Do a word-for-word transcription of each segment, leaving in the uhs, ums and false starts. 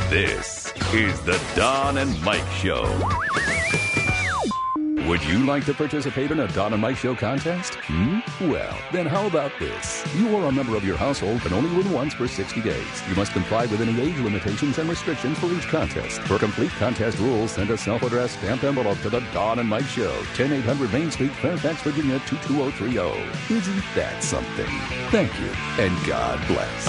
This is the Don and Mike Show. Would you like to participate in a Don and Mike Show contest? Hmm? Well, then how about this? You or a member of your household can only win once for sixty days. You must comply with any age limitations and restrictions for each contest. For complete contest rules, send a self-addressed stamped envelope to the Don and Mike Show, ten eight hundred Main Street, Fairfax, Virginia, two two zero three zero. Isn't that something? Thank you, and God bless.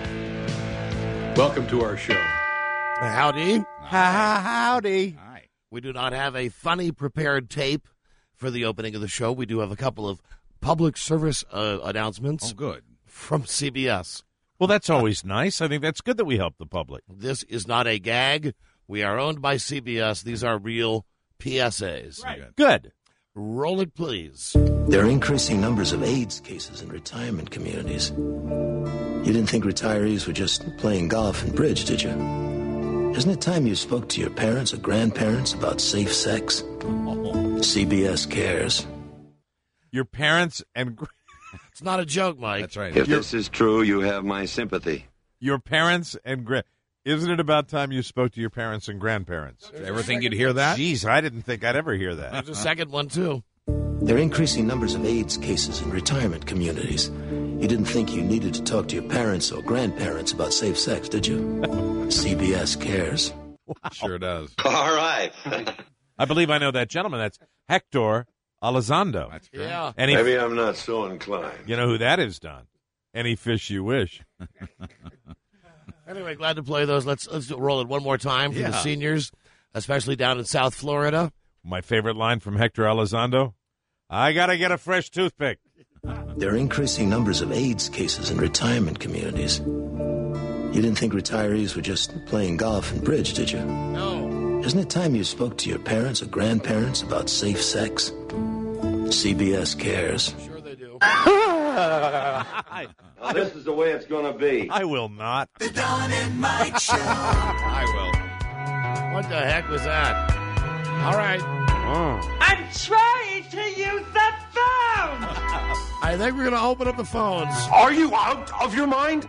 Hi. Welcome to our show. Howdy. Howdy. Hi. We do not have a funny prepared tape for the opening of the show. We do have a couple of public service uh, announcements. Oh, good. From C B S. Well, that's always nice. I think that's good that we help the public. This is not a gag. We are owned by C B S. These are real P S As. Right. Good. Roll it, please. There are increasing numbers of AIDS cases in retirement communities. You didn't think retirees were just playing golf and bridge, did you? Isn't it time you spoke to your parents or grandparents about safe sex? C B S cares. Your parents and... It's not a joke, Mike. That's right. If this is true, you have my sympathy. Your parents and... Gra- Isn't it about time you spoke to your parents and grandparents? Ever think you'd hear that? Jeez, I didn't think I'd ever hear that. There's a second one, too. There are increasing numbers of AIDS cases in retirement communities. You didn't think you needed to talk to your parents or grandparents about safe sex, did you? C B S cares. Wow. Sure does. All right. I believe I know that gentleman. That's Hector Elizondo. That's great. Yeah. Any, Maybe I'm not so inclined. You know who that is, Don? Any fish you wish. Anyway, glad to play those. Let's let's roll it one more time for Yeah. the seniors, especially down in South Florida. My favorite line from Hector Elizondo, I got to get a fresh toothpick. There are increasing numbers of AIDS cases in retirement communities. You didn't think retirees were just playing golf and bridge, did you? No. Isn't it time you spoke to your parents or grandparents about safe sex? C B S cares. Sure they do. I, Now, this is the way it's going to be. I will not. The Don and Mike Show. I will. What the heck was that? All right. Oh. I'm trying to use the phone. I think we're going to open up the phones. Are you out of your mind?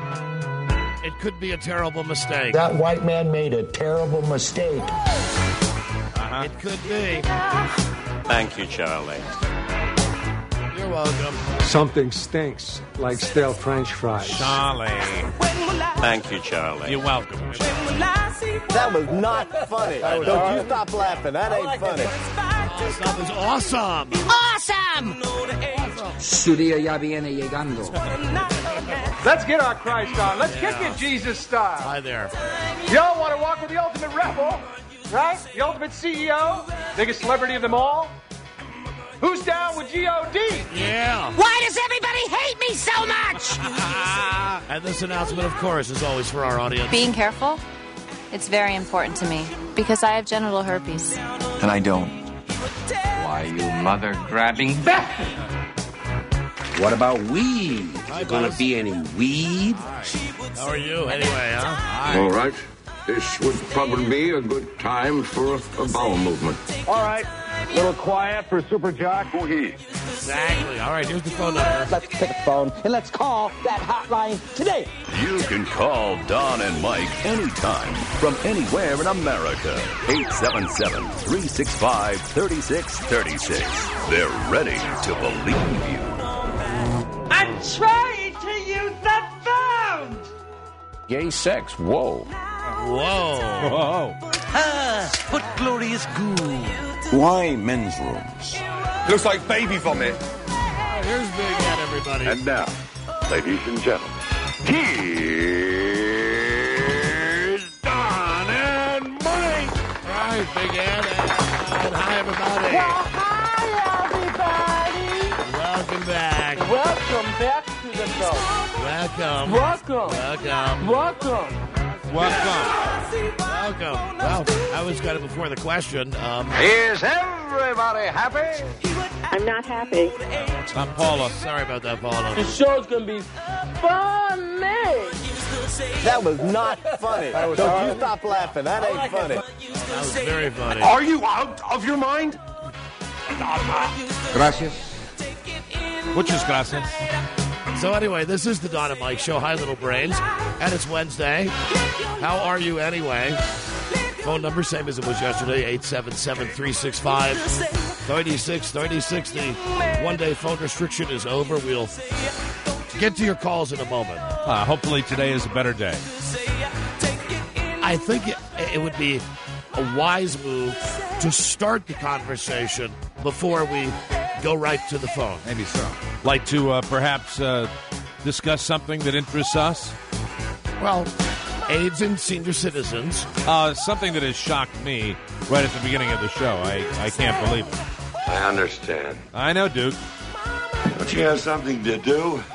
It could be a terrible mistake. That white man made a terrible mistake. Uh-huh. It could be. Thank you, Charlie. You're welcome. Something stinks like stale French fries. Charlie. Thank you, Charlie. You're welcome. That was not funny. Was Don't hard. You stop laughing. That ain't funny. Oh, that was awesome. Awesome. Su día ya viene llegando. Let's get our Christ on. Let's kick it Jesus style. Hi there. Y'all want to walk with the ultimate rebel, right? The ultimate C E O, biggest celebrity of them all. Who's down with G O D? Yeah. Why does everybody hate me so much? And this announcement, of course, is always for our audience. Being careful, it's very important to me because I have genital herpes. And I don't. Why, you mother-grabbing bastard! What about weed? Hi, Is there going to be any weed? How are you, anyway, huh? Hi. All right. This would probably be a good time for a, a bowel movement. All right. A little quiet for Super Jock. Who he? Exactly. All right, here's the phone number. Let's pick the phone and let's call that hotline today. You can call Don and Mike anytime from anywhere in America. eight seven seven, three six five, three six three six. They're ready to believe you. I'm trying to use the phone. Gay sex, whoa. Whoa. Whoa. Ah, what glorious goo. Why men's rooms? Looks like baby vomit. Oh, here's Big Ed, everybody. And now, ladies and gentlemen, here's Don and Mike. All right, Big Ed. And hi, everybody. Well, hi, everybody. Welcome back. Welcome back to the show. Welcome. Welcome. Welcome. Welcome. Welcome. Welcome. Well, I was kind of before the question. Um, Is everybody happy? I'm not happy. Not Paula. sorry about that, Paula. The show's going to be funny. That was not funny. Was Don't hard. You stop laughing. That ain't funny. That was very funny. Are you out of your mind? Gracias. Muchas gracias. So anyway, this is the Don and Mike Show. Hi, little brains. And it's Wednesday. How are you anyway? Phone number, same as it was yesterday, eight seven seven, three six five, three six three six. The one-day phone restriction is over. We'll get to your calls in a moment. Uh, hopefully today is a better day. I think it, it would be a wise move to start the conversation before we go right to the phone. Maybe so. Like to uh, perhaps uh, discuss something that interests us? Well, AIDS in senior citizens. Uh, something that has shocked me right at the beginning of the show. I, I can't believe it. I understand. I know, Duke. Don't you have something to do?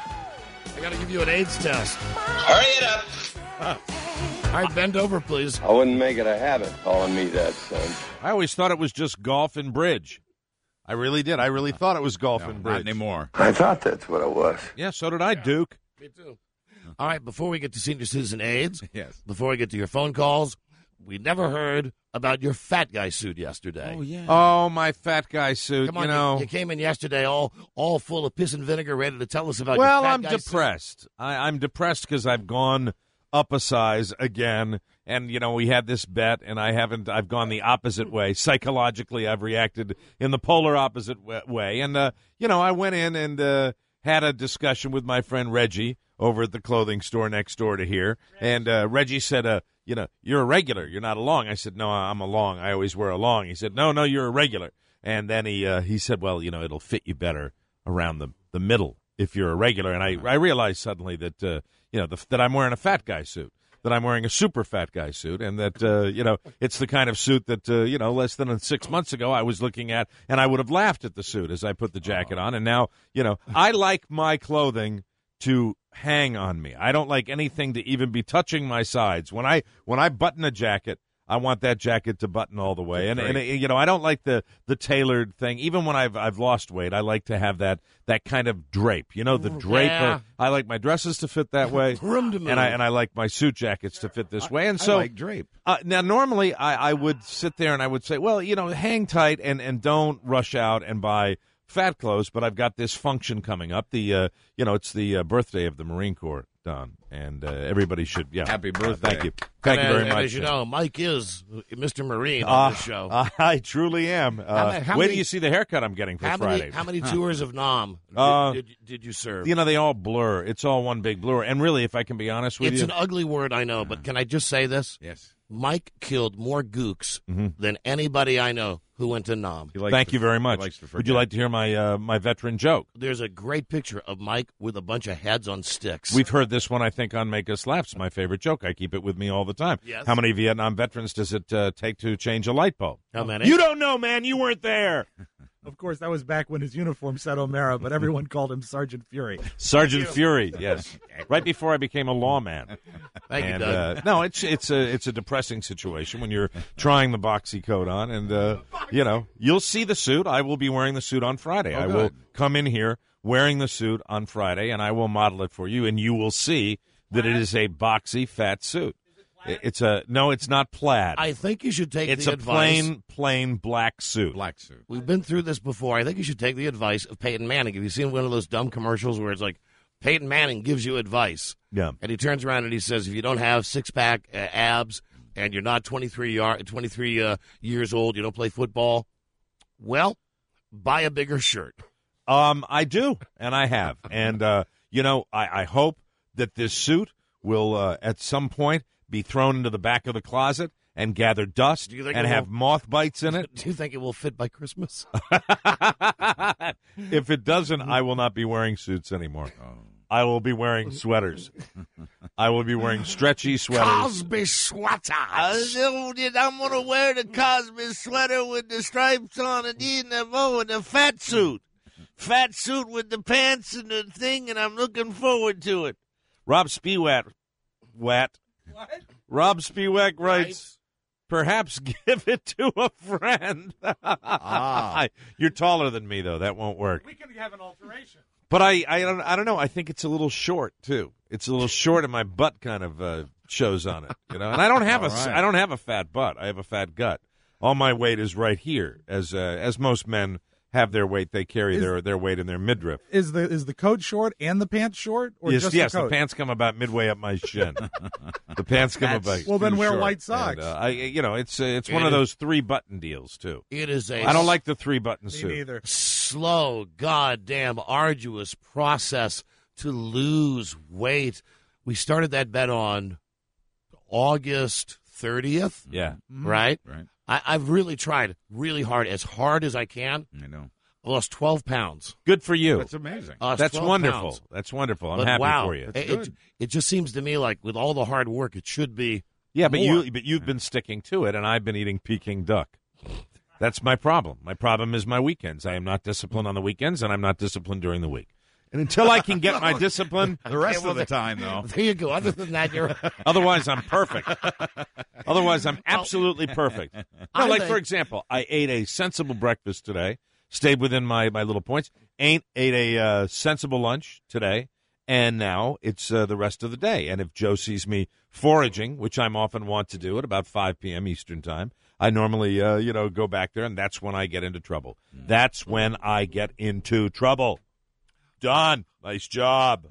I got to give you an AIDS test. Hurry it up. Huh. All right, bend over, please. I wouldn't make it a habit calling me that, son. I always thought it was just golf and bridge. I really did. I really thought it was golf No, and bridge. not anymore. I thought that's what it was. Yeah, so did I, Duke. Me too. All right, before we get to senior citizen AIDS, Yes. before we get to your phone calls, we never heard about your fat guy suit yesterday. Oh, yeah. Oh, my fat guy suit, Come on, you know. you, you came in yesterday all all full of piss and vinegar, ready to tell us about well, your fat I'm guy depressed. I, I'm depressed because I've gone up a size again. And, you know, we had this bet, and I haven't, I've gone the opposite way. Psychologically, I've reacted in the polar opposite way. And, uh, you know, I went in and uh, had a discussion with my friend Reggie over at the clothing store next door to here. And uh, Reggie said, uh, you know, you're a regular. You're not a long. I said, no, I'm a long. I always wear a long. He said, no, no, you're a regular. And then he uh, he said, well, you know, it'll fit you better around the, the middle if you're a regular. And I, I realized suddenly that, uh, you know, the, that I'm wearing a fat guy suit. That I'm wearing a super fat guy suit, and that, uh, you know, it's the kind of suit that, uh, you know, less than six months ago I was looking at, and I would have laughed at the suit as I put the jacket on. And now, you know, I like my clothing to hang on me. I don't like anything to even be touching my sides. When I when I button a jacket, I want that jacket to button all the way. And, and you know, I don't like the, the tailored thing. Even when I've I've lost weight, I like to have that that kind of drape. You know, the drape. Yeah. Of, I like my dresses to fit that way. Room to move. And I and I like my suit jackets to fit this way. And so I like drape. Uh, now, normally I, I would sit there and I would say, well, you know, hang tight and, and don't rush out and buy fat clothes. But I've got this function coming up. The uh, you know, it's the uh, birthday of the Marine Corps, Don, and uh, everybody should. Yeah, Happy birthday. Thank you. Thank and you as, very and much. As you know, Mike is Mister Marine on Uh, this show. uh, I truly am. Uh, How ma- how wait many- till you see the haircut I'm getting for how Friday. many how many tours of Nam did, Uh, did, did you serve? You know, they all blur. It's all one big blur. And really, if I can be honest with It's you, an ugly word, I know, but can I just say this? Yes. Mike killed more gooks Mm-hmm. than anybody I know who went to Nam. He likes thank to- you very he much. likes to Would you forget. like to hear my uh, my veteran joke? There's a great picture of Mike with a bunch of heads on sticks. We've heard this one, I think, on Make Us Laugh. It's my favorite joke. I keep it with me all the time. Yes. How many Vietnam veterans does it uh, take to change a light bulb? How many? You don't know, man. You weren't there. Of course, that was back when his uniform said O'Mara, but everyone called him Sergeant Fury. Sergeant Fury, yes. Right before I became a lawman. Thank and, you, Doug. Uh, no, it's it's a it's a depressing situation when you're trying the boxy coat on, and uh, you know you'll see the suit. I will be wearing the suit on Friday. Oh, I good. will come in here wearing the suit on Friday, and I will model it for you, and you will see that it is a boxy fat suit. It's a no, it's not plaid. I think you should take it's the a advice. plain plain black suit. Black suit. We've been through this before. I think you should take the advice of Peyton Manning. Have you seen one of those dumb commercials where it's like Peyton Manning gives you advice? Yeah. And he turns around and he says, if you don't have six-pack uh, abs and you're not twenty-three, yard, twenty-three uh, years old, you don't play football, well, buy a bigger shirt. Um, I do, and I have. And, uh, you know, I, I hope that this suit will, uh, at some point, be thrown into the back of the closet and gather dust Do you think and it have will- moth bites in it. Do you think it will fit by Christmas? If it doesn't, I will not be wearing suits anymore. I will be wearing sweaters. I will be wearing stretchy sweaters. Cosby sweater. I'm going to wear the Cosby sweater with the stripes on it, and the fat suit. Fat suit with the pants and the thing, and I'm looking forward to it. Rob Spiewak, Wat. What? Rob Spiewak writes, perhaps give it to a friend. Ah. You're taller than me, though. That won't work. We can have an alteration. But I, I, don't, I don't know. I think it's a little short too. It's a little short, and my butt kind of uh, shows on it. You know, and I don't have a, All right. I don't have a fat butt. I have a fat gut. All my weight is right here, as uh, as most men have their weight. They carry Is- their, their weight in their midriff. Is the is the coat short and the pants short, or yes, just yes. the The, coat? pants come about midway up my shin. The pants come That's about. Well, then too wear short. white socks. And, uh, I, you know, it's uh, it's one It of is- those three button deals too. It is a I don't like the three button Me suit. neither. slow, goddamn, arduous process to lose weight. We started that bet on August thirtieth. Yeah. Right? Right. I, I've really tried really hard, as hard as I can. I know. I lost twelve pounds. Good for you. That's amazing. I lost That's twelve wonderful. pounds. That's wonderful. I'm But happy wow, for you. It, it, it just seems to me like with all the hard work, it should be. Yeah, but more. you but you've been sticking to it, and I've been eating Peking duck. That's my problem. My problem is my weekends. I am not disciplined on the weekends, and I'm not disciplined during the week. And until I can get my discipline, The rest Okay, well, of the there- time, though. There you go. Other than that, you're. otherwise I'm perfect. Otherwise I'm absolutely perfect. No, I like think- for example, I ate a sensible breakfast today, stayed within my, my little points. Ain't ate a uh, sensible lunch today, and now it's uh, the rest of the day. And if Joe sees me foraging, which I'm often want to do at about five p.m. Eastern time, I normally uh, you know go back there, and that's when I get into trouble. That's when I get into trouble. Done. Nice job.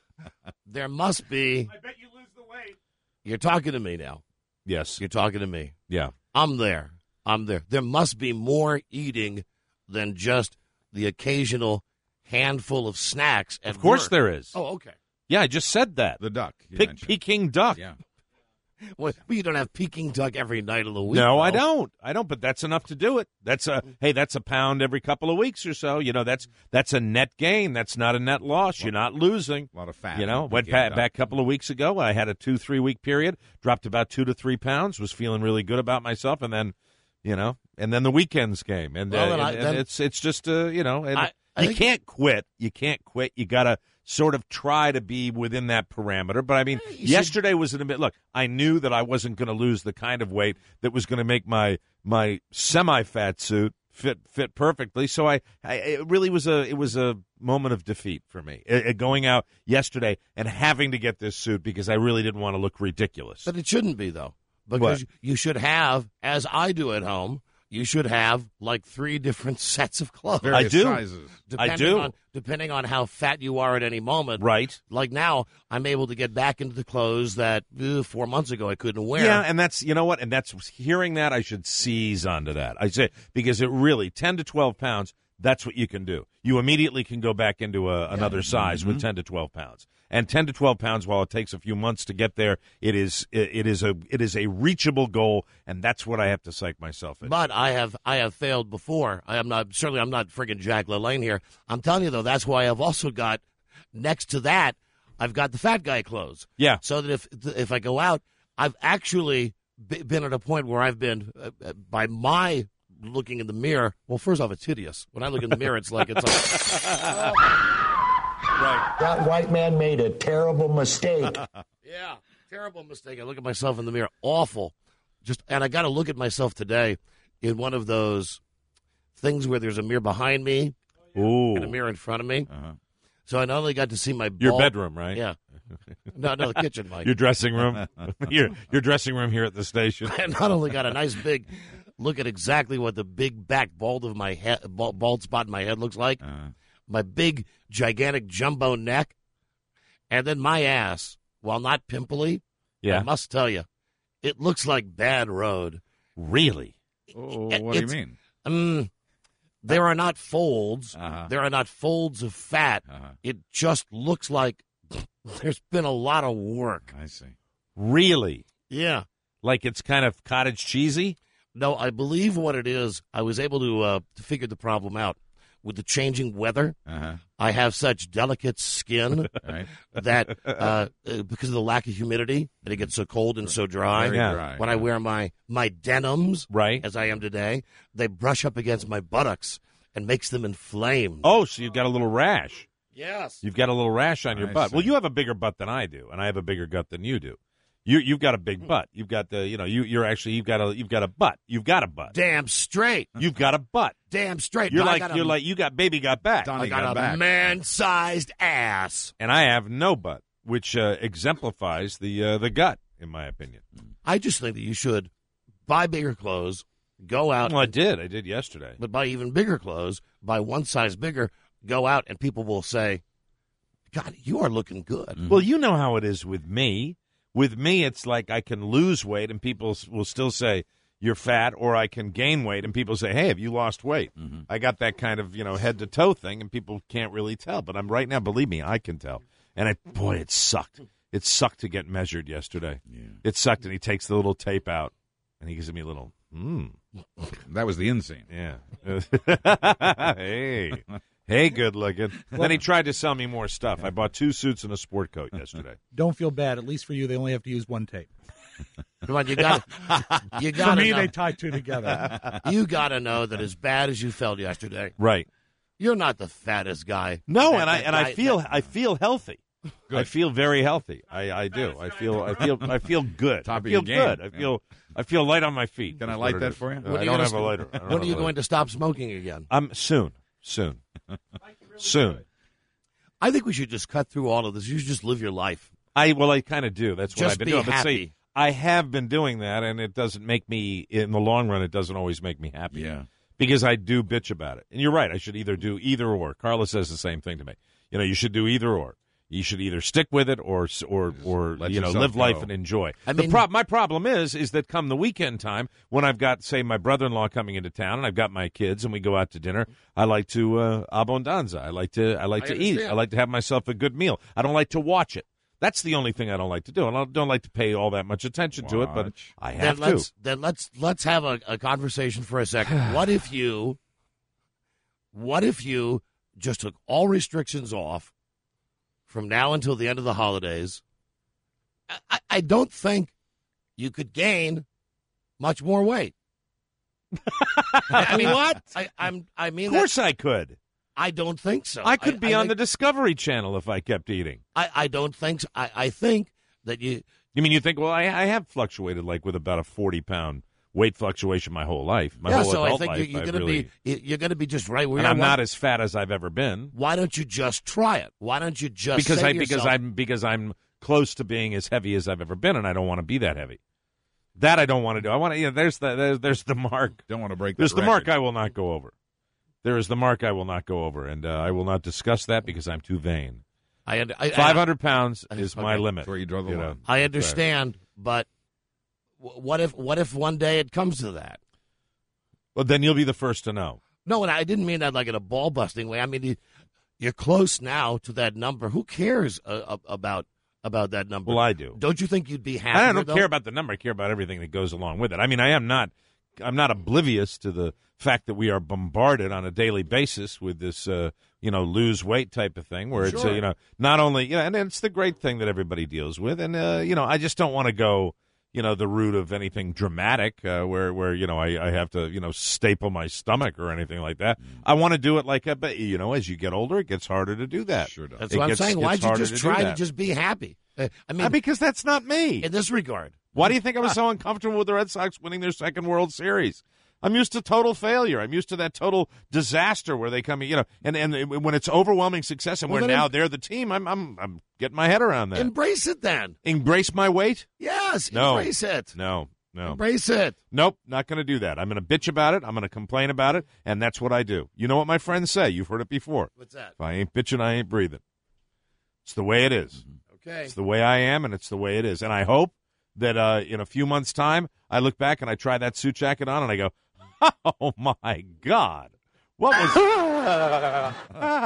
There must be. I bet you lose the weight. You're talking to me now. Yes. You're talking to me. Yeah. I'm there. I'm there. There must be more eating than just the occasional handful of snacks. At Of course work. there is. Oh, okay. Yeah, I just said that. The duck. you Pick mentioned. Peking duck. Yeah. Well, you don't have Peking duck every night of the week. No, I though. don't. I don't. But that's enough to do it. That's a hey. That's a pound every couple of weeks or so. You know, that's that's a net gain. That's not a net loss. You're not losing. A lot of fat. You know, in went Peking back, duck. back a couple of weeks ago. I had a two three week period. Dropped about two to three pounds. Was feeling really good about myself, and then, you know, and then the weekends came, and, Well, uh, then I- and- and then- it's it's just uh, you know, and I- I you think- can't quit. You can't quit. You gotta sort of try to be within that parameter. But I mean, You should- yesterday was an bit. Look, I knew that I wasn't going to lose the kind of weight that was going to make my my semi-fat suit fit fit perfectly. So I, I it really was a it was a moment of defeat for me uh, uh, going out yesterday and having to get this suit because I really didn't want to look ridiculous. But it shouldn't be, though. Because What? you should have, as I do at home, you should have like three different sets of clothes. Various I do. sizes. Depending I do. On, depending on how fat you are at any moment. Right. Like now, I'm able to get back into the clothes that uh, four months ago I couldn't wear. Yeah, and that's you know what, and that's hearing that I should seize onto that. I say because it really ten to twelve pounds. That's what you can do. You immediately can go back into a, another size Mm-hmm. with ten to twelve pounds. And ten to twelve pounds, while it takes a few months to get there, it is it, it is a it is a reachable goal, and that's what I have to psych myself in. But I have I have failed before. I am not certainly I'm not friggin' Jack LaLanne here. I'm telling you though, that's why I've also got next to that, I've got the fat guy clothes. Yeah. So that if if I go out, I've actually be- been at a point where I've been uh, uh, by my looking in the mirror. Well, first off, it's hideous. When I look in the mirror, it's like it's like Right. That white man made a terrible mistake. yeah, terrible mistake. I look at myself in the mirror, awful. Just and I got to look at myself today in one of those things where there's a mirror behind me Ooh. and a mirror in front of me. Uh-huh. So I not only got to see my Your bald- bedroom, right? Yeah. No, no, the kitchen, Mike. Your dressing room. your your dressing room here at the station. I not only got a nice big look at exactly what the big back bald of my head, bald, bald spot in my head looks like, Uh-huh. my big gigantic jumbo neck, and then my ass, while not pimply, Yeah. I must tell you, it looks like bad road. Really? Oh, It- what do you it's- mean? Um, there are not folds. Uh-huh. There are not folds of fat. Uh-huh. It just looks like there's been a lot of work. I see. Really? Yeah. Like it's kind of cottage cheesy? No, I believe what it is. I was able to uh, to figure the problem out with the changing weather. Uh-huh. I have such delicate skin Right. that uh, uh, because of the lack of humidity, that it gets so cold and so dry. Very Yeah. dry. When I wear my my denims, Right. as I am today, they brush up against my buttocks and makes them inflamed. Oh, so you've got a little rash. Yes. You've got a little rash on your I butt. see. Well, you have a bigger butt than I do, and I have a bigger gut than you do. You you've got a big butt. You've got the you know you you're actually you've got a you've got a butt. You've got a butt. Damn straight. You've got a butt. Damn straight. You're I like got a- you're like you got baby got back, Donnie I got, got a back. man-sized ass. and I have no butt, which uh, exemplifies the uh, the gut, in my opinion. I just think that you should buy bigger clothes, go out. Well, I did. I did yesterday. But buy even bigger clothes, buy one size bigger, go out, and people will say, God, you are looking good. Mm-hmm. Well, you know how it is with me. With me, it's like I can lose weight, and people will still say, you're fat, or I can gain weight, and people say, hey, have you lost weight? Mm-hmm. I got that kind of, you know, head-to-toe thing, and people can't really tell. But I'm right now, believe me, I can tell. And, I, boy, it sucked. It sucked to get measured yesterday. Yeah. It sucked, and he takes the little tape out, and he gives me a little, hmm. That was the insane. Yeah. Hey. Hey, good looking. Then he tried to sell me more stuff. I bought two suits and a sport coat yesterday. Don't feel bad. At least for you, they only have to use one tape. Come on, you got you got For me, know. they tie two together. You got to know that as bad as you felt yesterday, right? You're not the fattest guy. No, that, and I that and guy, I feel that, I feel healthy. Good. I feel very healthy. I, I do. I feel I feel I feel good. Top I feel of your game. good. I feel I feel light on my feet. Can I light that for you? Uh, I don't have a lighter. When are you going to stop smoking again? Um, soon, soon, soon. I think we should just cut through all of this. You should just live your life. I well, I kind of do. That's what just I've been be doing. Happy. But see, I have been doing that, and it doesn't make me, in the long run, it doesn't always make me happy. Yeah. Because I do bitch about it. And you're right. I should either do either or. Carla says the same thing to me. You know, you should do either or. You should either stick with it or, or, or you know, live life and enjoy. I the mean, prob- my problem is, is that come the weekend time, when I've got, say, my brother-in-law coming into town, and I've got my kids, and we go out to dinner, I like to uh, abundanza. I like to, I like I to eat. understand. I like to have myself a good meal. I don't like to watch it. That's the only thing I don't like to do, and I don't like to pay all that much attention to it. But I have then let's, to. Then let's let's have a, a conversation for a second. What if you, what if you just took all restrictions off from now until the end of the holidays? I, I don't think you could gain much more weight. I mean, what? I, I'm. I mean, Of course, I could. I don't think so. I could be I on the think- Discovery Channel if I kept eating. I, I don't think so. I, I think that you. You mean you think? Well, I, I have fluctuated like with about a forty pound weight fluctuation my whole life. My yeah, whole so I adult think life, you're, you're I going to really, be you're going to be just right where and you are. I'm not as fat as I've ever been. Why don't you just try it? Why don't you just because say I to because yourself, I'm because I'm close to being as heavy as I've ever been, and I don't want to be that heavy. That I don't want to do. I want to. You know, there's the there's, there's the mark. Don't want to break. There's that the mark record. I will not go over. There is the mark I will not go over, and uh, I will not discuss that because I'm too vain. I, I, I Five hundred pounds I- is okay. my limit. That's where you draw the you line. know. I understand, but w- what if what if one day it comes to that? Well, then you'll be the first to know. No, and I didn't mean that like in a ball busting way. I mean you, you're close now to that number. Who cares uh, about about that number? Well, I do. Don't you think you'd be happy? I don't care about the number. I care about everything that goes along with it. I mean, I am not, I'm not oblivious to the fact that we are bombarded on a daily basis with this, uh, you know, lose weight type of thing, where it's, uh, Sure. you know, not only, you know, and it's the great thing that everybody deals with, and uh, you know, I just don't want to go, you know, the route of anything dramatic, uh, where where you know I, I have to, you know, staple my stomach or anything like that. Mm. I want to do it like a, but you know, as you get older, it gets harder to do that. Sure does. That's It what gets- I'm saying. Why gets don't you harder just to try do to that. just be happy? Uh, I mean, Uh, because that's not me. in this regard. Why do you think I was so uncomfortable with the Red Sox winning their second World Series? I'm used to total failure. I'm used to that total disaster where they come, you know, and, and when it's overwhelming success and Well, where then now em- they're the team, I'm I'm I'm getting my head around that. Embrace it then. Embrace my weight? Yes, No. embrace it. No, no. Embrace it. Nope, not going to do that. I'm going to bitch about it. I'm going to complain about it, and that's what I do. You know what my friends say? You've heard it before. What's that? If I ain't bitching, I ain't breathing. It's the way it is. Okay. It's the way I am, and it's the way it is. And I hope that uh, in a few months' time, I look back and I try that suit jacket on, and I go, "Oh my God, what was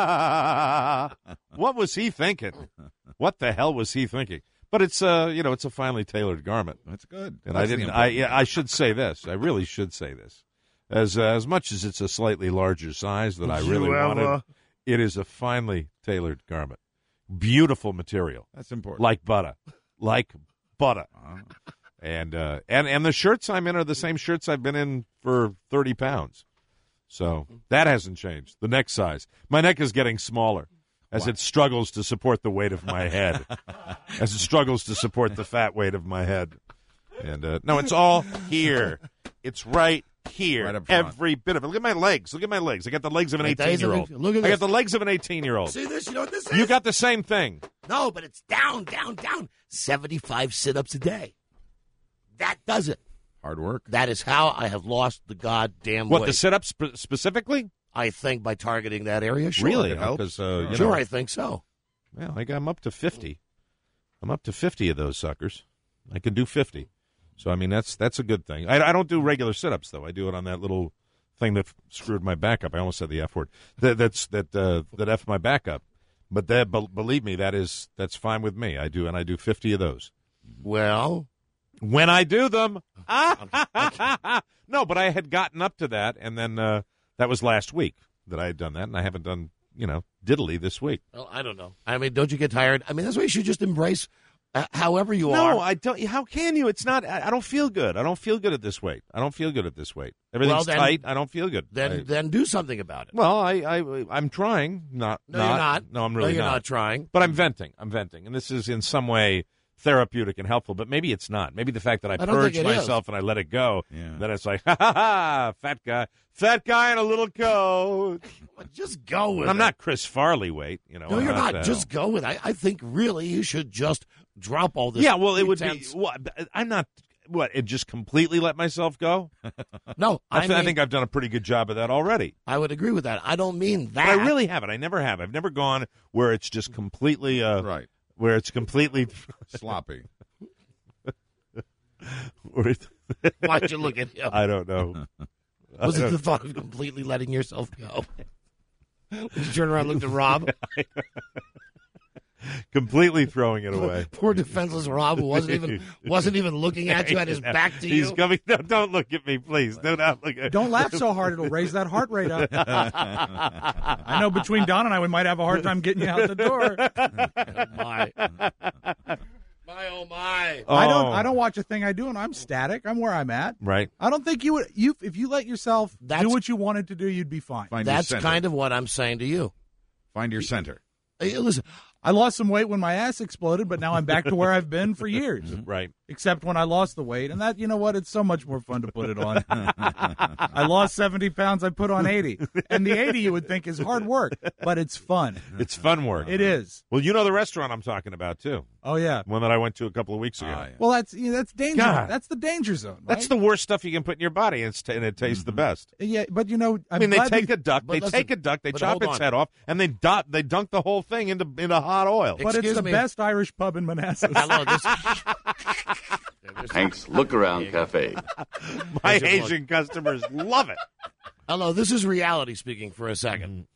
what was he thinking? What the hell was he thinking?" But it's uh, you know, it's a finely tailored garment. That's good. And That's I the didn't. I important yeah, I should say this. I really should say this. As uh, as much as it's a slightly larger size that I Did really you ever- wanted, it is a finely tailored garment. Beautiful material. That's important. Like butter, like butter. And uh, and and the shirts I'm in are the same shirts I've been in for thirty pounds. So that hasn't changed. The neck size. My neck is getting smaller as it struggles to support the weight of my head. As it struggles to support the fat weight of my head. And uh, no, it's all here. It's right here. Right up front. Every bit of it. Look at my legs. Look at my legs. I got the legs of an Like, that is a eighteen-year-old. big- look at I this. got the legs of an eighteen-year-old. See this? You know what this is? You got the same thing. No, but it's down, down, down. seventy-five sit-ups a day. That does it. Hard work. That is how I have lost the goddamn What, weight. the sit-ups sp- specifically? I think by targeting that area, sure. Really? It helps. Because, uh, you sure, know, I think so. Well, I got, I'm up to fifty. I'm up to fifty of those suckers. I can do fifty. So, I mean, that's that's a good thing. I, I don't do regular sit-ups, though. I do it on that little thing that screwed my back up. I almost said the F word. That, that's, that, uh, that F my back up. But that, be, believe me, that is that's fine with me. I do, and I do fifty of those. Well, when I do them. No, but I had gotten up to that, and then uh, that was last week that I had done that, and I haven't done, you know, diddly this week. Well, I don't know. I mean, don't you get tired? I mean, that's why you should just embrace uh, however you no, are. No, I don't. How can you? It's not. I, I don't feel good. I don't feel good at this weight. I don't feel good at this weight. Everything's well, then, tight. I don't feel good. Then, I, then do something about it. Well, I, I, I'm trying. Not. No, not, you're not. No, I'm really no, you're not. not trying. But I'm venting. I'm venting, and this is in some way therapeutic and helpful. But maybe it's not. Maybe the fact that I, I purge myself is. and I let it go. Yeah. Then it's like, ha ha ha, fat guy, fat guy in a little coat. Just go with I'm it. not Chris Farley weight. You know. No, I'm you're not. that. Just go with it. I, I think really you should just drop all this. Yeah. Well, it would be. pretense. Well, I'm not. What? And just completely let myself go? No, I, I, th- mean, I think I've done a pretty good job of that already. I would agree with that. I don't mean that. But I really haven't. I never have. I've never gone where it's just completely. Uh, right. Where it's completely sloppy. Why'd you look at him? I don't know. Was I it don't... the thought of completely letting yourself go? Did you turn around and looked at Rob? Completely throwing it away. Poor defenseless Rob, who wasn't even wasn't even looking at you, had his back to He's you. coming. No, don't look at me, please. Do not look at. Don't laugh so hard; it'll raise that heart rate up. I know between Don and I, we might have a hard time getting you out the door. my. my, oh my! Oh. I don't. I don't watch a thing I do, and I'm static. I'm where I'm at. Right. I don't think you would. You, if you let yourself That's, do what you wanted to do, you'd be fine. Find That's your kind of what I'm saying to you. Find your center. Hey, listen, I lost some weight when my ass exploded, but now I'm back to where I've been for years. Right. Except when I lost the weight. And that, you know what? It's so much more fun to put it on. I lost seventy pounds. I put on eighty. And the eighty you would think is hard work, but it's fun. It's fun work. It is. Well, you know the restaurant I'm talking about, too. Oh, yeah. One that I went to a couple of weeks ago. Oh, yeah. Well, that's you know, that's danger. God. That's the danger zone. Right? That's the worst stuff you can put in your body, and, it's t- and it tastes Mm-hmm. the best. Yeah, but you know, I'm I mean, they glad take we- a duck, But they listen, take a duck, they but chop hold its on. head off, and they dot, they dunk the whole thing into into hot oil. But Excuse it's the me. best Irish pub in Manassas. hello, this. Hank's Look Around Cafe. My Here's your Asian customers love it. Hello, this is reality speaking for a second.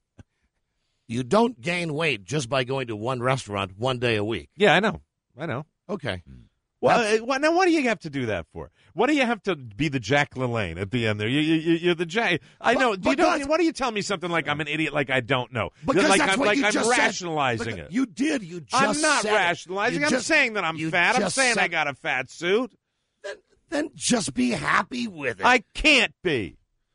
You don't gain weight just by going to one restaurant one day a week. Yeah, I know. I know. Okay. Well, uh, what, now what do you have to do that for? What do you have to be the Jack LaLanne at the end there? You, you, you're the Jack. I know. But- Do you but don't, that's- why do you tell me something like I'm an idiot, like I don't know? Because like that's I'm, what like you I'm just said. rationalizing Look, it. You did. You just I'm not said it. rationalizing. You I'm just- saying that I'm you fat. I'm just saying I said- got a fat suit. Then just be happy with it. I can't be.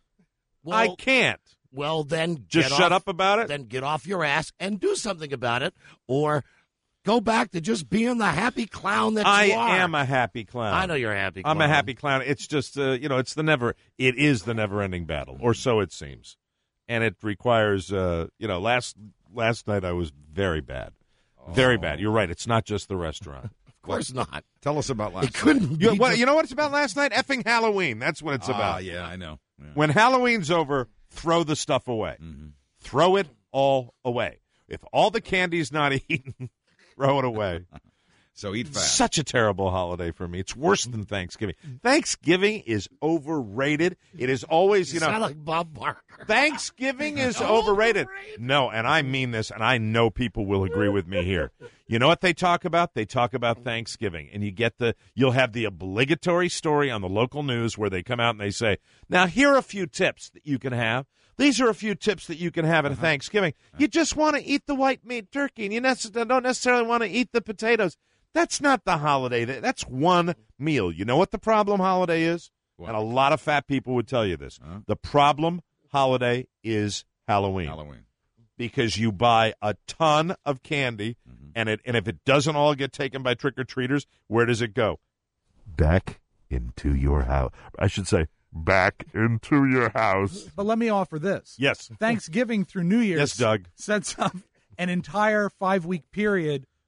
well, I can't. Well, then Just get shut off, up about it? Then get off your ass and do something about it, or go back to just being the happy clown that I you are. am a happy clown. I know you're a happy clown. I'm a happy clown. It's just, uh, you know, it's the never, it is the never-ending battle, or so it seems. And it requires, uh, you know, last last night I was very bad. Very bad. You're right. It's not just the restaurant. Of course not. Tell us about last It couldn't night. be. You, what, just- you know what it's about last night? Effing Halloween. That's what it's Ah, about. yeah, I know. Yeah. When Halloween's over, throw the stuff away. Mm-hmm. Throw it all away. If all the candy's not eaten, throw it away. So eat fast. Such a terrible holiday for me. It's worse than Thanksgiving. Thanksgiving is overrated. It is always, you You know, sound like Bob Barker. Thanksgiving is overrated. No, and I mean this, and I know people will agree with me here. You know what they talk about? They talk about Thanksgiving, and you get the, you'll have the obligatory story on the local news where they come out and they say, now here are a few tips that you can have. These are a few tips that you can have at Uh-huh. Thanksgiving. You just want to eat the white meat turkey, and you necess- don't necessarily want to eat the potatoes. That's not the holiday. That's one meal. You know what the problem holiday is? What? And a lot of fat people would tell you this. Huh? The problem holiday is Halloween. Halloween. Because you buy a ton of candy, Mm-hmm. and it and if it doesn't all get taken by trick-or-treaters, where does it go? Back into your house. I should say, back into your house. But let me offer this. Yes. Thanksgiving through New Year's Yes, Doug. sets up an entire five-week period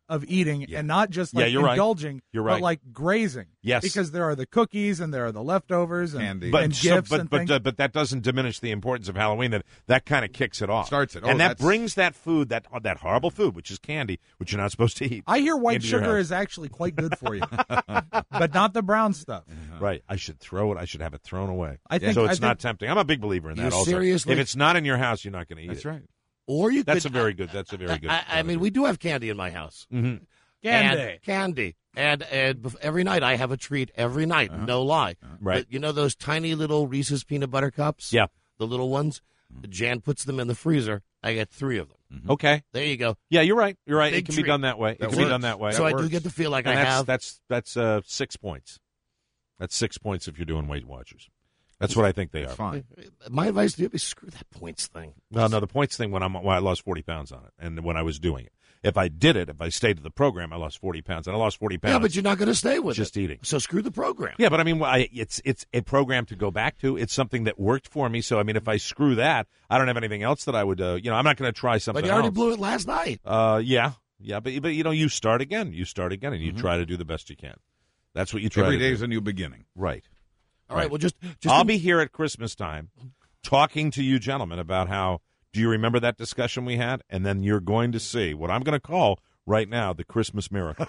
of eating Yeah. and not just Yeah, like you're right. indulging, You're right. but like grazing. Yes. Because there are the cookies and there are the leftovers and, Candy. But and so- gifts but and but things. uh, but that doesn't diminish the importance of Halloween. That that kind of kicks it off, Starts it. Oh, and that that's- brings that food, that uh, that horrible food, which is candy, which you're not supposed to eat. I hear white into your sugar house. is actually quite good for you, but not the brown stuff. Right. I should throw it. I should have it thrown away. I think- so I it's not think- tempting. I'm a big believer in that. You also, seriously- if it's not in your house, you're not going to eat That's it. right. Or you That's could, a very good. That's a very good. I, I mean, we do have candy in my house. Mm-hmm. Candy. And candy. And and bef- every night I have a treat. Every night, Uh-huh. no lie. Right. But you know those tiny little Reese's peanut butter cups? Yeah. The little ones? Jan puts them in the freezer. I get three of them. Okay. There you go. Yeah, you're right. You're right. Big it can treat. be done that way. It That can be works. done that way. So That I do works. get to feel like and I that's, have. That's that's uh, six points. That's six points if you're doing Weight Watchers. That's what I think they It's are. fine. My advice to you is screw that points thing. No, no, the points thing when I'm when I lost forty pounds on it, and when I was doing it. If I did it, if I stayed to the program, I lost forty pounds, and I lost forty pounds. Yeah, but you're not going to stay with just it. eating. So screw the program. Yeah, but I mean, I, it's it's a program to go back to. It's something that worked for me. So I mean, if I screw that, I don't have anything else that I would. Uh, you know, I'm not going to try something. But you already else. blew it last night. Uh, yeah, yeah, but but you know, you start again. You start again, and you Mm-hmm. try to do the best you can. That's what you try. Every to day do. is a new beginning. Right. All right, well, just, just I'll in- be here at Christmas time talking to you gentlemen about how, do you remember that discussion we had? And then you're going to see what I'm going to call right now the Christmas miracle.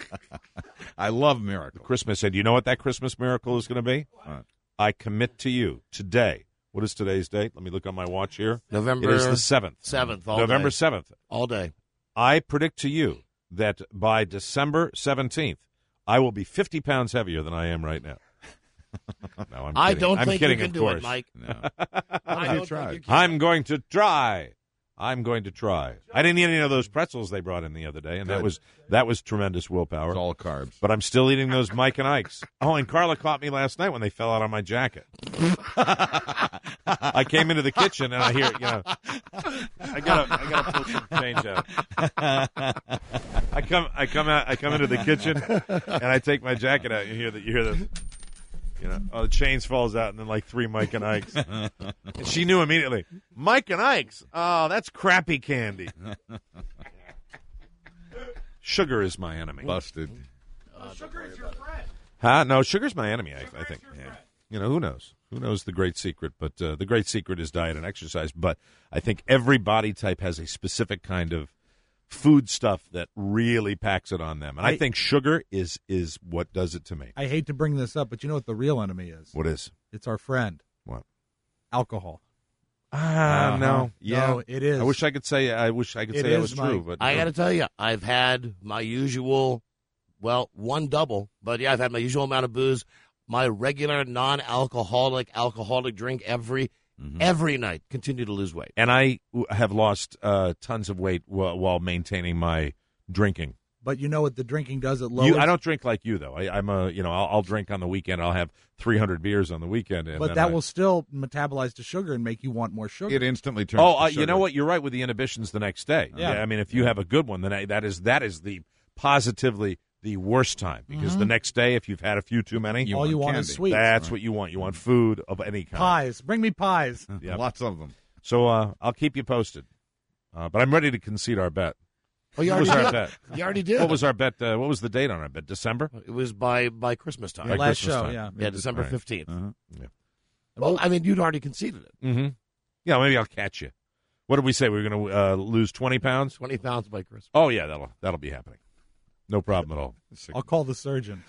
I love miracles. Christmas, and you know what that Christmas miracle is going to be? What? I commit to you today. What is today's date? Let me look on my watch here. November It is the seventh. seventh, all November day. seventh. All day. I predict to you that by December seventeenth, I will be fifty pounds heavier than I am right now. No, I'm I kidding. don't I'm think kidding, you can of do course. it, Mike. No. I you don't tried. think you can. I'm going to try. I'm going to try. I didn't eat any of those pretzels they brought in the other day, and that Good. was that was tremendous willpower. It's all carbs. But I'm still eating those Mike and Ike's. Oh, and Carla caught me last night when they fell out on my jacket. I came into the kitchen and I hear, you know, I gotta, I gotta pull some change out. I come, I come out, I come into the kitchen and I take my jacket out. And you hear that, you hear the, you know, oh, the chains falls out and then like three Mike and Ike's. And she knew immediately. Mike and Ike's. Oh, that's crappy candy. Sugar is my enemy. Busted. Sugar is your friend. Huh? No, sugar's my enemy, I, I think. Yeah. You know, who knows? Who knows the great secret? But uh, the great secret is diet and exercise. But I think every body type has a specific kind of food stuff that really packs it on them. And I, I- think sugar is is what does it to me. I hate to bring this up, but you know what the real enemy is? What is? It's our friend. What? Alcohol. Ah, Uh-huh. no. Yeah. No, it is. I wish I could say I wish I could It say that is, was true, Mike. but I no. got to tell you, I've had my usual, well, one double, but yeah, I've had my usual amount of booze, my regular non-alcoholic alcoholic drink every Mm-hmm. every night. Continue to lose weight. And I w- have lost uh, tons of weight while, while maintaining my drinking. But you know what the drinking does? It lowers. You, I don't drink like you though. I, I'm a you know I'll, I'll drink on the weekend. I'll have three hundred beers on the weekend. And but then that I- will still metabolize to sugar and make you want more sugar. It instantly turns. Oh, to uh, you sugar. know what? You're right with the inhibitions the next day. Yeah. I mean, if you have a good one, then I, that is that is the positively the worst time because Mm-hmm. the next day, if you've had a few too many, You All you want candy. is sweets. that's Right. what you want. You want food of any kind. Pies. Bring me pies. Yep. Lots of them. So uh, I'll keep you posted. Uh, but I'm ready to concede our bet. Oh, you What already was our did. bet? You already did. What was our bet? Uh, what was the date on our bet? December? It was by by Christmas time. By Last Christmas show, time. yeah. Yeah, December Right. fifteenth. Uh-huh. Yeah. Well, I mean, you'd already conceded it. Mm-hmm. Yeah, maybe I'll catch you. What did we say? We were going to uh, lose twenty pounds? twenty pounds by Christmas. Oh, yeah, that'll that'll be happening. No problem at all. I'll call the surgeon.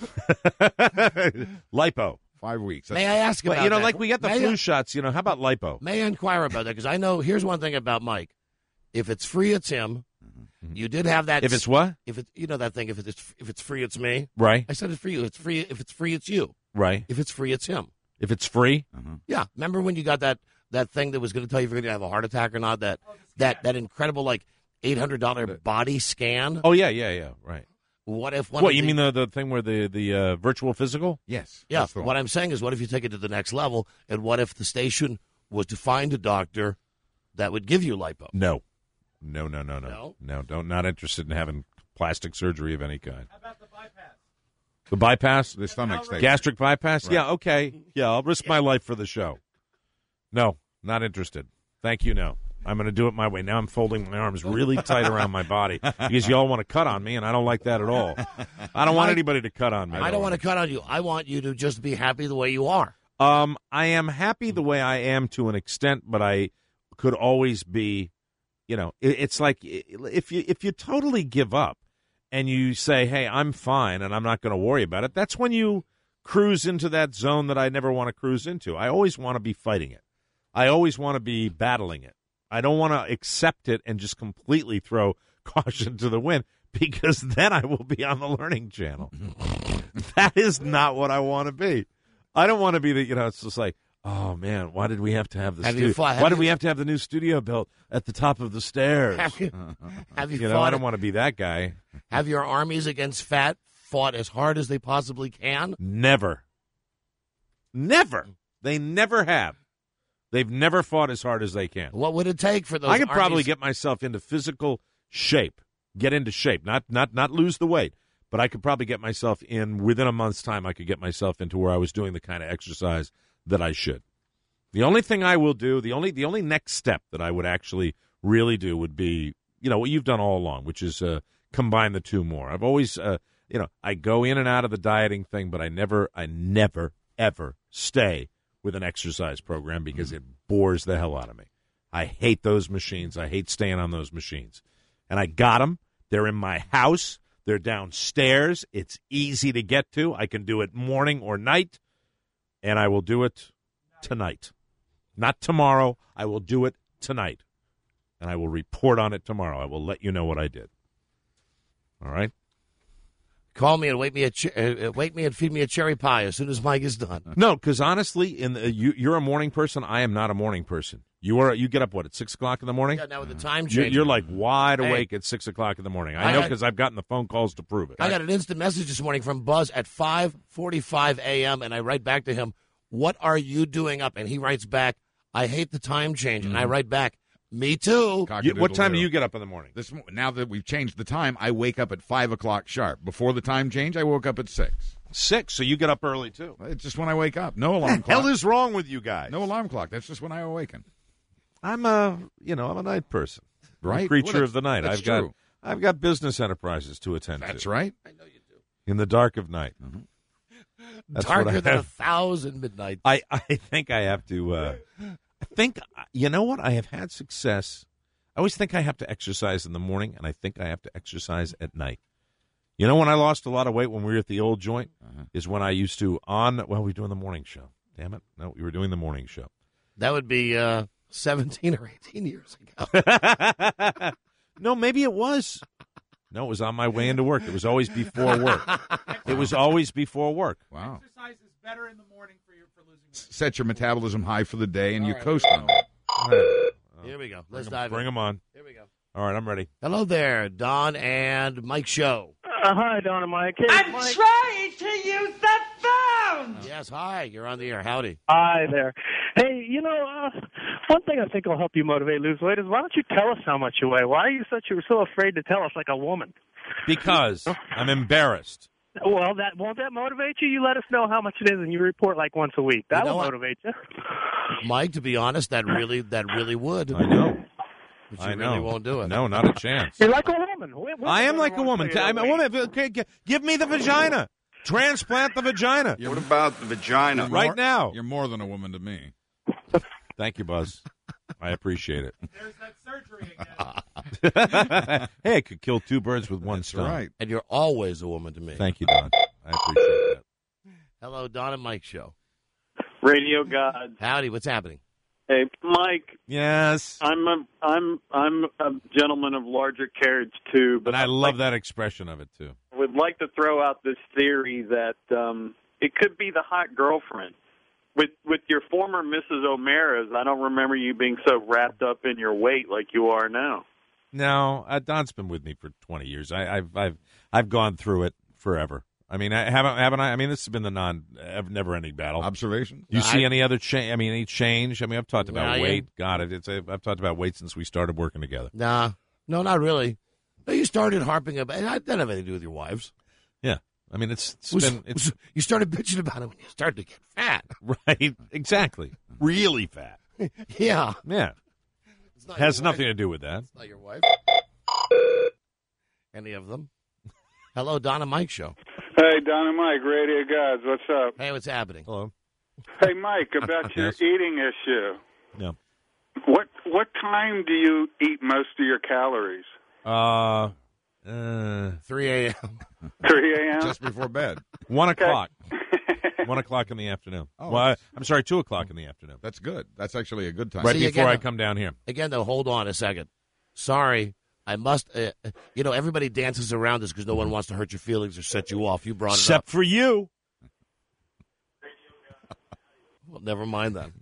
Lipo. Five weeks. May I ask about Well, you know, that? like we got the May flu I- shots. You know, how about lipo? May I inquire about that? Because I know, here's one thing about Mike. If it's free, it's him. You did have that. If it's what? If it's, you know that thing, if it's if it's free, it's me. Right, I said it's for you. It's free. If it's free, it's you. right. If it's free, it's him. If it's free, Yeah. Remember when you got that, that thing that was going to tell you if you're going to have a heart attack or not? That that that incredible like eight hundred dollar body scan. oh yeah, yeah, yeah, right. What if one? What of you the- mean the the thing where the the uh, virtual physical? Yes. Yeah. that's the one. What I'm saying is, what if you take it to the next level? And what if the station was to find a doctor that would give you lipo? No, no, no, no, no, No? no. Don't not interested in having plastic surgery of any kind. How about the bypass? The bypass, The stomach steak. gastric bypass. Right. Yeah, okay. Yeah, I'll risk my life for the show. No, not interested. Thank you. No. I'm going to do it my way. Now I'm folding my arms really tight around my body because you all want to cut on me, and I don't like that at all. I don't want anybody to cut on me. I don't want to cut on you. I want you to just be happy the way you are. Um, I am happy the way I am to an extent, but I could always be, you know, it, it's like if you if you totally give up and you say, hey, I'm fine and I'm not going to worry about it, that's when you cruise into that zone that I never want to cruise into. I always want to be fighting it. I always want to be battling it. I don't want to accept it and just completely throw caution to the wind because then I will be on the Learning Channel. That is not what I want to be. I don't want to be the, you know, it's just like, oh, man, why did we have to have the have studio? Fought, why did you, we have to have the new studio built at the top of the stairs? Have you, have you, you know, I don't want to be that guy. Have your armies against fat fought as hard as they possibly can? Never. Never. They never have. They've never fought as hard as they can. What would it take for those I could armies? probably get myself into physical shape, get into shape, not not not lose the weight, but I could probably get myself in, within a month's time, I could get myself into where I was doing the kind of exercise that I should. The only thing I will do, the only the only next step that I would actually really do would be, you know, what you've done all along, which is uh, combine the two more. I've always, uh, you know, I go in and out of the dieting thing, but I never, I never, ever stay with an exercise program because it bores the hell out of me. I hate those machines. I hate staying on those machines. And I got them. They're in my house. They're downstairs. It's easy to get to. I can do it morning or night, and I will do it tonight. Not tomorrow. I will do it tonight, and I will report on it tomorrow. I will let you know what I did. All right? Call me and wake me a ch- uh, wake me and feed me a cherry pie as soon as Mike is done. No, because honestly, in the, you, you're a morning person. I am not a morning person. You are. You get up what at six o'clock in the morning? Yeah, now with the time change, you're, you're like wide hey, awake at six o'clock in the morning. I, I know because I've gotten the phone calls to prove it. I got an instant message this morning from Buzz at five forty-five a.m. and I write back to him, "What are you doing up?" And he writes back, "I hate the time change." Mm-hmm. And I write back, "Me too." You, what time do you get up in the morning? This now that we've changed the time, I wake up at five o'clock sharp. Before the time change, I woke up at six. Six, so you get up early too. It's just when I wake up. No alarm what the clock. Hell is wrong with you guys? No alarm clock. That's just when I awaken. I'm a, you know, I'm a night person. Right, I'm a creature well, of the night. That's I've got, true. I've got business enterprises to attend that's to. That's right. I know you do. In the dark of night. Mm-hmm. That's Darker than a thousand midnights. I, I think I have to. Uh, I think you know what? I have had success. I always think I have to exercise in the morning, and I think I have to exercise at night. You know when I lost a lot of weight when we were at the old joint uh-huh. is when I used to on. Well, we were doing the morning show. Damn it! No, we were doing the morning show. That would be uh, seventeen or eighteen years ago. No, maybe it was. No, it was on my way into work. It was always before work. It was always before work. Wow. Exercise is better in the morning for your for losing weight. Set your metabolism high for the day, and All you right. coast on it. Right. Here we go. Let's Bring dive them, bring in. them on. Here we go. All right, I'm ready. Hello there, Don and Mike Show. Uh, hi, Don and Mike. Hey, I'm Mike. trying to use the phone. Yes, hi. You're on the air. Howdy. Hi there. Hey, you know, uh, one thing I think will help you motivate lose weight is why don't you tell us how much you weigh? Why are you such you're so afraid to tell us like a woman? Because I'm embarrassed. Well, that won't that motivate you? You let us know how much it is, and you report like once a week. That You know will what? motivate you. Mike, to be honest, that really that really would. I know. But you I know. really won't do it. No, not a chance. You're like a woman. Women I am don't like a want woman. to say I'm a their weight. woman. Okay, g- give me the vagina. Transplant the vagina What about the vagina? right more- now. You're more than a woman to me. Thank you, Buzz. I appreciate it. There's that surgery again. Hey, I could kill two birds with one stone. Right. And you're always a woman to me. Thank you, Don. I appreciate that. Hello, Don and Mike Show. Radio God. Howdy. What's happening? Hey, Mike. Yes. I'm a I'm I'm a gentleman of larger carriage too, but But I love that expression of it too. I would like to throw out this theory that um, it could be the hot girlfriend. With with your former Missus O'Mara's, I don't remember you being so wrapped up in your weight like you are now. No, uh, Don's been with me for twenty years. I, I've I've I've gone through it forever. I mean, I haven't haven't I? I mean, this has been the non never ending battle. Observation. You I- see any other change? I mean, any change? I mean, I've talked about Yeah, yeah. weight. God, it, it's I've talked about weight since we started working together. Nah. No, not really. No, you started harping about it. That didn't have anything to do with your wives. Yeah, I mean, it's, it's It was- been it's you started bitching about it when you started to get fat. right. Exactly. Really fat. Yeah. Yeah. not Has your nothing wife. to do with that. It's not your wife. Any of them? Hello, Don and Mike show. Hey, Don and Mike, Radio Gods, what's up? Hey, what's happening? Hello. Hey, Mike, about your Yes. eating issue. Yeah. What what time do you eat most of your calories? Uh, uh, three a.m. three a.m.? Just before bed. One o'clock. One o'clock in the afternoon. Oh, well, I, I'm sorry, two o'clock in the afternoon. That's good. That's actually a good time. Right See, before again, I come down here. Again, though, hold on a second. Sorry, I must. Uh, you know, everybody dances around this because no one wants to hurt your feelings or set you off. You brought it up. Except for you. Well, never mind that.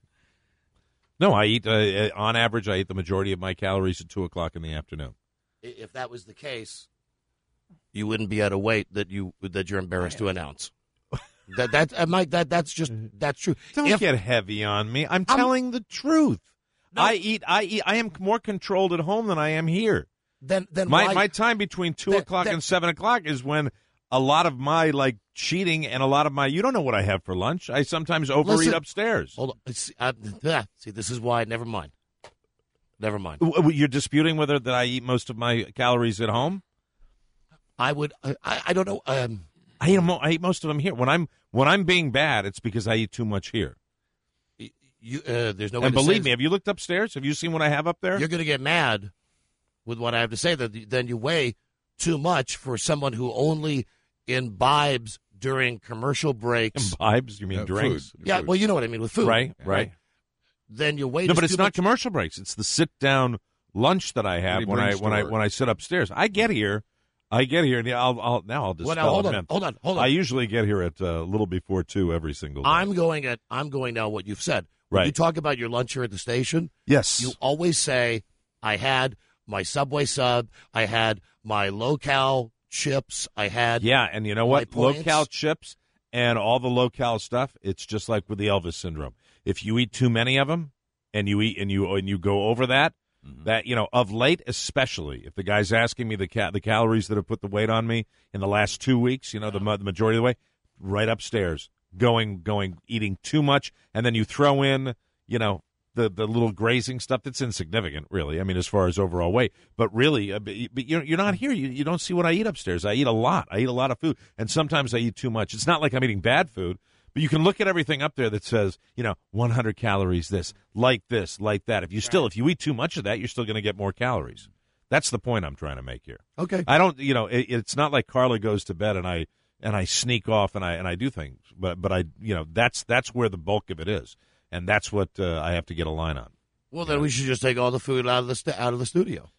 No, I eat, uh, on average, I eat the majority of my calories at two o'clock in the afternoon. I- If that was the case, you wouldn't be at a weight that you that you're embarrassed to announce. That that uh, Mike, that that's just that's true. Don't If- get heavy on me. I'm telling the truth. I eat. I eat. I am more controlled at home than I am here. Then then my why- my time between two Then- o'clock then- and seven o'clock is when a lot of my like cheating and a lot of my. You don't know what I have for lunch. I sometimes overeat Listen- upstairs. Hold on. See, uh, yeah, see, this is why. Never mind. Never mind. W- w- You're disputing whether that I eat most of my calories at home. I would. I, I don't know. Um, I eat, mo- I eat most of them here. When I'm when I'm being bad, it's because I eat too much here. you, uh, there's no way And to believe say me, have you looked upstairs? Have you seen what I have up there? You're going to get mad with what I have to say. That then you weigh too much for someone who only imbibes during commercial breaks. Imbibes? You mean Uh, drinks? food. Yeah, Food. well, you know what I mean with food. Right, right. Then your weight No, is but it's too not much. commercial breaks. It's the sit down lunch that I have he when I brings when to I work. when I sit upstairs. I get here, I get here, and I'll, I'll now I'll dispel Well, now, hold it, on, man. hold on, hold on. I usually get here at uh, a little before two every single day. I'm going at. I'm going now. What you've said. When Right. you talk about your lunch here at the station. Yes. You always say, "I had my Subway sub. I had my low-cal chips. I had." Yeah, and you know what? my points. Low-cal chips and all the low-cal stuff. It's just like with the Elvis syndrome. If you eat too many of them, and you eat and you and you go over that, Mm-hmm. that you know, of late, especially if the guy's asking me the ca- the calories that have put the weight on me in the last two weeks, you know, the, mo- the majority of the way, right upstairs, going going eating too much, and then you throw in, you know, the the little grazing stuff that's insignificant, really. I mean, as far as overall weight, but really, uh, but, but you're you're not here. You you don't see what I eat upstairs. I eat a lot. I eat a lot of food, and sometimes I eat too much. It's not like I'm eating bad food. But you can look at everything up there that says, you know, one hundred calories, this, like this, like that. If you still, if you eat too much of that, you're still going to get more calories. That's the point I'm trying to make here. Okay. I don't, you know, it, it's not like Carla goes to bed and I and I sneak off and I and I do things, but but I, you know, that's that's where the bulk of it is, and that's what uh, I have to get a line on. Well, then we should just take all the food out of the st- out of the studio.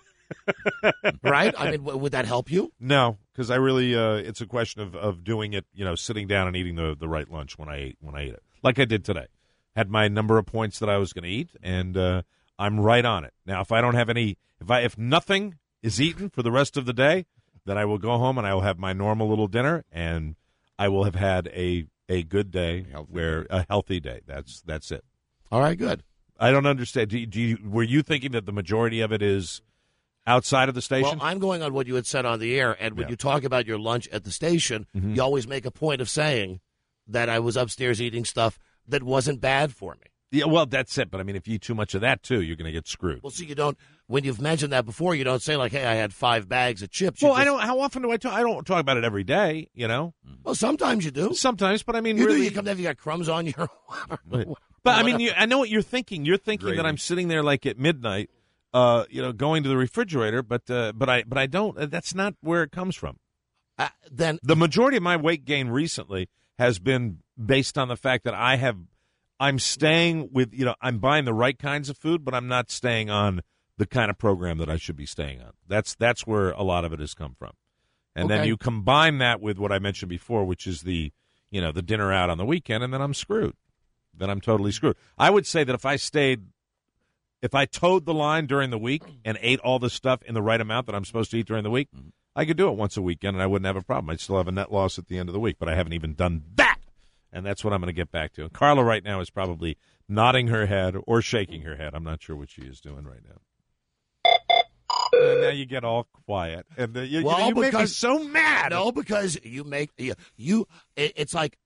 Right? I mean, w- would that help you? No, because I really, uh, it's a question of, of doing it, you know, sitting down and eating the, the right lunch when I ate when I ate it, like I did today. Had my number of points that I was going to eat, and uh, I'm right on it. Now, if I don't have any, if I if nothing is eaten for the rest of the day, then I will go home and I will have my normal little dinner, and I will have had a a good day, where a healthy day. That's that's it. All right, good. I don't understand. Do you, do you, were you thinking that the majority of it is outside of the station? Well, I'm going on what you had said on the air, and when Yeah. you talk about your lunch at the station, Mhm. you always make a point of saying that I was upstairs eating stuff that wasn't bad for me. Yeah, well, that's it. But I mean, if you eat too much of that too, you're going to get screwed. Well, see, you don't. When you've mentioned that before, you don't say like, "Hey, I had five bags of chips." You Well, I just- don't. How often do I talk? I don't talk about it every day. You know. Well, sometimes you do. Sometimes, but I mean, You really. do. You come there, you got crumbs on you. But, but I mean, you, I know what you're thinking. You're thinking Gravy. that I'm sitting there like at midnight, uh, you know, going to the refrigerator. But uh, but I but I don't. uh, That's not where it comes from. Uh, then The majority of my weight gain recently has been based on the fact that I have. I'm staying with, you know, I'm buying the right kinds of food, but I'm not staying on the kind of program that I should be staying on. That's that's where a lot of it has come from. And then Okay. you combine that with what I mentioned before, which is the, you know, the dinner out on the weekend, and then I'm screwed. Then I'm totally screwed. I would say that if I stayed, if I towed the line during the week and ate all the stuff in the right amount that I'm supposed to eat during the week, I could do it once a weekend and I wouldn't have a problem. I'd still have a net loss at the end of the week, but I haven't even done that. And that's what I'm going to get back to. And Carla right now is probably nodding her head or shaking her head. I'm not sure what she is doing right now. And now you get all quiet. And uh, you, well, you, you make me because so mad. No, because you make you, you. it- It's like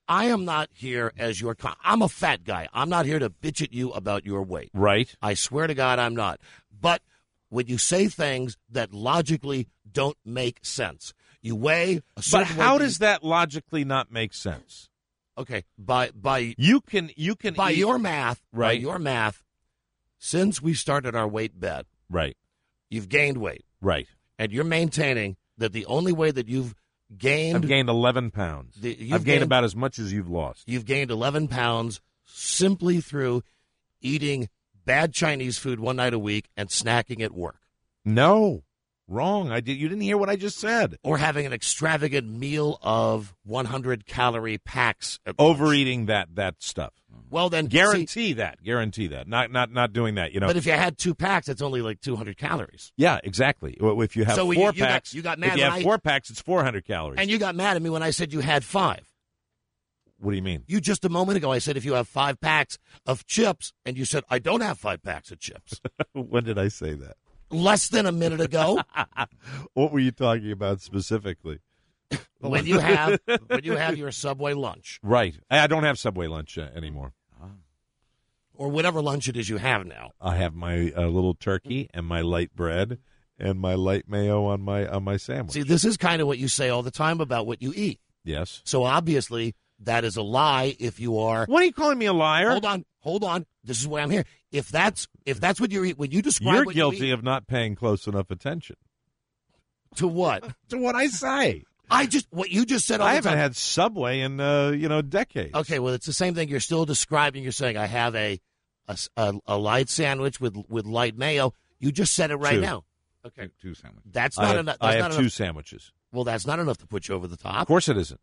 I am not here as your. Con- I'm a fat guy. I'm not here to bitch at you about your weight. Right. I swear to God, I'm not. But when you say things that logically don't make sense, you weigh a But certain how weight- does that logically not make sense? Okay, by by You can you can by eat- your math, by Right. your math, since we started our weight bet, Right. you've gained weight, Right. and you're maintaining that the only way that you've gained, I've gained eleven pounds. The- you've I've gained gained- about as much as you've lost. you've gained eleven pounds simply through eating bad Chinese food one night a week and snacking at work, No. Wrong. I did. You didn't hear what I just said. or having an extravagant meal of one hundred calorie packs at lunch. Overeating that that stuff. Well, then Guarantee see, that. Guarantee that. Not not not doing that. You know. but if you had two packs, it's only like two hundred calories. yeah, exactly. Well, if you have So four you- you got- packs, you got if mad you when have I- four packs, it's four hundred calories. And you got mad at me when I said you had five. What do you mean? You just a moment ago, I said if you have five packs of chips, and you said I don't have five packs of chips. When did I say that? Less than a minute ago, What were you talking about specifically? when you have when you have your Subway lunch Right. I I don't have Subway lunch uh, anymore. or whatever lunch it is you have now. I have my uh, little turkey and my light bread and my light mayo on my on my sandwich. See, this is kind of what you say all the time about what you eat. Yes. So obviously that is a lie. If you are, What are you calling me a liar? hold on, hold on. This is why I'm here. If that's if that's what you eat, when you describe You're what guilty you eat, of not paying close enough attention to what to what I say. I just what you just said. All I the haven't time. had Subway in uh, you know decades. Okay, well, it's the same thing. You're still describing. You're saying I have a a, a, a light sandwich with with light mayo. You just said it right Two. now. Okay, two sandwiches. That's I not have, enough. I That's have not two enough. sandwiches. Well, that's not enough to put you over the top. Of course it isn't.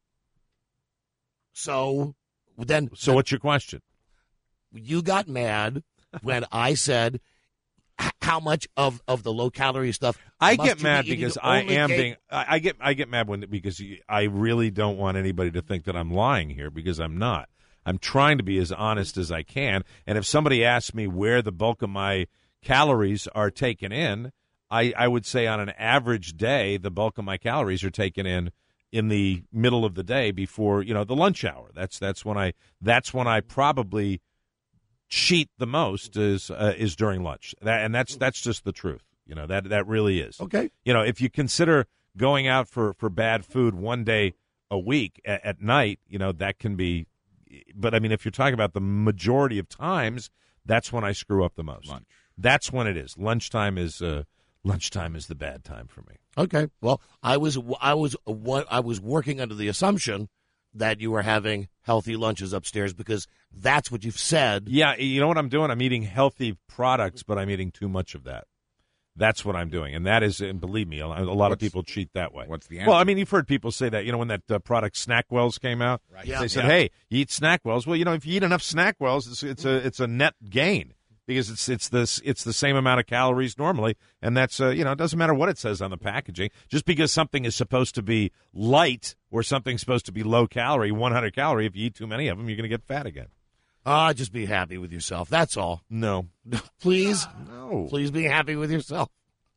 So then, So what's your question? you got mad when I said h- how much of, of the low calorie stuff. I must get you be mad eating because to I only am gain- being. I, I get I get mad when because you- I really don't want anybody to think that I'm lying here because I'm not. I'm trying to be as honest as I can. And if somebody asks me where the bulk of my calories are taken in, I, I would say on an average day, the bulk of my calories are taken in in the middle of the day before, you know, the lunch hour. That's that's when I that's when I probably cheat the most is uh, is during lunch. That, and that's that's just the truth. You know, that that really is. Okay. You know, if you consider going out for, for bad food one day a week at, at night, you know, that can be. But I mean, if you're talking about the majority of times, that's when I screw up the most. Lunch. That's when it is. Lunchtime is uh, lunchtime is the bad time for me. Okay. Well, I was I was what I was working under the assumption that you were having healthy lunches upstairs because that's what you've said. Yeah, you know what I'm doing? I'm eating healthy products, but I'm eating too much of that. That's what I'm doing, and that is, and believe me, a a lot of What's- people cheat that way. what's the answer? Well, I mean, you've heard people say that. You know, when that uh, product Snackwells came out, Right. Yeah. they said, Yeah. "Hey, you eat Snackwells." Well, you know, if you eat enough Snackwells, it's, it's a it's a net gain because it's it's this it's the same amount of calories normally, and that's uh, you know, it doesn't matter what it says on the packaging. Just because something is supposed to be light or something's supposed to be low calorie, one hundred calorie, if you eat too many of them, you're going to get fat again. Ah, just be happy with yourself. That's all. No, Please, no, please be happy with yourself.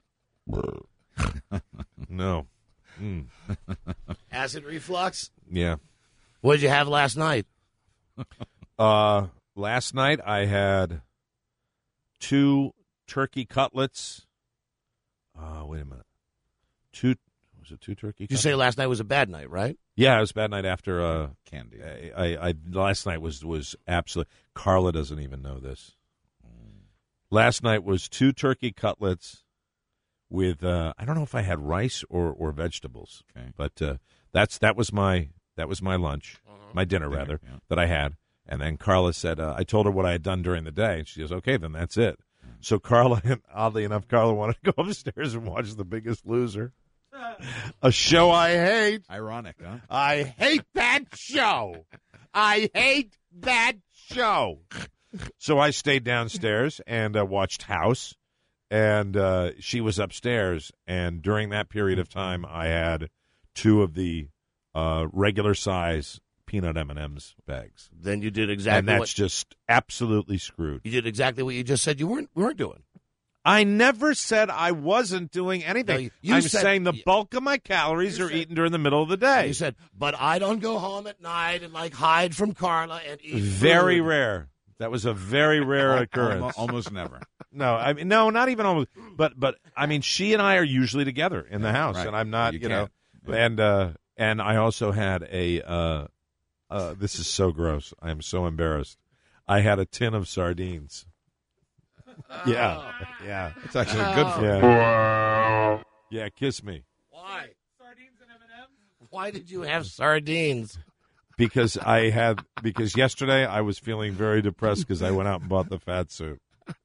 no. Mm. Acid reflux. Yeah. What did you have last night? Uh, last night I had two turkey cutlets. Uh, wait a minute. Two was it two turkey? Did you say last night was a bad night, right? Yeah, it was a bad night after uh, Candy. I, I, I last night was was absolute. Carla doesn't even know this. Last night was two turkey cutlets with uh, I don't know if I had rice or, or vegetables, Okay. but uh, that's that was my that was my lunch, my dinner, Dinner, rather yeah. that I had. And then Carla said, uh, I told her what I had done during the day, and she goes, "Okay, then that's it." So Carla, oddly enough, Carla wanted to go upstairs and watch The Biggest Loser, a show I hate. Ironic, huh? I hate that show. I hate that show. So I stayed downstairs and uh, watched House, and uh, she was upstairs. And during that period of time, I had two of the uh, regular size peanut M and M's bags. Then you did exactly and that's what just absolutely screwed. you did exactly what you just said you weren't weren't doing. I never said I wasn't doing anything. No, you- you I'm said- saying the bulk of my calories are eaten during the middle of the day. You said, but I don't go home at night and like hide from Carla and eat Very food. rare. That was a very rare occurrence. Almost, almost never. No, I mean, no, not even almost. But, but I mean, she and I are usually together in the house, right. and I'm not, You you, know. can't. And uh, and I also had a. Uh, uh, this is so gross. I am so embarrassed. I had a tin of sardines. Yeah, yeah. It's actually good for yeah. you. Yeah. Yeah, kiss me. Why? Sardines and M and M's? Why did you have sardines? Because I had because yesterday I was feeling very depressed because I went out and bought the fat suit.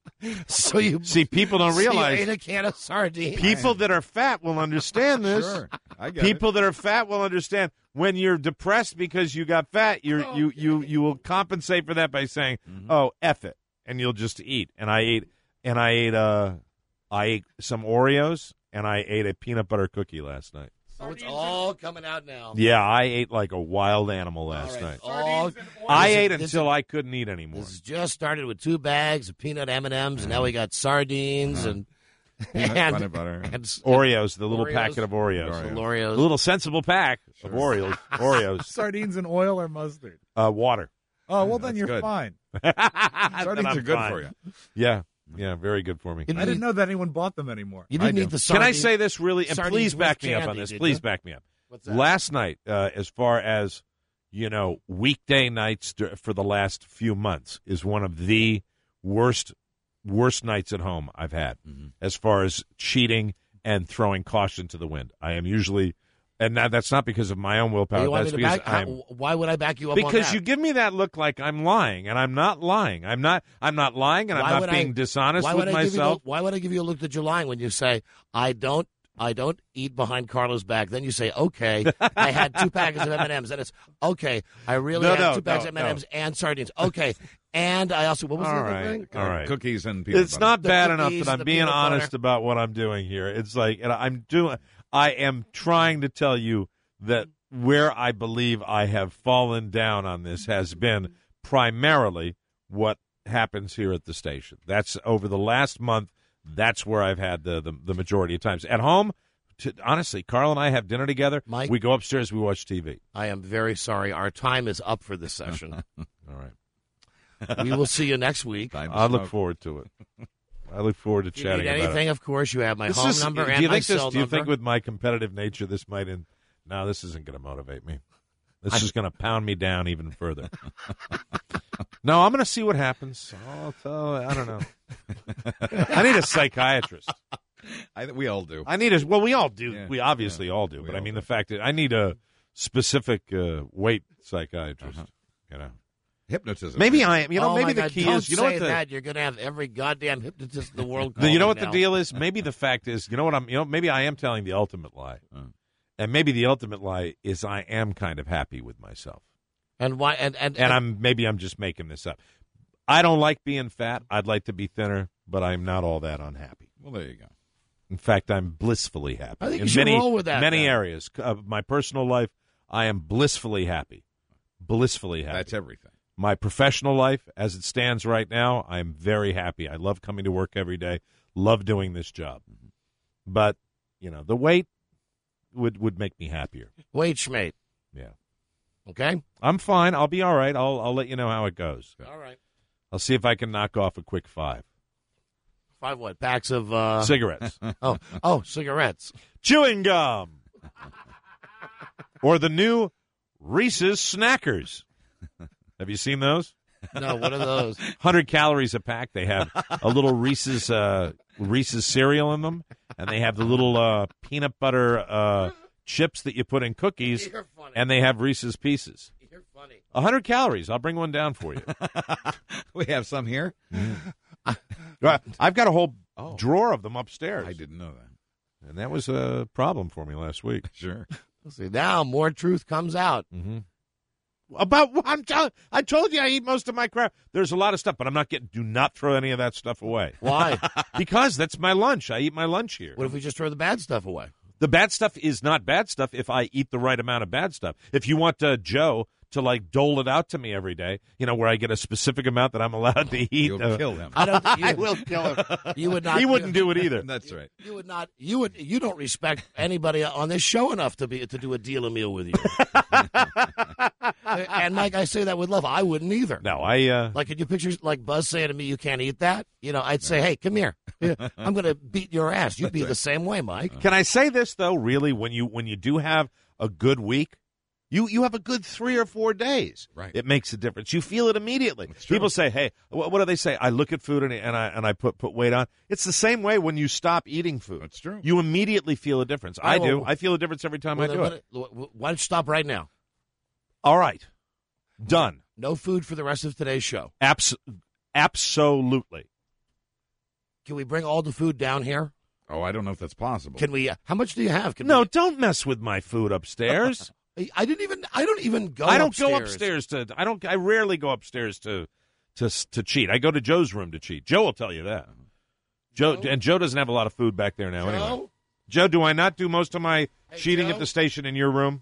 So you see, people don't so you realize ate a can of sardines. people that are fat will understand this. Sure, I get People it. that are fat will understand when you're depressed because you got fat. You're you you you will compensate for that by saying, Mm-hmm. "Oh, F it," and you'll just eat. And I ate and I ate uh I ate some Oreos and I ate a peanut butter cookie last night. So it's all coming out now. Yeah, I ate like a wild animal last All right. night. All, I This is- ate this until is- I couldn't eat anymore. This just started with two bags of peanut M and M's, and now we got sardines and Peanut and, butter butter. and s- Oreos, the little Oreos. packet of Oreos. Oreos. Oreos. A little sensible pack of Oreos. Oreos. Sardines and oil or mustard? Uh, water. Oh, well, then That's you're good. fine. Sardines Then I'm are good fine. for you. Yeah, yeah, very good for me. You I didn't know that anyone bought them anymore. You didn't I eat do. the Can sardines. I say this really? And sardines please back with me up candy, on this. did Please you? back me up. What's that? Last night, uh, as far as, you know, weekday nights dur- for the last few months is one of the worst worst nights at home I've had Mm-hmm. as far as cheating and throwing caution to the wind. I am usually, and that, that's not because of my own willpower. You want That's me to because back, how- I'm. why would I back you up on Because that? you give me that look like I'm lying, and I'm not lying. I'm not. I'm not lying, and Why I'm not would being I- dishonest why with would I give you myself. the- why would I give you a look that you're lying when you say I don't? I don't eat behind Carla's back. Then you say, okay, I had two packets of M and M's. And it's, okay, I really No, had no, two packets no, of M and M's and sardines. Okay, and I also, what was All the other right, thing? all right. Cookies and peanut It's butter. not The bad enough cookies, that I'm the being peanut honest butter. about what I'm doing here. It's like, and I'm doing. I am trying to tell you that where I believe I have fallen down on this has been primarily what happens here at the station. That's over the last month. That's where I've had the the, the majority of times at home. To, honestly, Carl and I have dinner together. Mike? We go upstairs. We watch T V. I am very sorry. Our time is up for this session. All right. We will see you next week. Time to I look smoke. forward to it. I look forward to If you chatting need about it. anything, of course, you have my This home is- number do and you my think this, cell Do you number. think with my competitive nature, this might? In, no, this isn't going to motivate me. This is going to pound me down even further. No, I'm going to see what happens. I'll tell. I don't know. I need a psychiatrist. I, we all do. I need a. Well, we all do. Yeah. We obviously Yeah. all do. We But I all mean, do. the fact that I need a specific uh, weight psychiatrist. Uh-huh. You know, Hypnotism. maybe I am. You know, oh maybe my the God, key don't is. You know say what the. that. You're going to have every goddamn hypnotist in the world. The, you know calling what the now. deal is? Maybe the fact is, you know what I'm, you know, maybe I am telling the ultimate lie. Uh. And maybe the ultimate lie is I am kind of happy with myself. And why? And and, And I'm, maybe I'm just making this up. I don't like being fat. I'd like to be thinner, but I'm not all that unhappy. Well, there you go. In fact, I'm blissfully happy. I think you in should many, roll with that, many then. areas of my personal life, I am blissfully happy. Blissfully happy. That's everything. My professional life, as it stands right now, I'm very happy. I love coming to work every day. Love doing this job. But, you know, the weight would, would make me happier. Wait, Schmate. Yeah. Okay? I'm fine. I'll be all right. I'll I'll let you know how it goes. All right. I'll see if I can knock off a quick five. Five what? Packs of uh Cigarettes. Oh, oh, cigarettes. Chewing gum. Or the new Reese's Snackers. Have you seen those? No, what are those? one hundred calories a pack. They have a little Reese's uh, Reese's cereal in them, and they have the little uh, peanut butter uh, chips that you put in cookies, You're funny. and they have Reese's Pieces. You're funny. one hundred calories. I'll bring one down for you. We have some here. Right. I've got a whole Oh. drawer of them upstairs. I didn't know that. And that was a problem for me last week. Sure. See, now more truth comes out. Mm-hmm. About what I'm telling, I told you I eat most of my crap. There's a lot of stuff, but I'm not getting. Do not throw any of that stuff away. Why? Because that's my lunch. I eat my lunch here. What if we just throw the bad stuff away? The bad stuff is not bad stuff if I eat the right amount of bad stuff. If you want uh, Joe to like dole it out to me every day, you know, where I get a specific amount that I'm allowed to eat. You'll uh, kill him. I don't. think You, I will kill him. You would not. He wouldn't do it either. That's right. You would not. You would. You don't respect anybody on this show enough to be to do a deal a meal with you. And Mike, I say that with love. I wouldn't either. No, I. Uh, Like, could you picture like Buzz saying to me, "You can't eat that"? You know, I'd say, "Hey, come here. I'm going to beat your ass." You'd be the same way, Mike. Can I say this though? Really, when you when you do have a good week, you you have a good three or four days. Right. It makes a difference. You feel it immediately. People say, "Hey, what, what do they say?" I look at food and, and I and I put put weight on. It's the same way when you stop eating food. That's true. You immediately feel a difference. I Oh, do. well, I feel a difference every time Well, I do then it. let- Why don't you stop right now? All right, done. No food for the rest of today's show. Abs- absolutely. Can we bring all the food down here? Oh, I don't know if that's possible. Can we? Uh, how much do you have? Can No, we, don't mess with my food upstairs. I didn't even. I don't even go. I don't upstairs. go upstairs to. I don't. I rarely go upstairs to, to to cheat. I go to Joe's room to cheat. Joe will tell you that. Joe, Joe? and Joe doesn't have a lot of food back there now. Joe? Anyway, Joe, do I not do most of my Hey, cheating Joe? at the station in your room?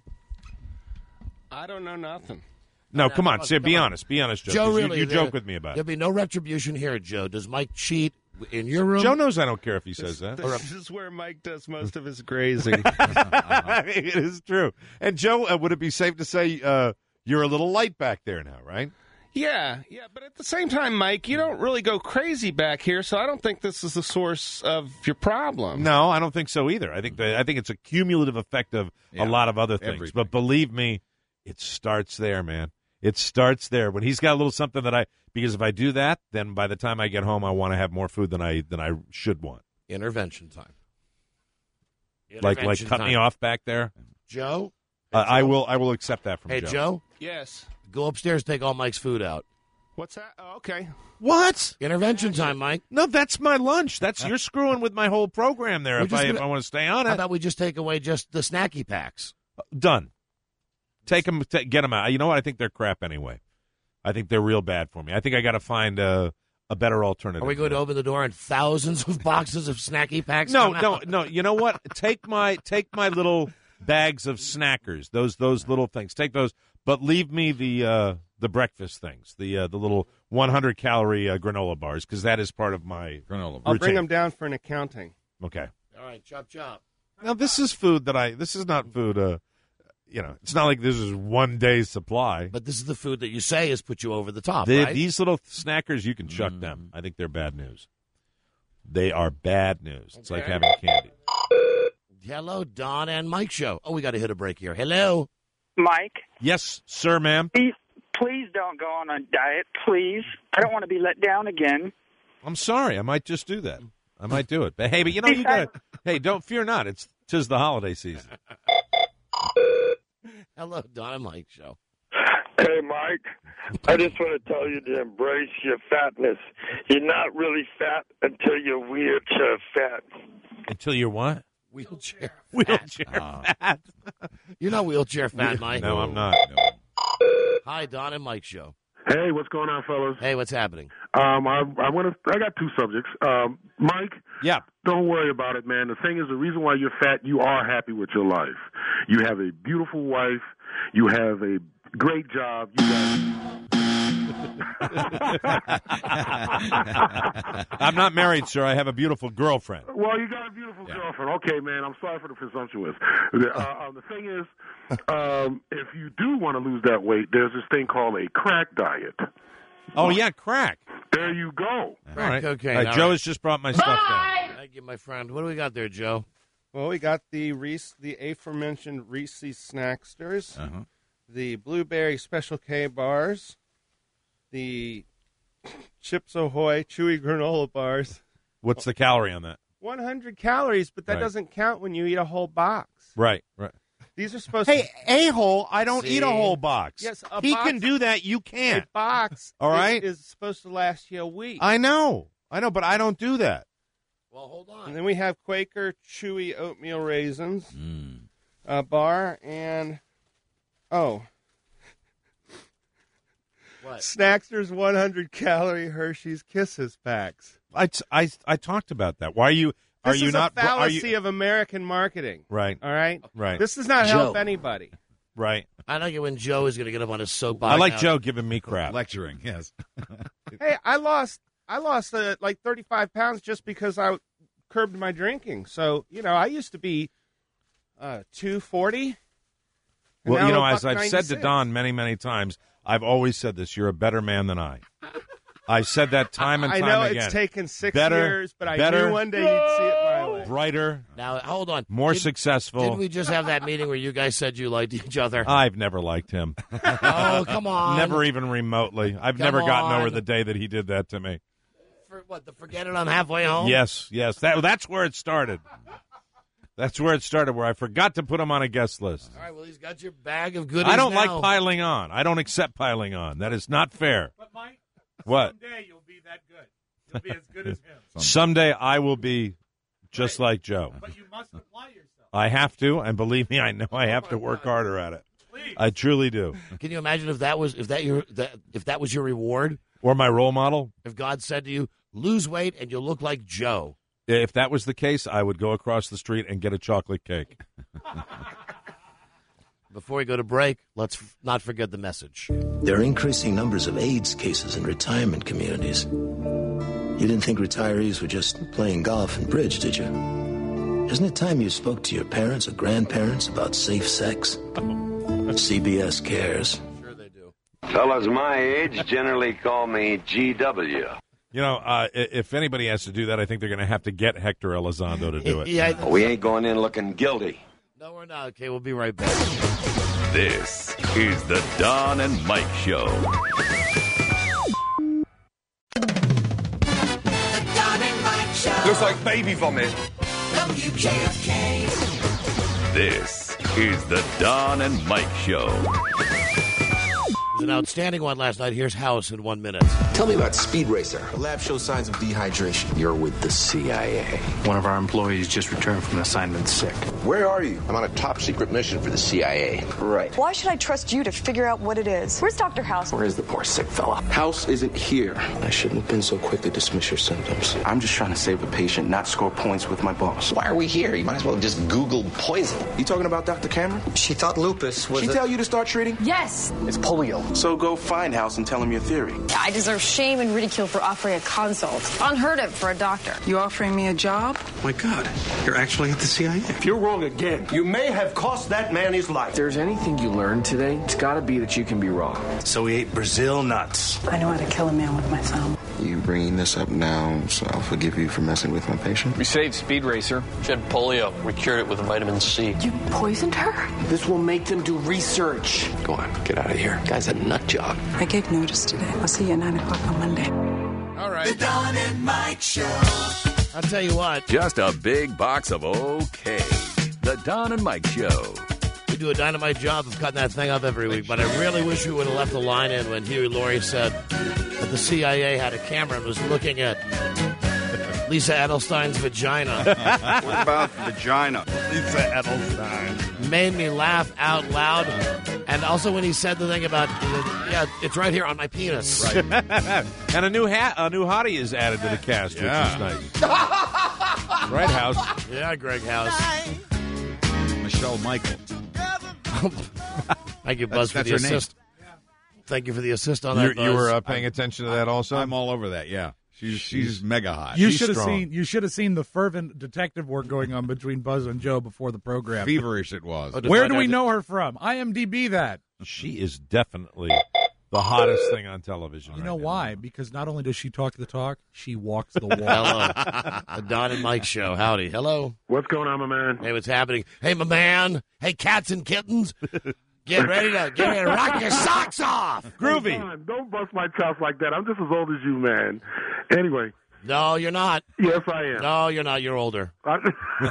I don't know nothing. No, No, come on, come on, say, be come on. honest. Be honest, Joe. Joe, 'cause you- really, you, there- joke with me about There'll it. be no retribution here, Joe. Does Mike cheat in your room? Joe knows I don't care if he says that. This is where Mike does most of his grazing. It is true. And Joe, uh, would it be safe to say uh, you're a little light back there now, right? Yeah, yeah, but at the same time, Mike, you don't really go crazy back here, so I don't think this is the source of your problem. No, I don't think so either. I think that, I think it's a cumulative effect of Yeah, a lot of other things. everything. But believe me, it starts there, man. It starts there. When he's got a little something that I because if I do that, then by the time I get home, I want to have more food than I than I should want. Intervention time. Like like Intervention cut time. me off back there. Joe. Uh, Hey, I Joe? will I will accept that from Hey, Joe. Joe. Yes. Go upstairs. Take all Mike's food out. What's that? Oh, okay. What? Intervention time, Mike. No, that's my lunch. That's you're screwing with my whole program there. We're If just I if gonna- I want to stay on How it, about we just take away just the snacky packs? done. Take them, t- get them out. You know what? I think they're crap anyway. I think they're real bad for me. I think I got to find a a better alternative. Are we going to open the door and thousands of boxes of snacky packs? No, come no, out? no. You know what? Take my take my little bags of snackers. Those those little things. Take those, but leave me the uh, the breakfast things. The uh, the little one hundred calorie uh, granola bars because that is part of my granola. I'll routine. bring them down for an accounting. Okay. All right, chop chop. Now this is food that I. This is not food. Uh, you know, it's not like this is one day's supply. But this is the food that you say has put you over the top, The- right? These little snackers, you can chuck them. I think they're bad news. They are bad news. It's like Okay. having candy. Hello, Don and Mike show. Oh, we got to hit a break here. Hello. Mike, Yes, sir, ma'am. please, please don't go on a diet, please. I don't want to be let down again. I'm sorry. I might just do that. I might do it. But hey, but you know you got to. Hey, don't fear not. It's tis the holiday season. Hello, Don and Mike show. Hey, Mike, I just want to tell you to embrace your fatness. You're not really fat until you're wheelchair fat. Until you're what? Wheelchair. Wheelchair fat. You're not wheelchair fat, Mike. No, I'm not. Hi, Don and Mike show. Hey, what's going on, fellas? Hey, what's happening? Um, I, I want to. I got two subjects. Um, Mike. Yeah. Don't worry about it, man. The thing is, the reason why you're fat, you are happy with your life. You have a beautiful wife. You have a great job. You got. I'm not married, sir. I have a beautiful girlfriend. Well, you got a beautiful girlfriend. Okay, man. I'm sorry for the presumptuous. The, uh, um, the thing is, um, if you do want to lose that weight, there's this thing called a crack diet. Oh yeah, crack. There you go. All right. cocaine, All right, all Joe right. has just brought my stuff down. Thank you, my friend. What do we got there, Joe? Well, we got the Reese, the aforementioned Reese's Snacksters, Uh-huh. the Blueberry Special K bars, the Chips Ahoy Chewy Granola bars. What's the calorie on that? one hundred calories, but that Right. doesn't count when you eat a whole box. Right, right. These are supposed Hey, to... a-hole, I don't See? eat a whole box. Yes, a he box- can do that. You can't. A box All is- right. is supposed to last you a week. I know. I know, but I don't do that. Well, hold on. And then we have Quaker Chewy Oatmeal Raisins Mm. uh, bar and, oh, What? Snacksters one hundred calorie Hershey's Kisses packs. I, t- I, I talked about that. Why are you are This you is not a fallacy are you of American marketing. Right. All right? Right. This does not Joe. help anybody. Right. I like it when Joe is going to get up on his soapbox. I like Joe giving me crap. Lecturing, yes. Hey, I lost I lost uh, like thirty-five pounds just because I curbed my drinking. So, you know, I used to be uh, two forty. Well, you know, as I've said to Don many, many times, I've always said this, you're a better man than I. I've said that time and I time know again. it's taken six better, years, but I better, knew one day you'd see it my way. Brighter. Now, hold on. More Did- successful. Didn't we just have that meeting where you guys said you liked each other? I've never liked him. Oh, come on. Never even remotely. I've Come never gotten on. over the day that he did that to me. For what, the forget it, I'm halfway home? Yes, yes. That, that's where it started. That's where it started, where I forgot to put him on a guest list. All right, well, he's got your bag of goodies I don't now. like piling on. I don't accept piling on. That is not fair. But Mike, What? someday you'll be that good. You'll be as good as him. Someday I will be just like Joe. But you must apply yourself. I have to, and believe me, I know I have to work harder at it. I truly do. Can you imagine if that was if that your that, if that was your reward? Or my role model? If God said to you, lose weight and you'll look like Joe. If that was the case, I would go across the street and get a chocolate cake. Before we go to break, let's f- not forget the message. There are increasing numbers of AIDS cases in retirement communities. You didn't think retirees were just playing golf and bridge, did you? Isn't it time you spoke to your parents or grandparents about safe sex? C B S cares. Sure they do. Fellas my age generally call me G W. You know, uh, i- if anybody has to do that, I think they're going to have to get Hector Elizondo to do it. Yeah, I- We ain't going in looking guilty. No, we're not. Okay, we'll be right back. This is the Don and Mike Show. Looks like baby vomit. W K F K. This is the Don and Mike Show. It was an outstanding one last night. Here's House in one minute. Tell me about Speed Racer. The lab shows signs of dehydration. You're with the C I A. One of our employees just returned from an assignment sick. Where are you? I'm on a top secret mission for the C I A. Right. Why should I trust you to figure out what it is? Where's Doctor House? Where is the poor sick fella? House isn't here. I shouldn't have been so quick to dismiss your symptoms. I'm just trying to save the patient, not score points with my boss. Why are we here? You might as well just Google poison. You talking about Doctor Cameron? She thought lupus was. She a- tell you to start treating? Yes. It's polio. So go find House and tell him your theory. I deserve shame and ridicule for offering a consult. Unheard of for a doctor. You offering me a job? My God, you're actually at the C I A. If you're wrong again, you may have cost that man his life. If there's anything you learned today, it's got to be that you can be wrong. So he ate Brazil nuts. I know how to kill a man with my thumb. You bringing this up now, so I'll forgive you for messing with my patient? We saved Speed Racer. She had polio. We cured it with vitamin C. You poisoned her? This will make them do research. Go on, get out of here. Guy's a nut job. I gave notice today. I'll see you at nine o'clock on Monday. All right. The Don and Mike Show. I'll tell you what. Just a big box of okay. The Don and Mike Show. We do a dynamite job of cutting that thing up every week, but I really wish we would have left the line in when Huey Laurie said that the C I A had a camera and was looking at Lisa Edelstein's vagina. What about vagina? Lisa Edelstein. Made me laugh out loud. And also when he said the thing about, yeah, it's right here on my penis. Right. And a new hat, a new hottie is added to the cast, Yeah. which is nice. Right, House? Yeah, Greg House. Michelle Michael. Thank you, Buzz, That's- for that's the her name. assist. Thank you for the assist on You, that, Buzz. you were uh, paying attention to that also? I'm all over that, yeah. She's she's mega hot. You She's should have strong. seen. You should have seen the fervent detective work going on between Buzz and Joe before the program. Feverish it was. Oh, to Where find do we out know her from? I M D B that. She is definitely the hottest thing on television. You right know now. why? Because not only does she talk the talk, she walks the walk. Hello. The Don and Mike Show. Howdy. Hello. What's going on, my man? Hey, what's happening? Hey, my man. Hey, cats and kittens. Get ready to get ready to rock your socks off. Groovy. Hey, Don, don't bust my chops like that. I'm just as old as you, man. Anyway. No, you're not. Yes, I am. No, you're not. You're older. Mike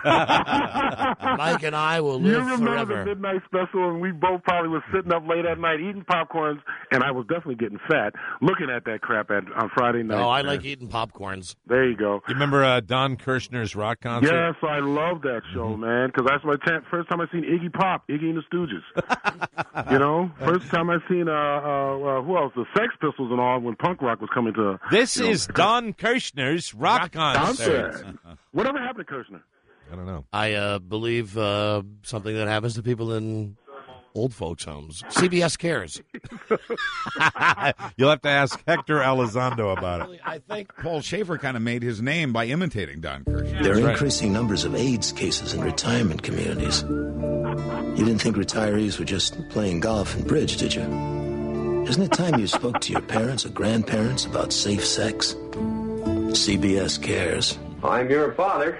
and I will You live remember forever. the midnight special, and we both probably was sitting up late at night eating popcorns, and I was definitely getting fat looking at that crap at, on Friday night. No, I man. like eating popcorns. There you go. You remember uh, Don Kirshner's rock concert? Yes, I love that show, Mm-hmm. man, because that's my t- first time I seen Iggy Pop, Iggy and the Stooges. You know, first time I seen uh, uh, uh, who else? The Sex Pistols and all when punk rock was coming to. This you know, is Don Kirshner's rock, concert. concert. Whatever happened to Kirshner? I don't know. I uh, believe uh, something that happens to people in old folks' homes. C B S Cares. You'll have to ask Hector Elizondo about it. I think Paul Schaefer kind of made his name by imitating Don Kirshner. There are Right. increasing numbers of AIDS cases in retirement communities. You didn't think retirees were just playing golf and bridge, did you? Isn't it time you spoke to your parents or grandparents about safe sex? C B S Cares. I'm your father.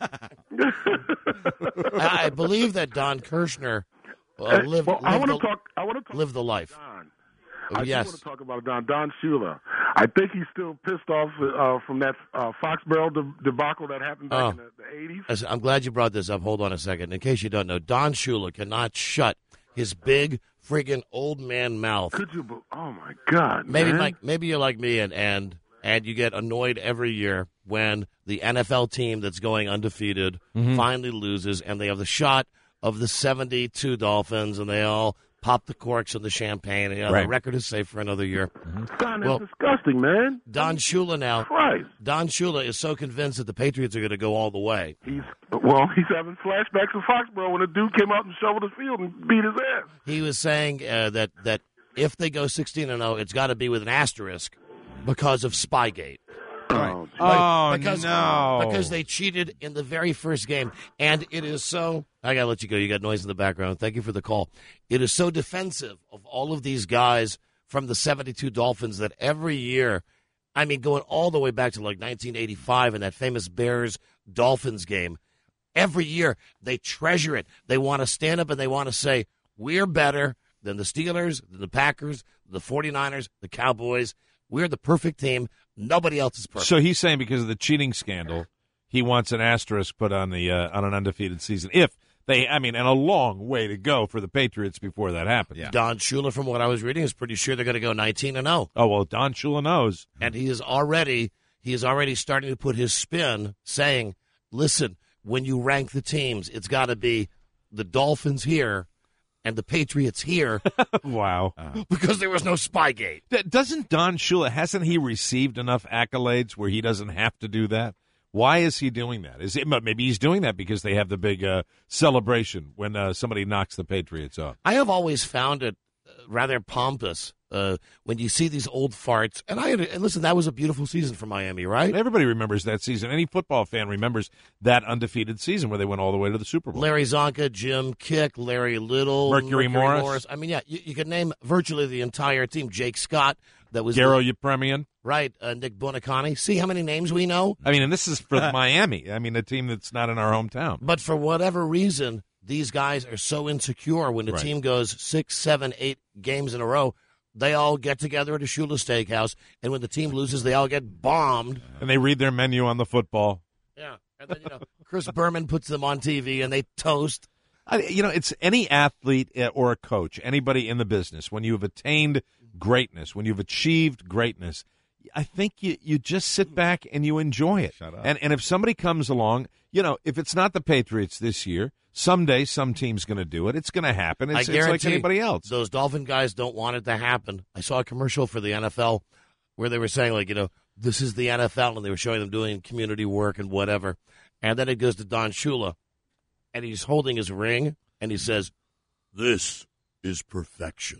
I, I believe that Don Kirshner uh, lived, well, I lived, want the, to talk. I want to talk. lived the life. Don. Uh, I yes. do want to talk about Don Don Shula. I think he's still pissed off uh, from that uh, Foxborough de- debacle that happened back Oh. in the, the eighties. Listen, I'm glad you brought this up. Hold on a second. In case you don't know, Don Shula cannot shut his big friggin' old man mouth. Could you? be- Oh my God! Maybe man. like maybe you're like me and, and and you get annoyed every year when the N F L team that's going undefeated Mhm. finally loses and they have the shot of the seventy-two Dolphins and they all pop the corks in the champagne and you know, Right. the record is safe for another year. Don, that's Well, disgusting, man. Don Shula now. Christ. Don Shula is so convinced that the Patriots are going to go all the way. He's well. He's having flashbacks of Foxborough when a dude came out and shoveled his field and beat his ass. He was saying uh, that that if they go sixteen and oh, it's got to be with an asterisk because of Spygate. Oh, Oh, because, no. Because they cheated in the very first game. And it is so... I got to let you go. You got noise in the background. Thank you for the call. It is so defensive of all of these guys from the seventy-two Dolphins that every year, I mean, going all the way back to like nineteen eighty-five and that famous Bears-Dolphins game, every year they treasure it. They want to stand up and they want to say, we're better than the Steelers, than the Packers, the 49ers, the Cowboys. We're the perfect team. Nobody else is perfect. So he's saying because of the cheating scandal, he wants an asterisk put on the uh, on an undefeated season. If they, I mean, and a long way to go for the Patriots before that happens. Yeah. Don Shula, from what I was reading, is pretty sure they're going to go nineteen and oh. Oh well, Don Shula knows, And he is already he is already starting to put his spin, saying, "Listen, when you rank the teams, it's got to be the Dolphins here and the Patriots here." Wow. Because there was no Spygate. D- doesn't Don Shula, hasn't he received enough accolades where he doesn't have to do that? Why is he doing that? Is it maybe he's doing that because they have the big uh, celebration when uh, somebody knocks the Patriots off? I have always found it uh, rather pompous uh, when you see these old farts. And I and listen, that was a beautiful season for Miami, right? Everybody remembers that season. Any football fan remembers that undefeated season where they went all the way to the Super Bowl. Larry Zonka, Jim Kick, Larry Little, Mercury Morris. I mean, yeah, you, you could name virtually the entire team. Jake Scott, that was Garo the- Yepremian. right. Uh, Nick Buoniconti. See how many names we know. I mean, and this is for Miami. I mean, a team that's not in our hometown. But for whatever reason, these guys are so insecure when the Right. team goes six, seven, eight games in a row. They all get together at a Shula Steakhouse, and when the team loses, they all get bombed. And they read their menu on the football. Yeah, and then you know Chris Berman puts them on T V, and they toast. I, you know, it's any athlete uh, or a coach, anybody in the business, when you've attained greatness, when you've achieved greatness, I think you, you just sit back and you enjoy it. Shut up. And and if somebody comes along, you know, if it's not the Patriots this year, someday some team's going to do it. It's going to happen. It's, I it's guarantee like anybody else. Those Dolphin guys don't want it to happen. I saw a commercial for the N F L where they were saying, like, you know, this is the N F L, and they were showing them doing community work and whatever. And then it goes to Don Shula, and he's holding his ring, and he says, "This is perfection."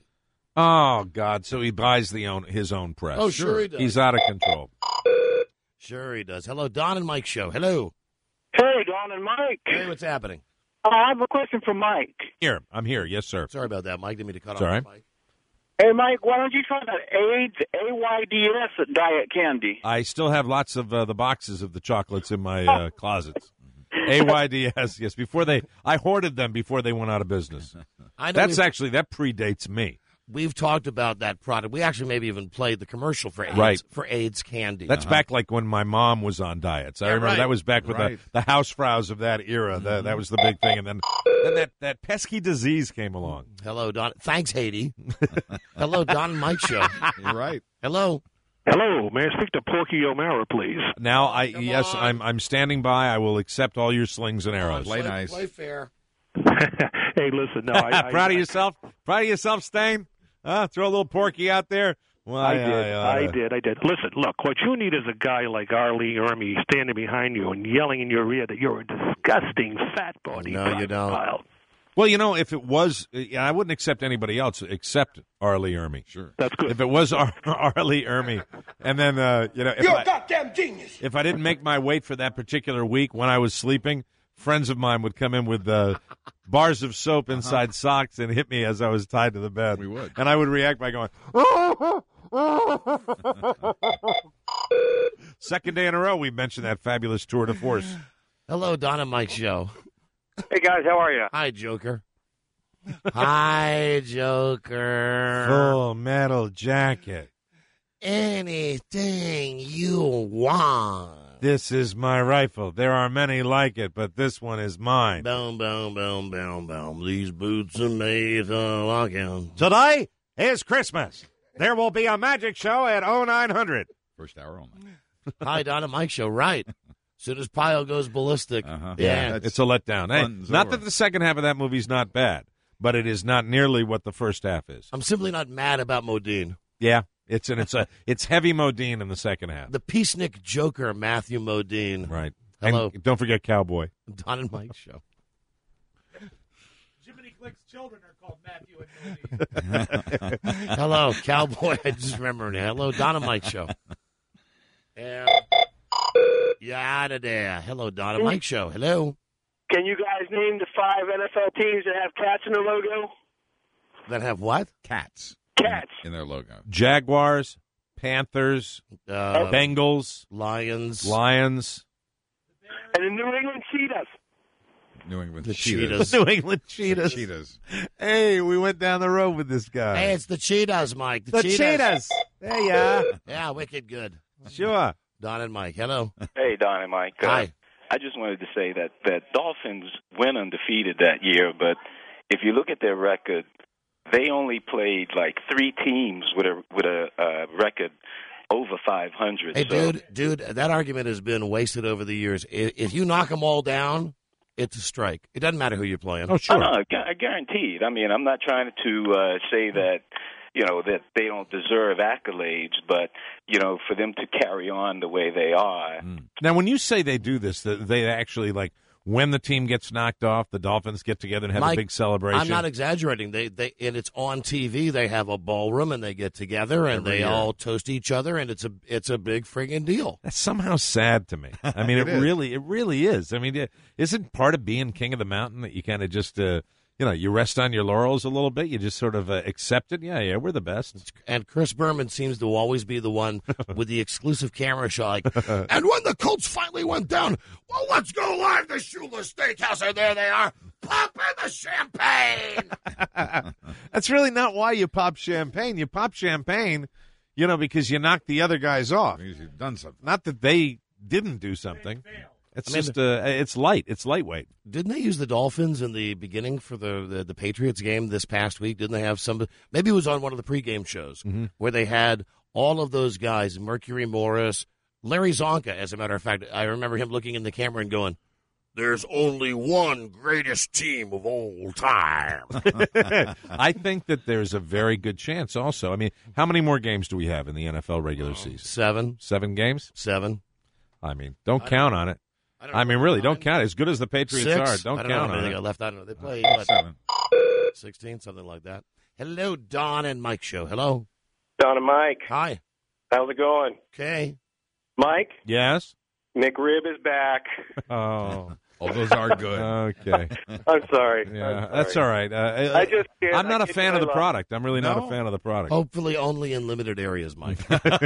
Oh, God. So he buys the own his own press. Oh, sure he does. He's out of control. Sure he does. Hello, Don and Mike show. Hello. Hey, Don and Mike. Hey, what's happening? Uh, I have a question for Mike. Here. I'm here. Yes, sir. Sorry about that, Mike. Didn't mean to cut It's off all right. Mike. Hey, Mike, why don't you try that AIDS, A Y D S at Diet Candy? I still have lots of uh, the boxes of the chocolates in my uh, closets. A Y D S, yes. Before they, I hoarded them before they went out of business. I know That's we've- actually, that predates me. We've talked about that product. We actually maybe even played the commercial for AIDS, Right. for AIDS candy. That's back like when my mom was on diets. I Yeah, remember right. that was back with Right. the, the housefraus of that era. That, that was the big thing. And then, then that, that pesky disease came along. Hello, Don. Thanks, Haiti. Hello, Don and Mike show. You're right. Hello. Hello, may I speak to Porky O'Mara, please? Now, I Come yes, on. I'm I'm standing by. I will accept all your slings and arrows. Play nice. Play fair. Hey, listen, no, I, I Proud of yourself? Proud of yourself, Stain? Huh? Throw a little Porky out there? Well, I yeah, did. yeah, I yeah. did. I did. Listen, look, what you need is a guy like Arlie Ermy standing behind you and yelling in your ear that you're a disgusting fat body. No, you don't. crocodile. Well, you know, if it was, yeah, I wouldn't accept anybody else except Arlie Ermy. Sure. That's good. If it was Ar- Arlie Ermy, and then, uh, you know, if You're I, a goddamn genius. if I didn't make my weight for that particular week when I was sleeping, friends of mine would come in with uh, bars of soap inside uh-huh. socks and hit me as I was tied to the bed. We would. And I would react by going, second day in a row we mentioned that fabulous tour de force. Hello, Don and Mike Show. Hey, guys, how are you? Hi, Joker. Hi, Joker. Full Metal Jacket. Anything you want. This is my rifle. There are many like it, but this one is mine. Boom, boom, boom, boom, boom. These boots are made to lock in. Today is Christmas. There will be a magic show at oh nine hundred. First hour only. Hi, Don and Mike Show. Right. As soon as Pyle goes ballistic. Uh-huh. Yeah. yeah it's a letdown. Hey, not over. that the second half of that movie's not bad, but it is not nearly what the first half is. I'm simply not mad about Modine. Yeah. It's and it's a it's heavy Modine in the second half. The peacenik Joker, Matthew Modine. Right. Hello. And don't forget Cowboy. Don and Mike Show. Jiminy Glick's children are called Matthew and Modine. Hello, Cowboy. I just remember now. Hello, Don and Mike Show. And you're out of there. Hello, Don and Mike Show. Hello. Can you guys name the five N F L teams that have cats in their logo? That have what? Cats. Cats. In their logo. Jaguars, Panthers, uh, Bengals, Lions. Lions. And the New England Cheetahs. New England the Cheetahs. Cheetahs. New England Cheetahs. The Cheetahs. Hey, we went down the road with this guy. Hey, it's the Cheetahs, Mike. The, the Cheetahs. Cheetahs. There you are. Yeah, wicked good. Sure. Don and Mike, hello. Hey, Don and Mike. Uh, Hi. I just wanted to say that, that Dolphins went undefeated that year, but if you look at their record, they only played like three teams with a with a uh, record over five hundred. Hey, so. dude, dude, that argument has been wasted over the years. If, if you knock them all down, it's a strike. It doesn't matter who you're playing. Oh, sure. Oh, no, gu- guaranteed. I mean, I'm not trying to uh, say that, you know, that they don't deserve accolades, but, you know, for them to carry on the way they are. Mm. Now, when you say they do this, that they actually, like, when the team gets knocked off, the Dolphins get together and have Mike, a big celebration. I'm not exaggerating. They, they, and it's on T V. They have a ballroom and they get together and Every they year. all toast each other, and it's a, it's a big friggin' deal. That's somehow sad to me. I mean, it, It is. really, it really is. I mean, it, isn't part of being king of the mountain that you kind of just, uh, you know, you rest on your laurels a little bit. You just sort of uh, accept it. Yeah, yeah, we're the best. And Chris Berman seems to always be the one with the exclusive camera shot. Like, and when the Colts finally went down, well, let's go live to Shula Steakhouse, and there they are, popping the champagne. That's really not why you pop champagne. You pop champagne, you know, because you knock the other guys off. Means you've done something. Not that they didn't do something. It's I mean, just, uh, it's light. It's lightweight. Didn't they use the Dolphins in the beginning for the, the, the Patriots game this past week? Didn't they have some? Maybe it was on one of the pregame shows Mhm. where they had all of those guys, Mercury Morris, Larry Zonka, as a matter of fact. I remember him looking in the camera and going, "There's only one greatest team of all time." I think that there's a very good chance also. I mean, how many more games do we have in the N F L regular season? Seven. Seven games? Seven. I mean, don't count on it. I, I mean, really, don't count. As good as the Patriots Six? are, don't I don't count know how on many it. they got left. I don't know. They played Uh, what, seven. sixteen, something like that. Hello, Don and Mike Show. Hello. Don and Mike. Hi. How's it going? Okay. Mike, Yes? McRib is back. Oh. All those are good. Okay. I'm sorry. Yeah, I'm sorry. that's all right. Uh, I, I just can't- I'm not I a can't fan say of the love. product. I'm really not No? a fan of the product. Hopefully only in limited areas, Mike.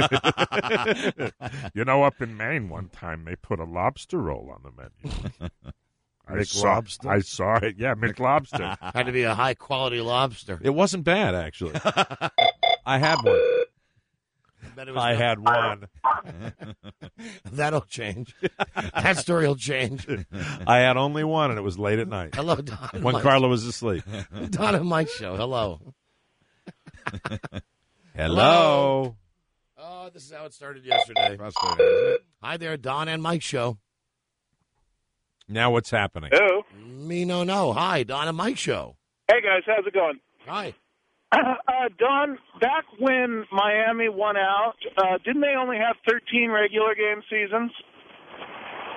You know, up in Maine one time they put a lobster roll on the menu. I saw, McLobster? I saw it. Yeah, McLobster. Had to be a high-quality lobster. It wasn't bad, actually. I had one. Bet it was I not- had one. That'll change. That story will change. I had only one, and it was late at night. Hello, Don. and When Mike. Carla was asleep. Don and Mike Show. Hello. Hello. Oh, this is how it started yesterday. Frustrating, isn't it? Hi there, Don and Mike Show. Now what's happening? Hello. Me no no. Hi, Don and Mike Show. Hey, guys. How's it going? Hi. Uh, Don, back when Miami won out, uh, didn't they only have thirteen regular game seasons?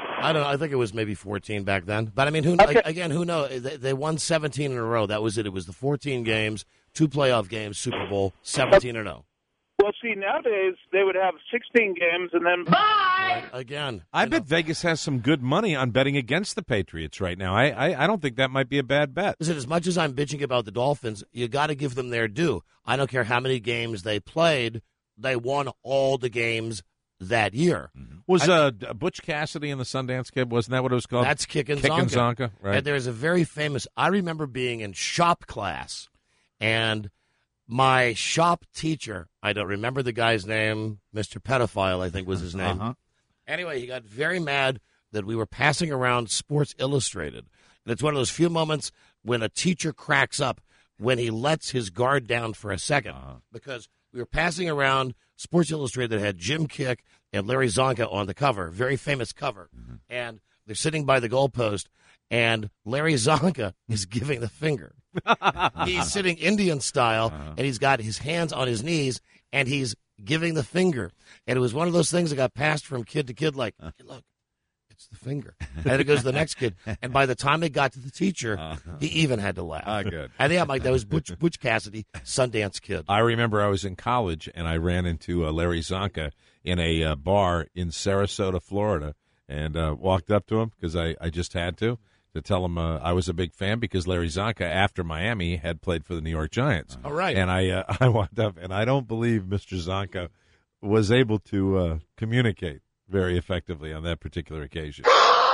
I don't know. I think it was maybe fourteen back then. But, I mean, who Okay. again, who knows? They, they won seventeen in a row. That was it. It was the fourteen games, two playoff games, Super Bowl, seventeen and oh. Well, see, nowadays they would have sixteen games and then bye again. I bet Vegas has some good money on betting against the Patriots right now. I, I, I don't think that might be a bad bet. Listen, as much as I'm bitching about the Dolphins, you got to give them their due. I don't care how many games they played; they won all the games that year. Was I- uh, Butch Cassidy and the Sundance Kid? Wasn't that what it was called? That's Kickin' Kickin' Zonka. Zonka, right? And there's a very famous. I remember being in shop class, and my shop teacher, I don't remember the guy's name, Mister Pedophile, I think was his name. Uh-huh. Anyway, he got very mad that we were passing around Sports Illustrated. And it's one of those few moments when a teacher cracks up when he lets his guard down for a second. Uh-huh. Because we were passing around Sports Illustrated that had Jim Kick and Larry Zonka on the cover, very famous cover. Mm-hmm. And they're sitting by the goalpost, and Larry Zonka is giving the finger. He's sitting Indian style, Uh-huh. and he's got his hands on his knees, and he's giving the finger. And it was one of those things that got passed from kid to kid, like, hey, look, it's the finger. And then it goes to the next kid. And by the time it got to the teacher, Uh-huh. he even had to laugh. Ah, good. And yeah, Mike, that was Butch, Butch Cassidy, Sundance Kid. I remember I was in college and I ran into uh, Larry Zonka in a uh, bar in Sarasota, Florida, and uh, walked up to him because I, I just had to to tell him uh, I was a big fan because Larry Zonka, after Miami, had played for the New York Giants. All right. And I uh, I walked up, and I don't believe Mister Zonka was able to uh, communicate very effectively on that particular occasion.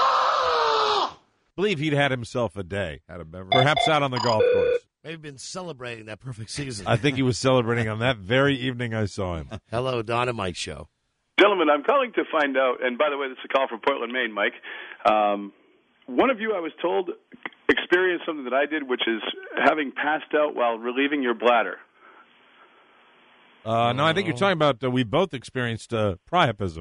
Believe he'd had himself a day, Had a beverage. perhaps out on the golf course. Maybe been celebrating that perfect season. I think he was celebrating on that very evening I saw him. Hello, Don and Mike Show. Gentlemen, I'm calling to find out, and by the way, this is a call from Portland, Maine, Mike. Um, one of you, I was told, experienced something that I did, which is having passed out while relieving your bladder. Uh, no, I think you're talking about uh, we both experienced uh, priapism.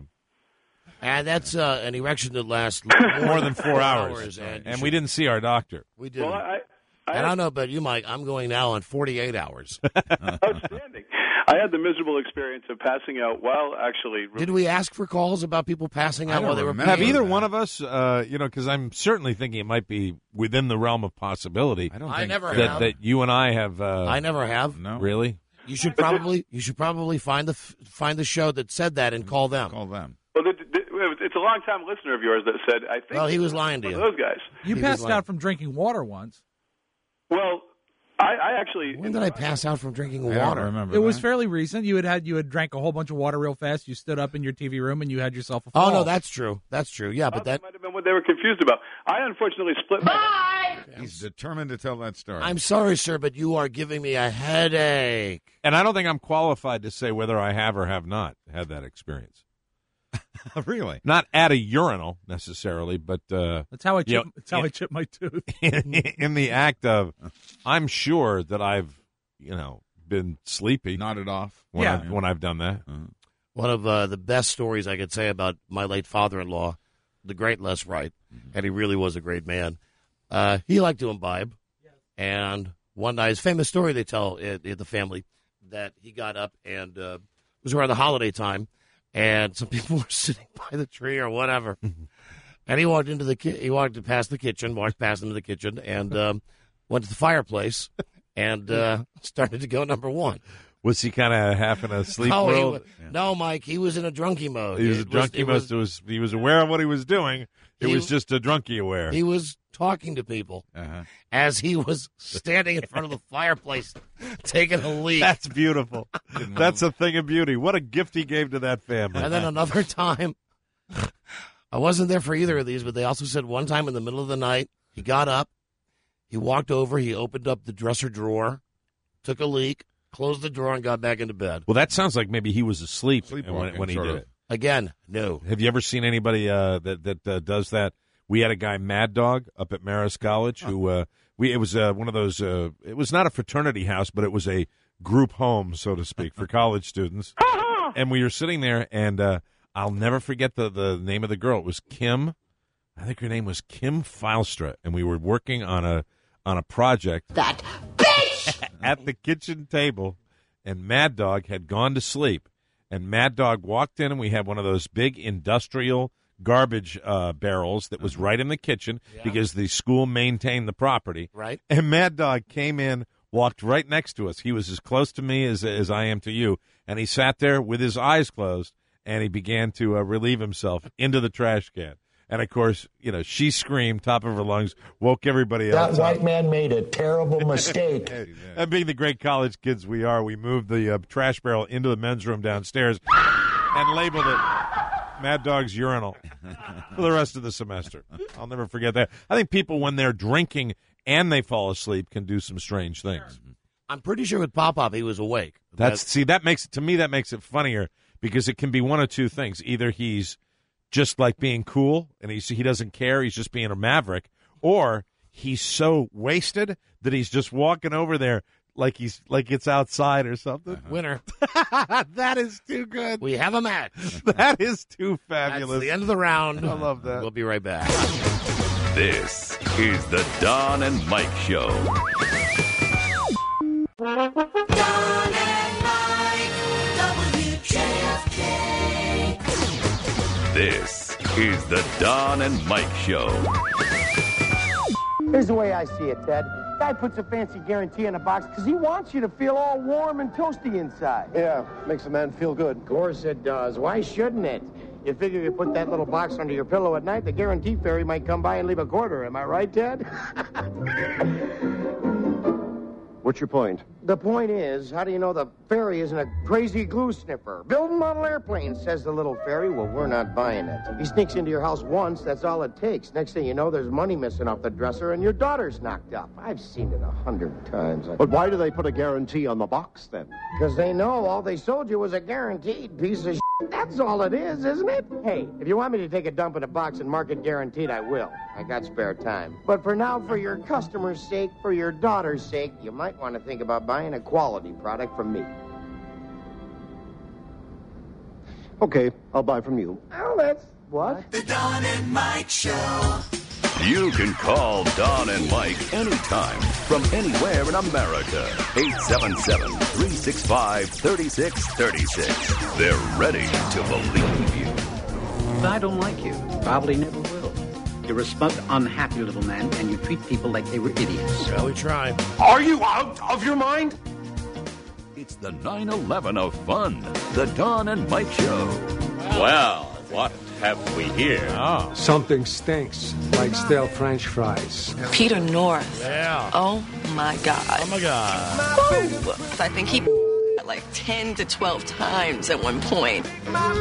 And that's uh, an erection that lasts More than four hours. and, And we didn't see our doctor. We didn't. Well, I, I and I don't know about you, Mike. I'm going now on forty-eight hours. Outstanding. I had the miserable experience of passing out while actually. Did we ask for calls about people passing out I while don't they were remember. Have peeing? either one of us, uh, you know, because I'm certainly thinking it might be within the realm of possibility I don't I think never that, have. that you and I have. Uh, I never have. No. Really? You should probably you should probably find the f- find the show that said that and call them. Call them. Well, the, the, it's a long-time listener of yours that said, I think. Well, he was lying to one you. of those guys. You He passed was like- out from drinking water once. Well, I, I actually. When did I pass out from drinking I don't water? remember It was that. fairly recent. You had had you had drank a whole bunch of water real fast. You stood up in your T V room and you had yourself a fall. Oh no, that's true. That's true. Yeah, but that might have been what they were confused about. I unfortunately split my. He's determined to tell that story. I'm sorry, sir, but you are giving me a headache. And I don't think I'm qualified to say whether I have or have not had that experience. Really? Not at a urinal necessarily, but uh, That's how I you chip. know, That's how in- I chip my tooth. in, in the act of, I'm sure that I've, you know, been sleepy Nodded off. when, Yeah. I've, when I've done that. One of uh, the best stories I could say about my late father-in-law, the great Les Wright, and he really was a great man. Uh, he liked to imbibe, and one night, his famous story they tell at, at the family that he got up and uh, it was around the holiday time, and some people were sitting by the tree or whatever, and he walked into the ki- he walked past the kitchen, walked past into the kitchen, and um, went to the fireplace and uh, started to go number one. Was he kind of half in a sleep no, he world? wa- no, Mike, he was in a drunkie mode. He was a It drunkie. it must was, he was aware of what he was doing. It He- was just a drunkie aware. He was talking to people Uh-huh. as he was standing in front of the fireplace taking a leak. That's beautiful. That's a thing of beauty. What a gift he gave to that family. And then another time, I wasn't there for either of these, but they also said one time in the middle of the night, he got up, he walked over, he opened up the dresser drawer, took a leak, closed the drawer, and got back into bed. Well, that sounds like maybe he was asleep when, Sleepwalking, when he sort did of. it. Again, no. Have you ever seen anybody uh, that that uh, does that? We had a guy, Mad Dog, up at Marist College, who uh, we it was uh, one of those. Uh, it was not a fraternity house, but it was a group home, so to speak, for college students. And we were sitting there, and uh, I'll never forget the the name of the girl. It was Kim. I think her name was Kim Filstra, and we were working on a on a project. That bitch! At the kitchen table, and Mad Dog had gone to sleep. And Mad Dog walked in, and we had one of those big industrial garbage uh, barrels that was right in the kitchen Yeah. because the school maintained the property. Right. And Mad Dog came in, walked right next to us. He was as close to me as as I am to you, and he sat there with his eyes closed, and he began to uh, relieve himself into the trash can. And, of course, you know, she screamed top of her lungs, woke everybody That else white up. man made a terrible mistake. And being the great college kids we are, we moved the uh, trash barrel into the men's room downstairs and labeled it Mad Dog's urinal for the rest of the semester. I'll never forget that. I think people, when they're drinking and they fall asleep, can do some strange things. I'm pretty sure with Pop-Up he was awake. That's see, that makes it, to me, that makes it funnier because it can be one of two things. Either he's just like being cool and he's, he doesn't care, he's just being a maverick, or he's so wasted that he's just walking over there like he's like it's outside or something. Uh-huh. Winner. That is too good. We have a match. That is too fabulous. That's the end of the round. I love that. We'll be right back. This is the Don and Mike Show. Don and Mike, W J F K. This is the Don and Mike Show. Here's the way I see it, Ted. Guy puts a fancy guarantee in a box because he wants you to feel all warm and toasty inside. Yeah, makes a man feel good. Of course it does. Why shouldn't it? You figure you put that little box under your pillow at night, the guarantee fairy might come by and leave a quarter. Am I right, Ted? What's your point? The point is, how do you know the fairy isn't a crazy glue sniffer? Building model airplanes, says the little fairy. Well, we're not buying it. He sneaks into your house once, that's all it takes. Next thing you know, there's money missing off the dresser and your daughter's knocked up. I've seen it a hundred times. But why do they put a guarantee on the box then? Because they know all they sold you was a guaranteed piece of shit. That's all it is, isn't it? Hey, if you want me to take a dump in a box and mark it guaranteed, I will. I got spare time. But for now, for your customer's sake, for your daughter's sake, you might want to think about buying a quality product from me. Okay, I'll buy from you. Oh, that's what? The Don and Mike Show. You can call Don and Mike anytime from anywhere in America. eight seven seven, three six five, three six three six. They're ready to believe you. I don't like you. Probably never will. You're a smug, unhappy little man, and you treat people like they were idiots. Shall we try? Are you out of your mind? It's the nine eleven of fun. The Don and Mike Show. Well, what have we here? Oh. Something stinks, like stale French fries. Peter North. Yeah. Oh, my God. Oh, my God. Woo! I think he like ten to twelve times at one point.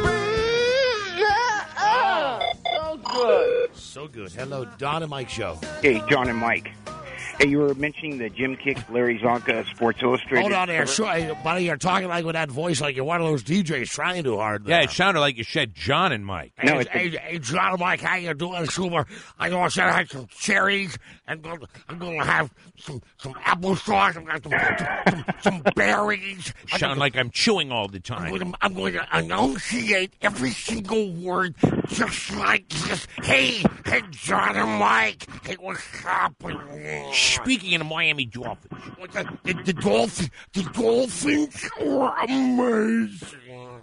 So good. So good. Hello, Don and Mike Show. Hey, John and Mike. Hey, you were mentioning the Jim Kicks, Larry Zonka, Sports Illustrated. Hold on there. cover? Sure, hey, buddy, you're talking like with that voice like you're one of those D Js trying too hard there. Yeah, it sounded like you said John and Mike. Hey, No, it's hey, hey, John and Mike, how you doing, Super? I know I said I had some cherries, and I'm going to have some, some applesauce, I'm going to have some, some, some berries. I'm Sound gonna- like I'm chewing all the I'm time. going, to, I'm going to enunciate every single word just like this. Hey, hey, John and Mike. Hey, what's happening? Speaking of Miami Dolphins. What the, the, the, Dolphin, the Dolphins are amazing.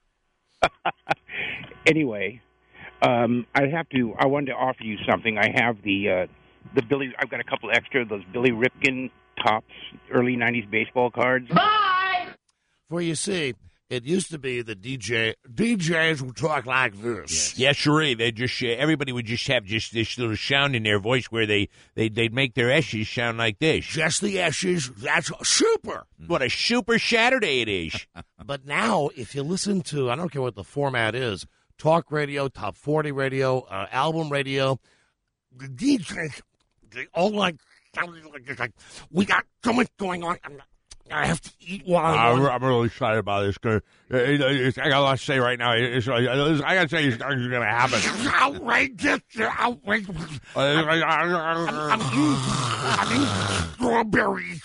Anyway, um, I have to. I wanted to offer you something. I have the uh, the Billy. I've got a couple extra of those Billy Ripken Topps early nineties baseball cards. Bye! For you see, it used to be the D J D Js would talk like this. Yeah, sure. They just uh, everybody would just have just this little sound in their voice where they they they'd make their S's sound like this. Just the S's. That's super. What a super Saturday it is. But now, if you listen to, I don't care what the format is, talk radio, top forty radio, uh, album radio, the D Js, they all like, like, like, we got so much going on. I'm not, I have to eat while I'm I'm, on. I'm really excited about this. Cause it, it, I got a lot to say right now. It's, like, it's, I got to say it's, it's going to happen. It's outrageous. It's outrageous. I'm, I'm, eating, I'm eating strawberries.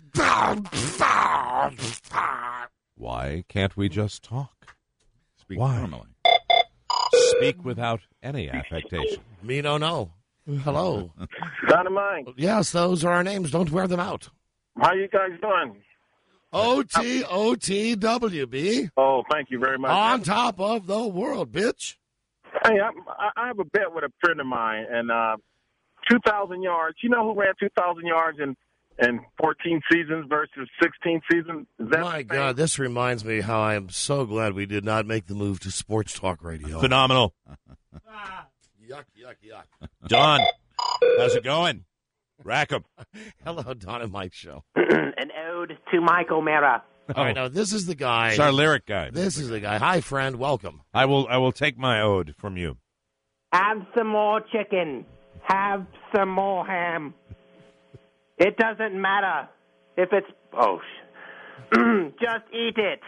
Why can't we just talk? Speak Why? normally. Speak without any affectation. Me no no. Hello. Don and Mike, Yes, those are our names. Don't wear them out. how you guys doing? O T O T W B. Oh, thank you very much. On top of the world, bitch. Hey, I'm, I have a bet with a friend of mine, and uh, two thousand yards. You know who ran two thousand yards in, in fourteen seasons versus sixteen seasons? Is that My God, this reminds me how I am so glad we did not make the move to sports talk radio. Phenomenal. Yuck, yuck, yuck. Don, how's it going? Rackham. Hello, Don and Mike show. An ode to Mike O'Mara. All right, now this is the guy. It's our lyric guy. This is the guy. Hi, friend. Welcome. I will I will take my ode from you. Have some more chicken. Have some more ham. It doesn't matter if it's... Oh, sh- just eat it.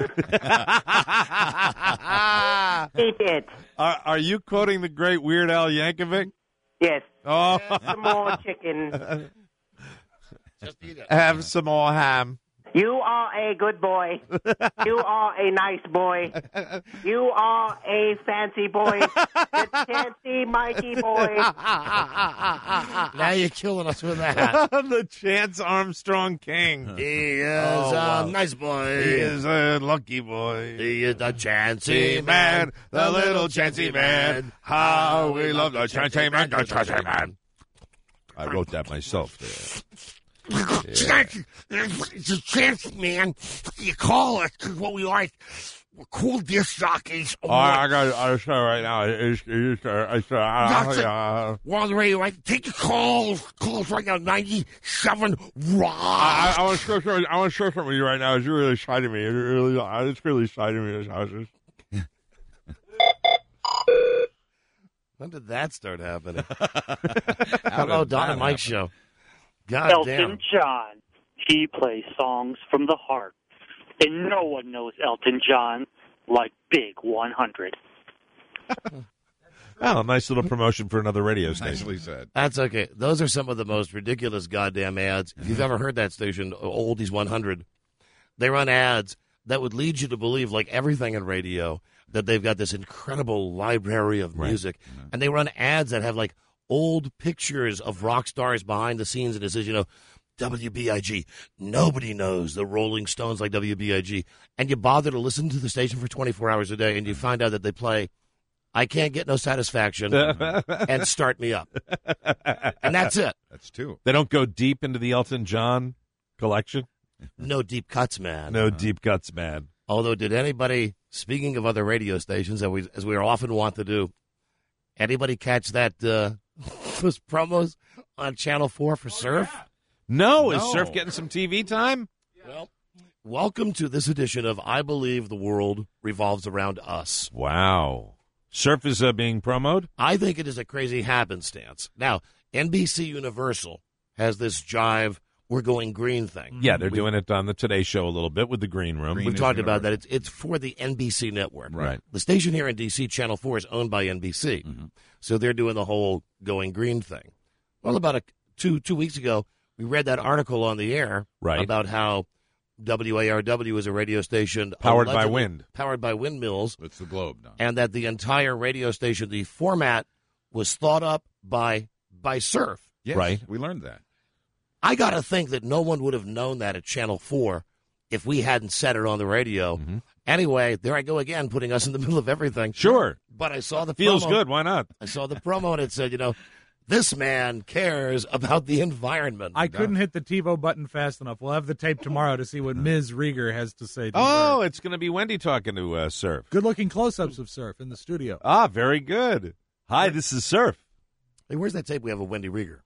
Eat it. Are, are you quoting the great Weird Al Yankovic? Yes. Oh. Have some more chicken. Just eat it. Have some more ham. You are a good boy. You are a nice boy. You are a fancy boy. The chancy Mikey boy. Now you're killing us with that. The Chance Armstrong King. He is Oh, a wow. nice boy. He is a lucky boy. He is the Chancy chancy man, the little chancy man. How we love the chancy man, the chancy man. I wrote that myself there. It's a chance, man. You call us because what we are, we're cool disc jockeys. Oh, I got I show right now. It's, it's, it's, uh, uh, We're on the radio, right? Take the calls. Calls right now, ninety-seven Rock. I, I, I want to share something. I want to share something with you right now. It's really shy to me. It's really, it's really shy to me. This house is. When did that start happening? Hello, Don and Mike show. God Elton damn. John. He plays songs from the heart. And no one knows Elton John like Big one hundred. Oh, nice little promotion for another radio station. Nicely said. That's okay. Those are some of the most ridiculous goddamn ads. If you've ever heard that station, Oldies one hundred, they run ads that would lead you to believe, like everything in radio, that they've got this incredible library of music. Right. And they run ads that have, like, old pictures of rock stars behind the scenes, and it says, you know, W B I G. Nobody knows the Rolling Stones like W B I G. And you bother to listen to the station for twenty-four hours a day, and you find out that they play I Can't Get No Satisfaction and Start Me Up. And that's it. That's two. They don't go deep into the Elton John collection? No deep cuts, man. No deep cuts, man. Although, did anybody, speaking of other radio stations, as we, as we are often want to do, anybody catch that uh, those promos on Channel four for Surf? No. Is No. Surf getting some T V time? Well, welcome to this edition of I Believe the World Revolves Around Us. Wow. Surf is uh, being promoted? I think it is a crazy happenstance. Now, N B C Universal has this jive, we're going green thing. Yeah, they're We- doing it on the Today Show a little bit with the Green Room. We've talked about that. It's it's for the N B C network. Right. The station here in D C, Channel four, is owned by N B C. Mm-hmm. So they're doing the whole going green thing. Well, about a, two two weeks ago, we read that article on the air Right. about how W A R W is a radio station Powered by allegedly wind. Powered by windmills. It's the globe, Don. And that the entire radio station, the format, was thought up by by Surf. Yes, Right. we learned that. I got to think that no one would have known that at Channel four if we hadn't said it on the radio. Mm-hmm. Anyway, there I go again, putting us in the middle of everything. Sure. But I saw the Feels promo. good. Why not? I saw the promo, and it said, you know, this man cares about the environment. I couldn't hit the TiVo button fast enough. We'll have the tape tomorrow to see what Miz Rieger has to say. To Oh, Surf. it's going to be Wendy talking to uh, Surf. Good-looking close-ups of Surf in the studio. Ah, very good. Hi, this is Surf. Hey, where's that tape we have of Wendy Rieger?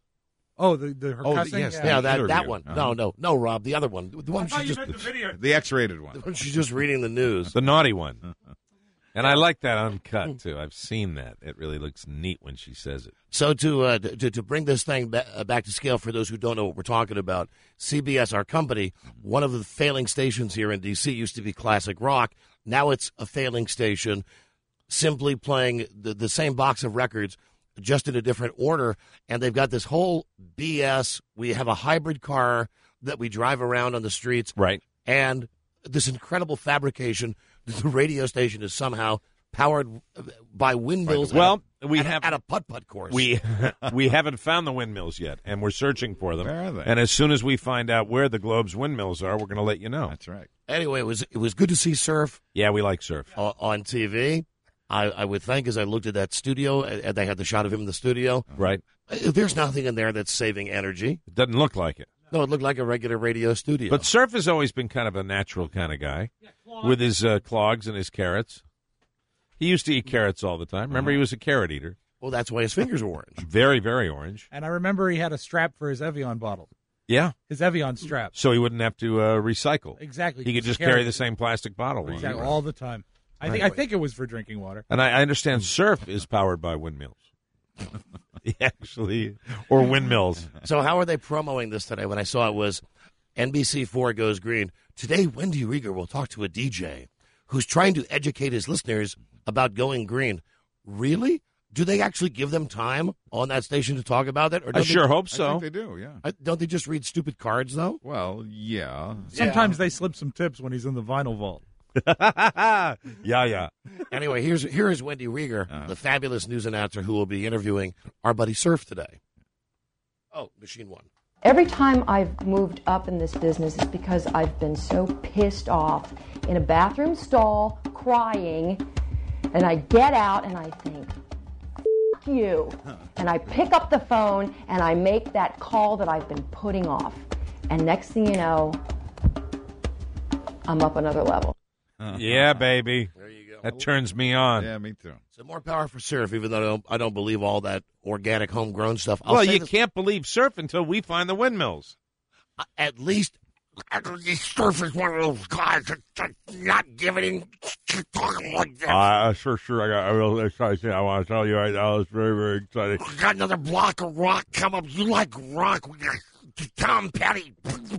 Oh, the, the her Oh, cussing? yes, Yeah. Yeah, that, interview. that one. Uh-huh. No, no, no, Rob, the other one. The one I thought she's you just, meant the video. The X-rated the one. one she's just reading the news. The naughty one. And I like that uncut, too. I've seen that. It really looks neat when she says it. So to uh, to, to bring this thing ba- uh, back to scale for those who don't know what we're talking about, C B S, our company, one of the failing stations here in D C used to be classic rock. Now it's a failing station, simply playing the, the same box of records, just in a different order. And they've got this whole B S. We have a hybrid car that we drive around on the streets. Right. And this incredible fabrication. The radio station is somehow powered by windmills. Well, at a, we at have a, at a putt-putt course. We we haven't found the windmills yet, and we're searching for them. Where are they? And as soon as we find out where the Globe's windmills are, we're going to let you know. That's right. Anyway, it was it was good to see Surf Yeah, we like Surf. on, on T V. I, I would think as I looked at that studio, and they had the shot of him in the studio. Right. There's nothing in there that's saving energy. It doesn't look like it. No, it looked like a regular radio studio. But Surf has always been kind of a natural kind of guy with his uh, clogs and his carrots. He used to eat carrots all the time. Remember, he was a carrot eater. Well, that's why his fingers were orange. Very, very orange. And I remember he had a strap for his Evian bottle. Yeah. His Evian strap. So he wouldn't have to uh, recycle. Exactly. He could just Carry carry it. the same plastic bottle. Exactly, all the time. I think I think it was for drinking water. And I, I understand Surf is powered by windmills. Actually, or windmills. So how are they promoting this today? When I saw it was N B C four goes green. Today, Wendy Rieger will talk to a D J who's trying to educate his listeners about going green. Really? Do they actually give them time on that station to talk about that? Or I don't sure they, hope so. I think they do, yeah. I- Don't they just read stupid cards, though? Well, yeah. Sometimes they slip some tips when he's in the vinyl vault. yeah, yeah. Anyway, here's here is Wendy Rieger, Uh-huh. the fabulous news announcer who will be interviewing our buddy Surf today. Oh, machine one. Every time I've moved up in this business, it's because I've been so pissed off in a bathroom stall, crying, and I get out and I think, F you. And I pick up the phone and I make that call that I've been putting off. And next thing you know, I'm up another level. Yeah, baby. There you go. That turns me on. Yeah, me too. So more power for Surf, even though I don't, I don't believe all that organic, homegrown stuff. I'll well, say you this- can't believe Surf until we find the windmills. At least, Surf is one of those guys that, that's not giving in talking like that. Uh, sure, sure. I got a real exciting thing I want to tell you right now. It's very, very exciting. We got another block of rock come up. You like rock? We got Tom Petty,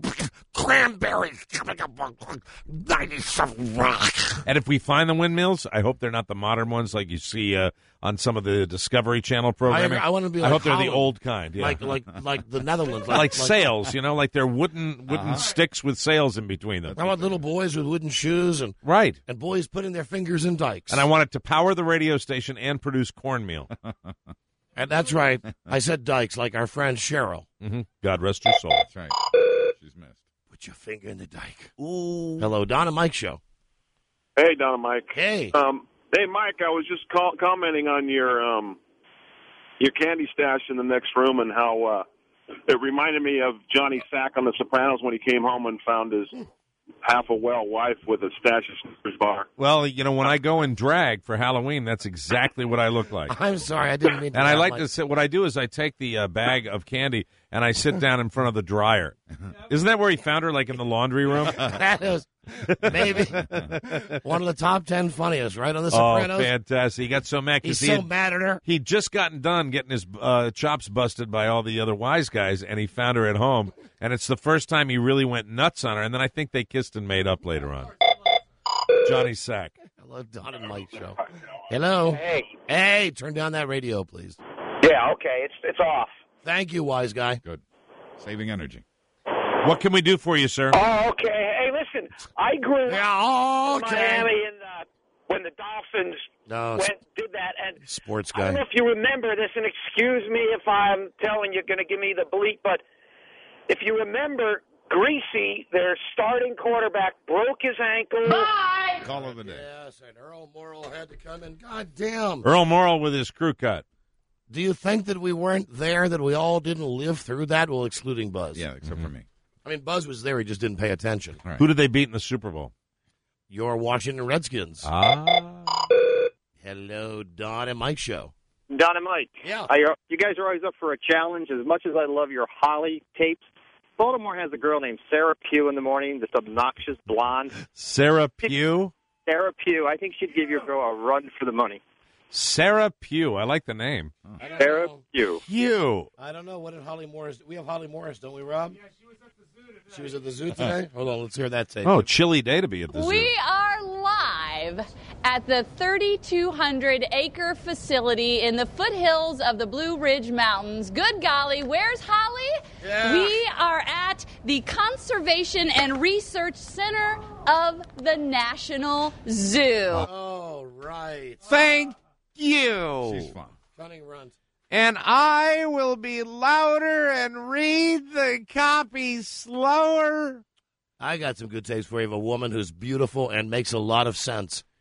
Cranberries coming up on ninety-seven rock. And if we find the windmills, I hope they're not the modern ones like you see uh, on some of the Discovery Channel programming. I, I want to be I like hope they're the Holland. old kind. Yeah. Like, like, like the Netherlands. like, Like, sails, you know, like they're wooden wooden Uh-huh. sticks with sails in between them. I want little boys with wooden shoes and Right. and boys putting their fingers in dikes. And I want it to power the radio station and produce cornmeal. And that's right. I said dikes, like our friend Cheryl. Mm-hmm. God rest her soul. That's right. She's missed. Put your finger in the dike. Ooh. Hello, Don and Mike Show. Hey, Don and Mike. Hey. Um, hey, Mike. I was just call- commenting on your um, your candy stash in the next room and how uh, it reminded me of Johnny Sack on The Sopranos when he came home and found his half a well wife with a stash of Snickers bar. Well, you know, when I go in drag for Halloween, that's exactly what I look like. I'm sorry, I didn't mean to. And I laugh, like Mike. to sit. What I do is I take the uh, bag of candy and I sit down in front of the dryer. Isn't that where he found her, like in the laundry room? That is maybe one of the top ten funniest, right, on The Oh, Sopranos. fantastic! He got so mad because He's he so had, mad at her. He'd just gotten done getting his uh, chops busted by all the other wise guys, and he found her at home. And it's the first time he really went nuts on her. And then I think they kissed and made up later on. Johnny Sack. Hello, Don and Mike Show. Hello. Hey. Hey, turn down that radio, please. Yeah, okay, it's it's off. Thank you, wise guy. Good. Saving energy. What can we do for you, sir? Oh, okay. Hey, listen, I grew up Yeah, in okay. Miami in the, when the Dolphins No, went did that, and sports I don't guy. know if you remember this, and excuse me if I'm telling you, going to give me the bleep, but if you remember, Greasy, their starting quarterback, broke his ankle. Call of the day. Yes, and Earl Morrall had to come in. God damn. Earl Morrall with his crew cut. Do you think that we weren't there, that we all didn't live through that? Well, excluding Buzz. Yeah, except for me. I mean, Buzz was there. He just didn't pay attention. Right. Who did they beat in the Super Bowl? Your Washington Redskins. Ah. Hello, Don and Mike Show. Don and Mike. Yeah. Uh, you're- you guys are always up for a challenge. As much as I love your Holly tapes, Baltimore has a girl named Sarah Pugh in the morning, this obnoxious blonde. Sarah Pugh? Sarah Pugh. I think she'd give your girl a run for the money. Sarah Pugh. I like the name. I don't Sarah know. Pugh. Pugh. I don't know. What did Holly Morris do? We have Holly Morris, don't we, Rob? Yeah, she was at the zoo today. She was at the zoo today? Hold on, let's hear that tape. Oh, chilly day to be at the zoo. We are live at the thirty-two hundred acre facility in the foothills of the Blue Ridge Mountains. Good golly, where's Holly? Yeah. We are at the Conservation and Research Center of the National Zoo. Oh, right. Thank you. She's fun. Running runs. And I will be louder and read the copy slower. I got some good tapes for you of a woman who's beautiful and makes a lot of sense.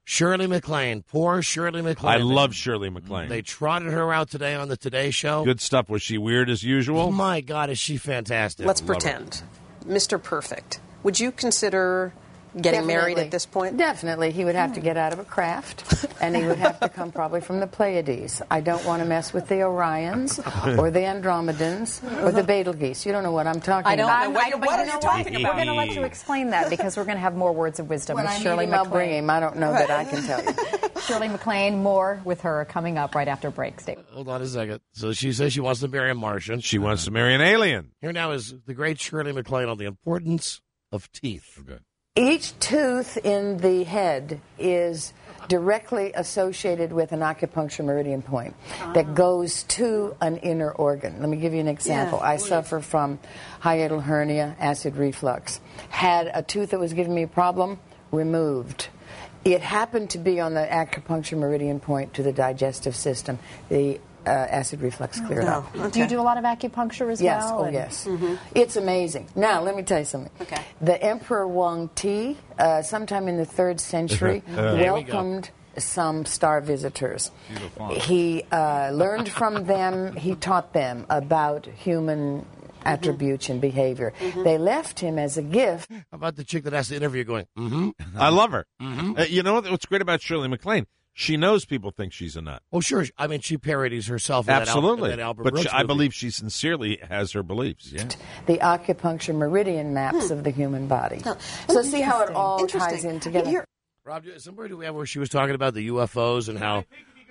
Shirley MacLaine. Poor Shirley MacLaine. I love Shirley MacLaine. They trotted her out today on the Today Show. Good stuff. Was she weird as usual? My God, is she fantastic. Let's pretend. Mister Perfect. Would you consider getting Definitely. married at this point? Definitely. He would have to get out of a craft, and he would have to come probably from the Pleiades. I don't want to mess with the Orions or the Andromedans or the Betelgeuse. You don't know what I'm talking I don't about. know what, I, what are you talking about? We're going to let you explain that because we're going to have more words of wisdom When with I Shirley meet him, I'll MacLaine. bring him. I don't know that I can tell you. Shirley MacLaine, more with her coming up right after break. Stay. Hold on a second. So she says she wants to marry a Martian. She wants to marry an alien. Here now is the great Shirley MacLaine on the importance of teeth. Okay. Each tooth in the head is directly associated with an acupuncture meridian point that goes to an inner organ. Let me give you an example. Yeah. I suffer from hiatal hernia, acid reflux. Had a tooth that was giving me a problem, removed. It happened to be on the acupuncture meridian point to the digestive system. The uh, acid reflux cleared No. up. Do you do a lot of acupuncture as Yes, well? oh And- yes. It's amazing. Now, let me tell you something. Okay. The Emperor Wang Ti, uh, sometime in the third century, There we go. welcomed some star visitors. She's a font. He uh, learned from them, he taught them about human attributes and behavior. They left him as a gift. How about the chick that asked the interview going, mm-hmm? I love her. Mhm. Uh, you know what, what's great about Shirley MacLaine? She knows people think she's a nut. Oh, sure. I mean, she parodies herself in Absolutely. that, Al- in that Albert but Brooks she, I movie. believe she sincerely has her beliefs. Yeah. The acupuncture meridian maps of the human body. So see how it all ties Interesting. in together. You're- Rob, somewhere do we have where she was talking about the U F Os and how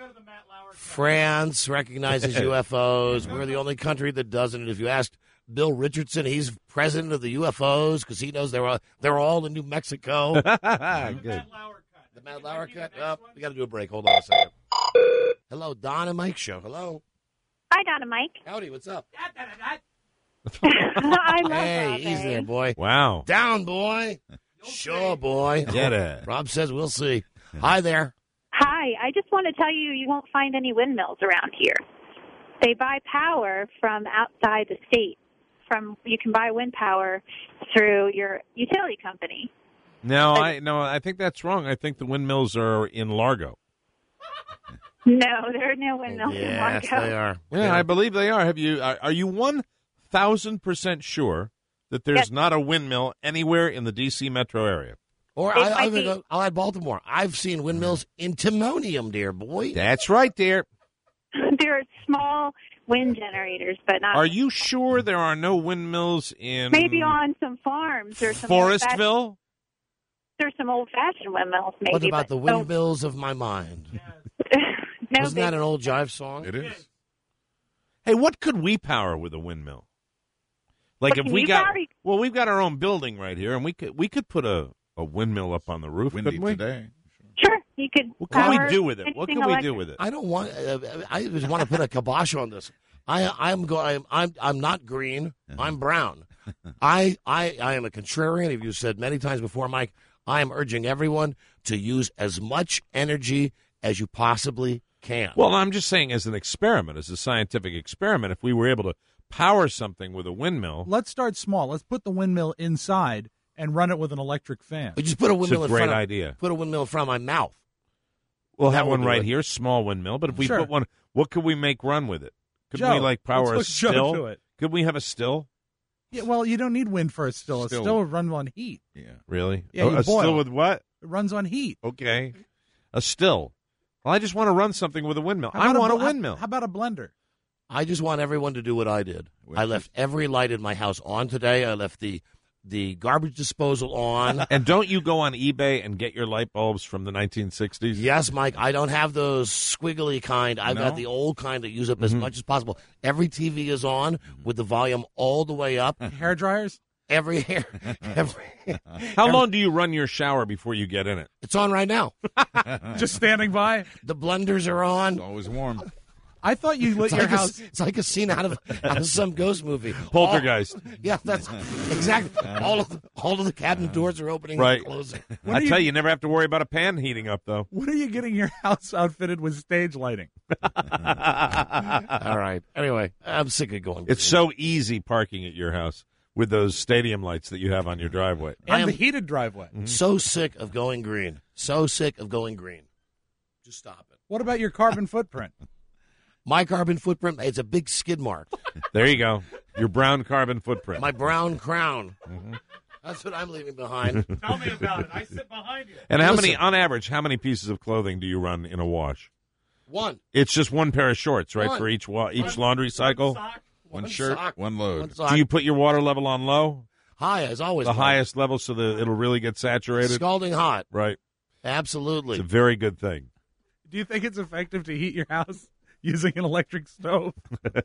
France recognizes U F Os. We're the only country that doesn't. And if you asked Bill Richardson, he's president of the U F Os because he knows they're all, they're all in New Mexico. Good. The Matt Lauer cut. Oh, we got to do a break. Hold on a second. Hello, Don and Mike show. Hello. Hi, Don and Mike. Howdy, what's up? I love Hey, Rob, easy eh? there, boy. Wow. Down, boy. Sure, boy. Get it. Rob says we'll see. Hi there. Hi, I just want to tell you, you won't find any windmills around here. They buy power from outside the state. From you can buy wind power through your utility company. No, I no, I think that's wrong. I think the windmills are in Largo. No, there are no windmills in Yes, Largo. they are. Yeah, I believe they are. Have you? Are, are you one thousand percent sure that there's Yes. not a windmill anywhere in the D C metro area? Or It I, might I, be. I'll add Baltimore. I've seen windmills in Timonium, dear boy. That's right, dear. There are small wind generators, but not Are you sure there are no windmills in maybe on some farms or some old-fashioned- Forestville? There's some old-fashioned windmills, maybe. What about but the windmills of my mind? No, Wasn't big- that an old jive song? It is. Hey, what could we power with a windmill? Like What if can we you got power? well, we've got our own building right here, and we could we could put a, a windmill up on the roof, Windy couldn't we? today. Sure, you could. What can we power do with it? What anything can we do electric. with it? I don't want. Uh, I just want to put a kibosh on this. I, I'm going. I'm. I'm not green. I'm brown. I. I. I am a contrarian. As you said many times before, Mike. I am urging everyone to use as much energy as you possibly can. Well, I'm just saying, as an experiment, as a scientific experiment, if we were able to power something with a windmill, Let's start small. Let's put the windmill inside and run it with an electric fan. We just put a windmill a in great front of, idea. Put a windmill in front of my mouth. we'll That have would one do right it. here, small windmill. But if we Sure. put one, what could we make run with it? Could Joe, we like power a let's hook Joe still? to it. Could we have a still? Yeah, well, you don't need wind for a still. Still. A still would run on heat. Yeah. Really? Yeah, Oh, you a still boil. with what? It runs on heat. Okay, a still. Well, I just want to run something with a windmill. How I about want a bl- windmill. How about a blender? I just want everyone to do what I did. I left every light in my house on today. I left the the garbage disposal on. And don't you go on eBay and get your light bulbs from the nineteen sixties? Yes, Mike. I don't have those squiggly kind. I've No? got the old kind that use up as Mhm. much as possible. Every T V is on with the volume all the way up. Hair dryers? Every hair. Every, How every- long do you run your shower before you get in it? It's on right now. Just standing by? The blenders are on. It's always warm. I thought you lit It's your like, a, house. it's like a scene out of out of some ghost movie. Poltergeist. All- yeah, that's exactly. All of the, all of the cabinet doors are opening Right. and closing. When I are tell you- you, you never have to worry about a pan heating up, though. When are you getting your house outfitted with stage lighting? All right. Anyway, I'm sick of going. It's so easy parking at your house. with those stadium lights that you have on your driveway. And I am the heated driveway. so sick of going green. So sick of going green. Just stop it. What about your carbon footprint? My carbon footprint, it's a big skid mark. There you go. Your brown carbon footprint. My brown crown. Mhm. That's what I'm leaving behind. Tell me about it. I sit behind you. And how Listen. many, on average, how many pieces of clothing do you run in a wash? One. It's just one pair of shorts, right, One. for each wa- each One. laundry cycle? One sock, One one shirt, sock, one load. one sock. Do you put your water level on low? High, as always. The Mike. highest level so that it'll really get saturated? Scalding hot. Right. Absolutely. It's a very good thing. Do you think it's effective to heat your house using an electric stove?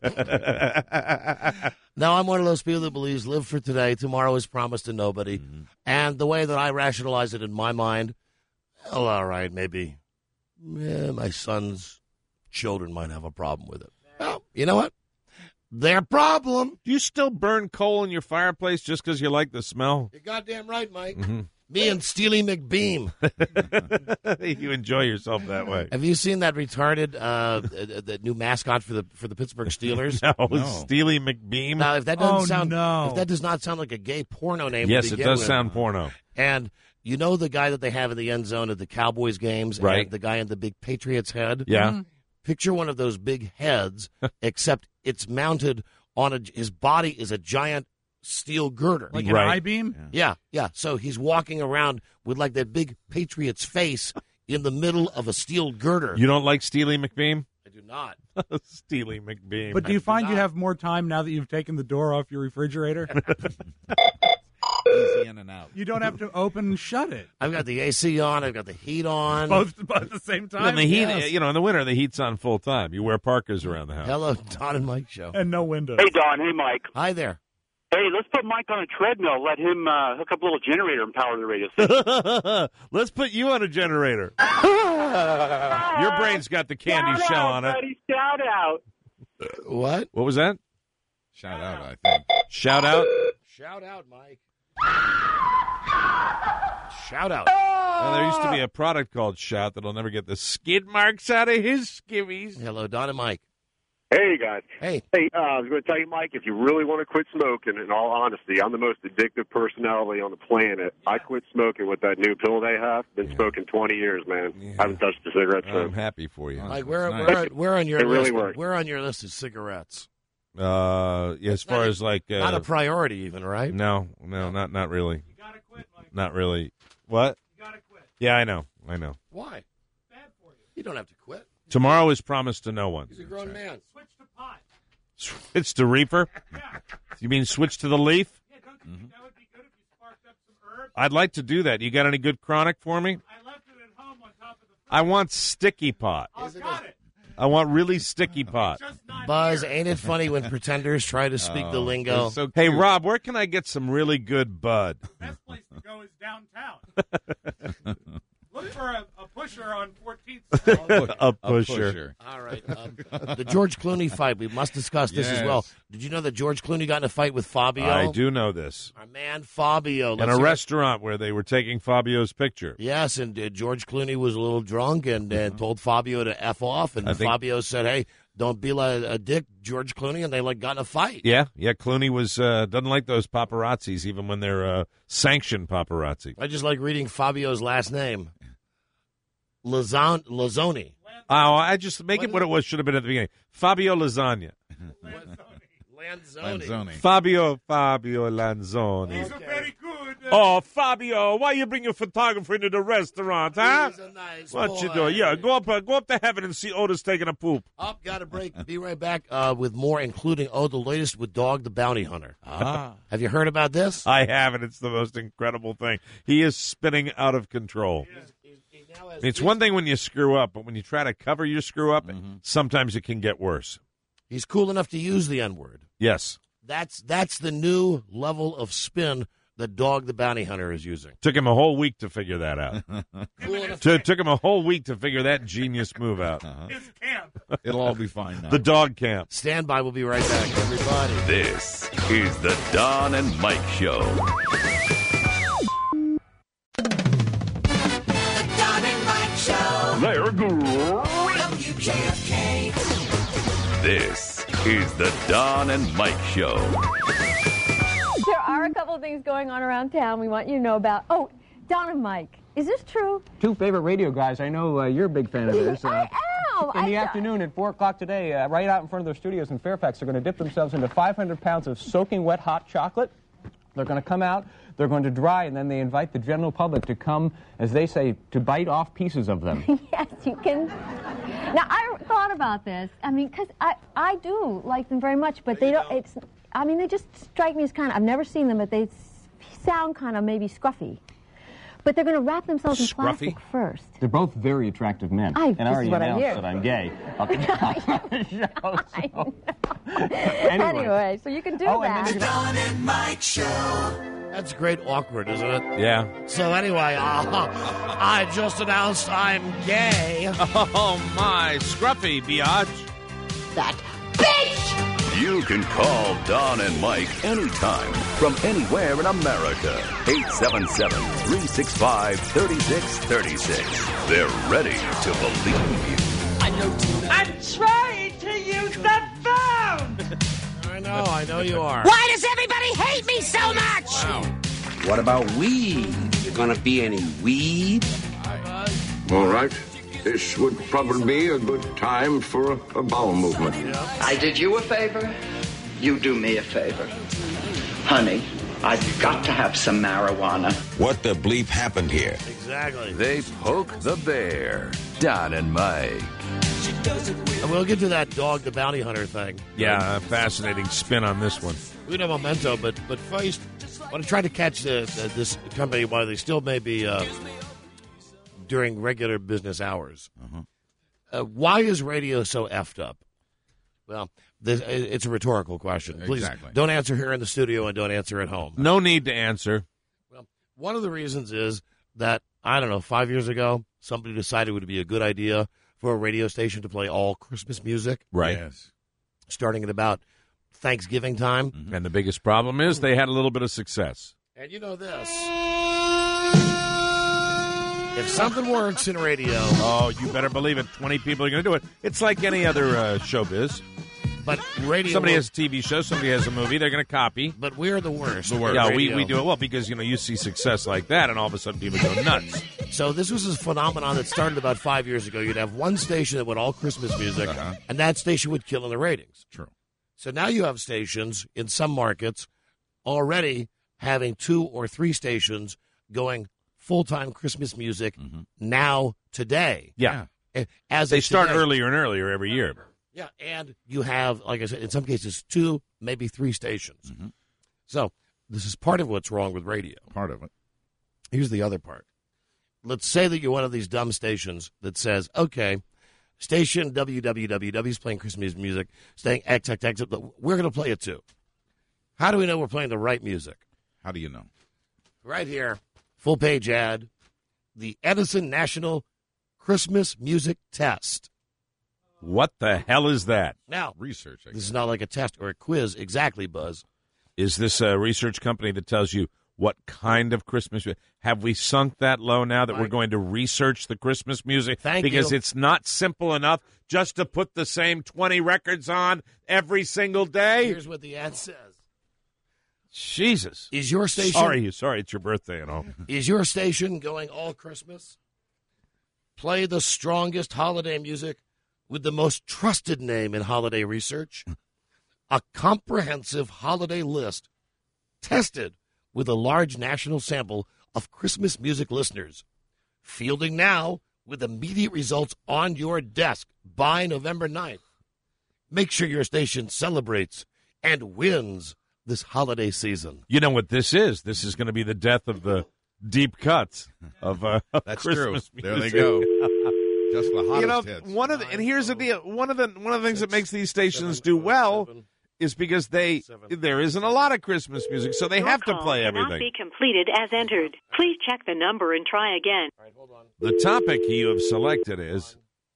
Now, I'm one of those people that believes live for today. Tomorrow is promised to nobody. Mm-hmm. And the way that I rationalize it in my mind, well, all right, maybe eh, my son's children might have a problem with it. Well, you know what? Their problem. Do you still burn coal in your fireplace just because you like the smell? You're goddamn right, Mike. Mm-hmm. Me and Steely McBeam. You enjoy yourself that way. Have you seen that retarded, uh, the, the new mascot for the for the Pittsburgh Steelers? No, no. Steely McBeam. Now, if that doesn't Oh, sound, no. if that does not sound like a gay porno name, Yes, to it begin does with. sound porno. And you know the guy that they have in the end zone at the Cowboys games, Right. And the guy in the big Patriots head. Yeah. Mhm. Picture one of those big heads, except it's mounted on a. His body is a giant steel girder, Like an Right. I-beam? Yeah, yeah. So he's walking around with like that big Patriots face in the middle of a steel girder. You don't like Steely McBeam? I do not. Steely McBeam. But do you find you not. have more time now that you've taken the door off your refrigerator? Easy in and out. You don't have to open and shut it. I've got the A C on. I've got the heat on. Both, both at the same time? And the heat, Yes. you know, in the winter, the heat's on full time. You wear parkas around the house. Hello, Don and Mike show. And no windows. Hey, Don. Hey, Mike. Hi there. Hey, let's put Mike on a treadmill. Let him uh, hook up a little generator and power the radio station. Let's put you on a generator. Your brain's got the candy Shout shell out, on it. buddy. Shout out. What? What was that? Shout out, I think. Shout out. Shout out, Mike. Shout out. Well, there used to be a product called Shout that'll never get the skid marks out of his skivvies. Hello, Don and Mike. Hey, guys. Hey. Hey, uh, I was going to tell you, Mike, if you really want to quit smoking, in all honesty, I'm the most addictive personality on the planet. I quit smoking with that new pill they have. Been smoking twenty years, man. I haven't touched a cigarette I'm since. happy for you. Mike, where, Nice. where, where on your It really list? works. Where on your list is cigarettes? Uh, yeah, as far not- as like, uh, Not a priority, even, right? no, no, not not really. You gotta quit, Mike. Not really. What? You gotta quit. Yeah, I know, I know. Why? Bad for you. You don't have to quit. Tomorrow is promised to no one. He's a grown man. Switch to reefer? You mean switch to the leaf? Yeah, don't you think that would be good if you sparked up some herbs? I'd like to do that. You got any good chronic for me? I left it at home on top of the I want sticky pot. Oh, got it. I want really sticky pot. Buzz, ain't it funny when pretenders try to speak the Oh, lingo? they're so Hey, cute. Rob, where can I get some really good bud? Best place to go is downtown. Look for a, a pusher on fourteenth Street. A pusher. All right. Um, the George Clooney fight. We must discuss this as well. Yes. Did you know that George Clooney got in a fight with Fabio? I do know this. Our man Fabio. In Let's a hear- restaurant where they were taking Fabio's picture. Yes, and uh, George Clooney was a little drunk and uh, told Fabio to F off. And I think- Fabio said, hey, don't be like a dick, George Clooney. And they like got in a fight. Yeah, yeah. Clooney was uh, doesn't like those paparazzis, even when they're uh, sanctioned paparazzi. I just like reading Fabio's last name. Lazon- Lazzoni. Oh, I just make it what it was. Should have been at the beginning. Fabio Lasagna. Lanzoni. Lanzoni. Fabio Fabio Lanzoni. These are very good. Uh, Oh, Fabio, why you bring your photographer into the restaurant, huh? He's a nice What boy. you doing? Yeah, go up, uh, go up to heaven and see Otis taking a poop. Up, got a break. Be right back uh, with more, including, oh, the latest with Dog the Bounty Hunter. Ah. Have you heard about this? I haven't. It's the most incredible thing. He is spinning out of control. He now has It's one thing when you screw up, but when you try to cover your screw up, sometimes it can get worse. He's cool enough to use the N-word. Yes. That's that's the new level of spin that Dog the Bounty Hunter is using. Took him a whole week to figure that out. Cool enough. T- took him a whole week to figure that genius move out. his camp. It'll all be fine now. The dog camp. Stand by. We'll be right back, everybody. This is the Don and Mike Show. The Don and Mike Show. They're good. W J F K. This is the Don and Mike Show. There things going on around town we want you to know about. Oh, Don and Mike, is this true? Two favorite radio guys. I know uh, you're a big fan of theirs. Uh, I am. In the I, afternoon at four o'clock today, uh, right out in front of their studios in Fairfax, they're going to dip themselves into five hundred pounds of soaking wet hot chocolate. They're going to come out, they're going to dry, and then they invite the general public to come, as they say, to bite off pieces of them. Yes, you can. Now, I thought about this. I mean, because I, I do like them very much, but they don't, it's, I mean, they just strike me as kind of, I've never seen them, but they sound kind of maybe scruffy. But they're going to wrap themselves in Scruffy? plastic first. They're both very attractive men. I- and I this already is what I announced hear. that I'm gay. Up in the show, so. Anyway. anyway, so you can do Oh, and that. then you can- Don and Mike Show. That's great awkward, isn't it? Yeah. So anyway, uh, I just announced I'm gay. Oh, my. Scruffy, biatch. That bitch! You can call Don and Mike anytime from anywhere in America. eight seven seven, three six five, three six three six. They're ready to believe you. I know too. I'm trying to use the phone! I know, I know you are. Why does everybody hate me so much? What about weed? Gonna be any weed? All right. This would probably be a good time for a, a bowel movement. I did you a favor. You do me a favor. Honey, I've got to have some marijuana. What the bleep happened here? Exactly. They poke the bear. Don and Mike. And we'll get to that dog, the bounty hunter thing. Yeah, a fascinating spin on this one. We have a memento, but but first, I want to try to catch the, the, this company while they still may be uh, during regular business hours. Uh-huh. Uh, why is radio so effed up? Well, this, it's a rhetorical question. Please Exactly. don't answer here in the studio and don't answer at home. No need to answer. Well, one of the reasons is that, I don't know, five years ago, somebody decided it would be a good idea for a radio station to play all Christmas music. Right. Yes. Starting at about Thanksgiving time. Mm-hmm. And the biggest problem is they had a little bit of success. And you know this. If something works in radio. Oh, you better believe it. twenty people are going to do it. It's like any other uh, showbiz. But radio. Somebody will- has a T V show, somebody has a movie, they're going to copy. But we're the worst. Yeah, we, Radio. we do it well because, you know, you see success like that and all of a sudden people go nuts. So this was a phenomenon that started about five years ago. You'd have one station that went all Christmas music, Uh-huh. and that station would kill in the ratings. True. So now you have stations in some markets already having two or three stations going full-time Christmas music now, today. Yeah. Eh, As They of start today. earlier and earlier every year. Yeah, and you have, like I said, in some cases, two, maybe three stations. So this is part of what's wrong with radio. Part of it. Here's the other part. Let's say that you're one of these dumb stations that says, okay, station W W W is playing Christmas music, saying X, X, X, but we're going to play it too. How do we know we're playing the right music? How do you know? Right here, full page ad, the Edison National Christmas Music Test. What the hell is that? Now, research. I This is not like a test or a quiz, exactly, Buzz. Is this a research company that tells you what kind of Christmas music? Have we sunk that low now that we're Mike. going to research the Christmas music? Thank because you. it's not simple enough just to put the same twenty records on every single day. Here's what the ad says. Jesus. Is your station Sorry, sorry, it's your birthday and all. Is your station going all Christmas? Play the strongest holiday music with the most trusted name in holiday research. A comprehensive holiday list tested with a large national sample of Christmas music listeners. Fielding now with immediate results on your desk by November ninth. Make sure your station celebrates and wins this holiday season. You know what this is? This is going to be the death of the deep cuts of uh, That's Christmas true. There music. they go. Just the hottest you know, hits. one of the, and here's the deal. One of the one of the things that makes these stations do well is because they there isn't a lot of Christmas music, so they Your have to call play cannot everything. be completed as entered. Please check the number and try again. The topic you have selected is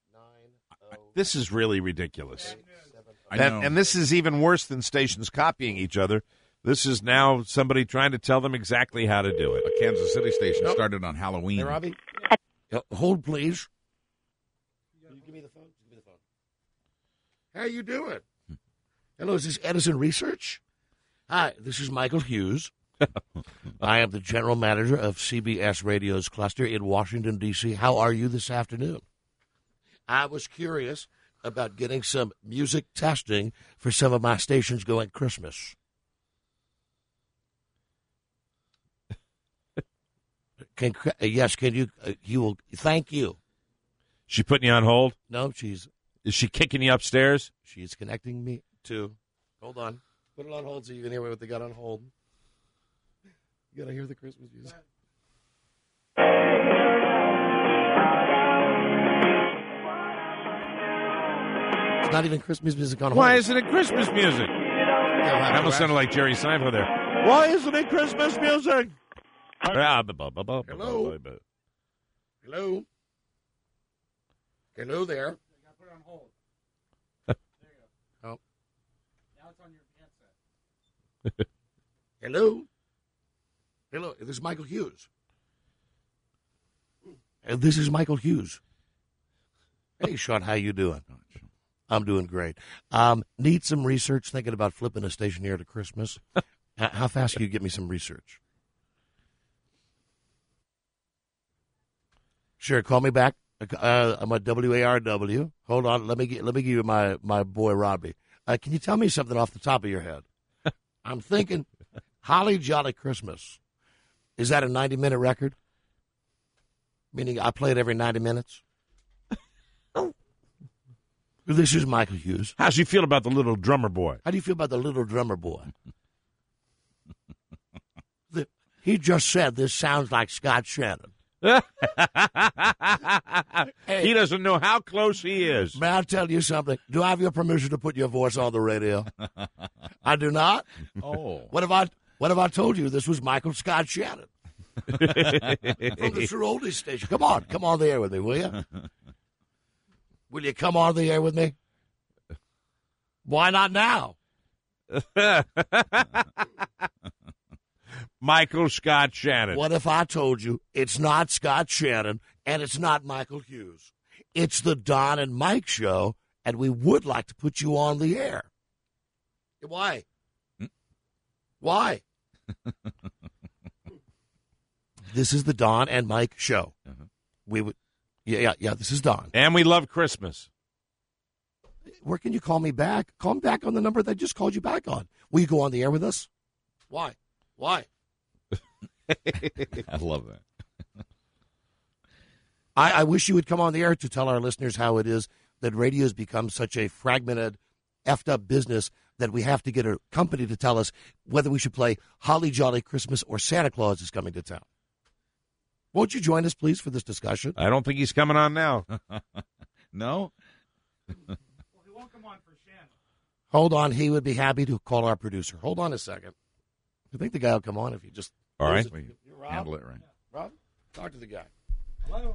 this is really ridiculous. I And, know. and this is even worse than stations copying each other. This is now somebody trying to tell them exactly how to do it. A Kansas City station started on Halloween. Hey, Robbie? Uh, hold, please. Can you give me the phone? Give me the phone. How you doing? Hello, is this Edison Research? Hi, this is Michael Hughes. I am the general manager of C B S Radio's cluster in Washington, D C How are you this afternoon? I was curious about getting some music testing for some of my stations going Christmas. Can, uh, yes, can you, uh, you will, thank you. She putting you on hold? No, she's. Is she kicking you upstairs? She's connecting me to, hold on, put it on hold so you can hear what they got on hold. You got to hear the Christmas music. It's not even Christmas music on hold. Why isn't it Christmas music? That almost sounded like Jerry Seinfeld there. Why isn't it Christmas music? Hello? Hello? Hello there. You got to put it on hold. There you go. Oh. Now it's on your handset. Hello? Hello, this is Michael Hughes. And this is Michael Hughes. Hey, Sean, how you doing? I'm doing great. Um, need some research, thinking about flipping a station here to Christmas. How fast can you get me some research? Sure, call me back. Uh, I'm at W A R W. Hold on, let me get, let me give you my, my boy Robbie. Uh, can you tell me something off the top of your head? I'm thinking Holly Jolly Christmas. Is that a ninety-minute record? Meaning I play it every ninety minutes? This is Michael Hughes. How's you feel about the little drummer boy? How do you feel about the little drummer boy? the, he just said this sounds like Scott Shannon. Hey, he doesn't know how close he is. May I tell you something? Do I have your permission to put your voice on the radio? I do not. Oh. What have I what have I told you? This was Michael Scott Shannon. From the Sir Oldies station. Come on, come on the air with me, will you? Will you come on the air with me? Why not now? Michael Scott Shannon. What if I told you it's not Scott Shannon and it's not Michael Hughes? It's the Don and Mike show, and we would like to put you on the air. Why? Why? This is the Don and Mike show. Uh-huh. We would, yeah, yeah, yeah. This is Don, and we love Christmas. Where can you call me back? Call me back on the number that I just called you back on. Will you go on the air with us? Why? Why? I love that. I, I wish you would come on the air to tell our listeners how it is that radio has become such a fragmented, effed up business that we have to get a company to tell us whether we should play Holly Jolly Christmas or Santa Claus is coming to town. Won't you join us, please, for this discussion? I don't think he's coming on now. No? Well, he won't come on for Shannon. Hold on. He would be happy to call our producer. Hold on a second. I think the guy will come on if you just... All right. It. You're Rob. Handle it right. Yeah. Rob, talk to the guy. Hello.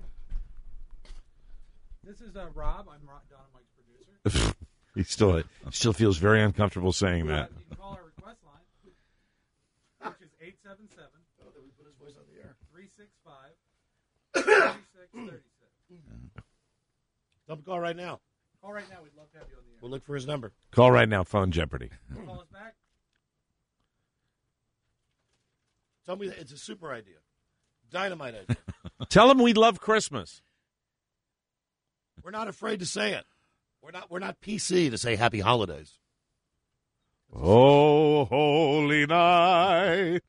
This is uh, Rob. I'm Rob, Don and Mike's producer. he still still feels very uncomfortable saying that. You can call our request line, which is eight seven seven. Oh, did we put his voice on the air? three six five, three six three six. Tell him to call right now. Call right now. We'd love to have you on the air. We'll look for his number. Call right now. Phone Jeopardy. Call us back. Tell me that it's a super idea. Dynamite idea. Tell him we love Christmas. We're not afraid to say it. We're not we're not P C to say happy holidays. Oh, holy night.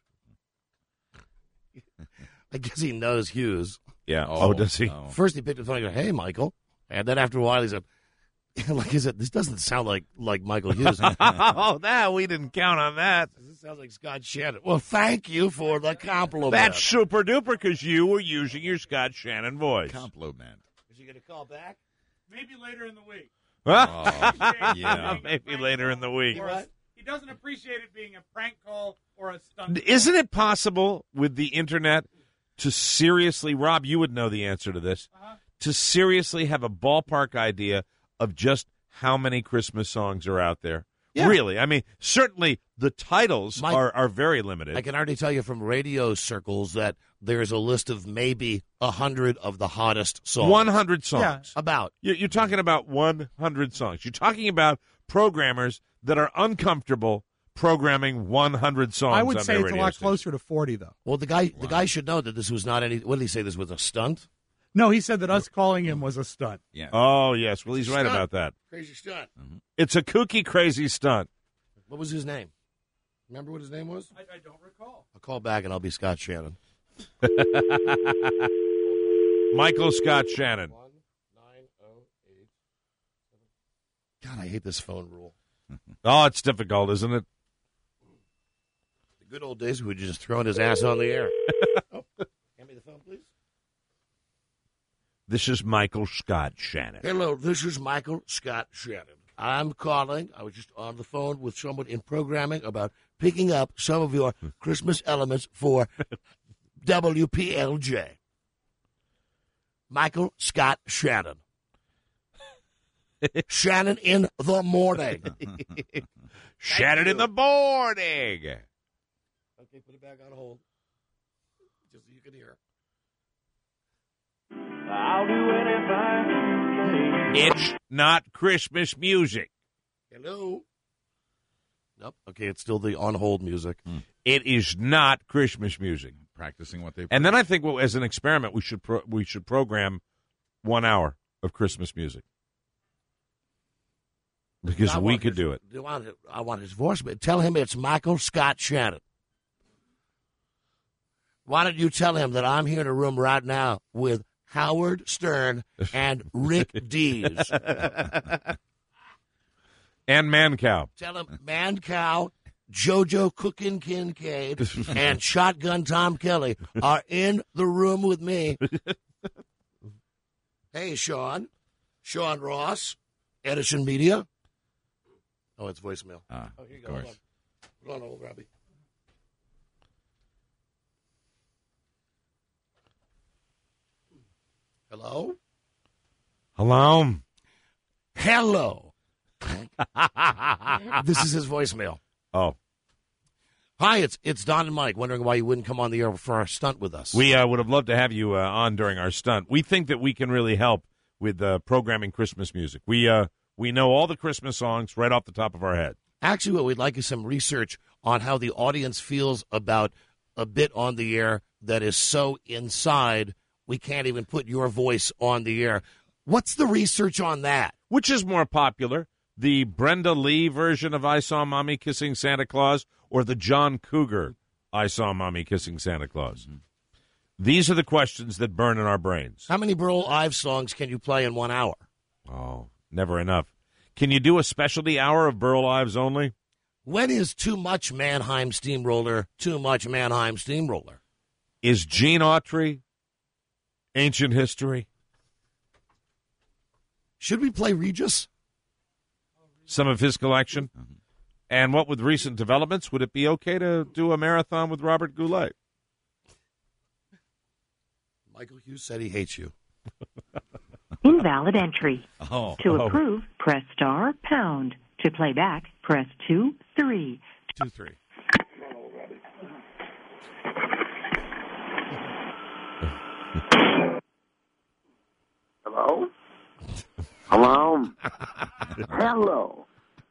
I guess he knows Hughes. Yeah. Oh, oh does he? No. First he picked up the phone and goes, hey, Michael. And then after a while he said, like he said, this doesn't sound like, like Michael Hughes. Oh, that we didn't count on that. This sounds like Scott Shannon. Well, thank you for the compliment. That's super duper because you were using your Scott Shannon voice. Compliment. Is he going to call back? Maybe later in the week. Oh, yeah, maybe later in the week. He doesn't appreciate it being a prank call or a stunt. Isn't it possible with the internet to seriously, Rob, you would know the answer to this, uh-huh. to seriously have a ballpark idea of just how many Christmas songs are out there? Yeah. Really? I mean, certainly the titles Mike, are, are very limited. I can already tell you from radio circles that there's a list of maybe one hundred of the hottest songs. one hundred songs. Yeah. About. You're, you're talking about one hundred songs. You're talking about programmers that are uncomfortable programming one hundred songs. I would on say their it's a radio lot station. closer to forty, though. Well, the guy the guy should know that this was not any. What did he say? This was a stunt. No, he said that us calling him was a stunt. Yeah. Oh, yes. Well, he's right Stunt. about that. Crazy stunt. It's a kooky, crazy stunt. What was his name? Remember what his name was? I, I don't recall. I'll call back and I'll be Scott Shannon. Michael Scott Shannon. God, I hate this phone rule. Oh, it's difficult, isn't it? The good old days, we would just throw his ass on the air. Oh, hand me the phone, please. This is Michael Scott Shannon. Hello, this is Michael Scott Shannon. I'm calling. I was just on the phone with someone in programming about picking up some of your Christmas elements for W P L J. Michael Scott Shannon. Shannon in the morning. Shannon in the morning. Okay, put it back on hold. Just so you can hear. I'll do anything. It's not Christmas music. Hello. Nope. Okay, it's still the on hold music. Hmm. It is not Christmas music. Practicing what they. And then I think, well, as an experiment, we should pro- we should program one hour of Christmas music because I we want could his- do it. I want, I want his voice, but tell him it's Michael Scott Shannon. Why don't you tell him that I'm here in a room right now with Howard Stern and Rick Dees. And Mancow. Tell him Mancow, JoJo Cookin Kincaid, and Shotgun Tom Kelly are in the room with me. Hey, Sean. Sean Ross, Edison Media. Oh, it's voicemail. Ah, oh, here you of go. course. Hold on, hold on, old Robbie. Hello? Hello? Hello. This is his voicemail. Oh. Hi, it's it's Don and Mike. Wondering why you wouldn't come on the air for our stunt with us. We uh, would have loved to have you uh, on during our stunt. We think that we can really help with uh, programming Christmas music. We uh, we know all the Christmas songs right off the top of our head. Actually, what we'd like is some research on how the audience feels about a bit on the air that is so inside we can't even put your voice on the air. What's the research on that? Which is more popular, the Brenda Lee version of I Saw Mommy Kissing Santa Claus or the John Cougar I Saw Mommy Kissing Santa Claus? Mm-hmm. These are the questions that burn in our brains. How many Burl Ives songs can you play in one hour? Oh, never enough. Can you do a specialty hour of Burl Ives only? When is too much Mannheim Steamroller too much Mannheim Steamroller? Is Gene Autry ancient history? Should we play Regis? Some of his collection? Mm-hmm. And what with recent developments, would it be okay to do a marathon with Robert Goulet? Michael Hughes said he hates you. Invalid entry. Oh, to oh. approve, press star pound. To play back, press two, three. Two, three. Hello? Hello? Hello?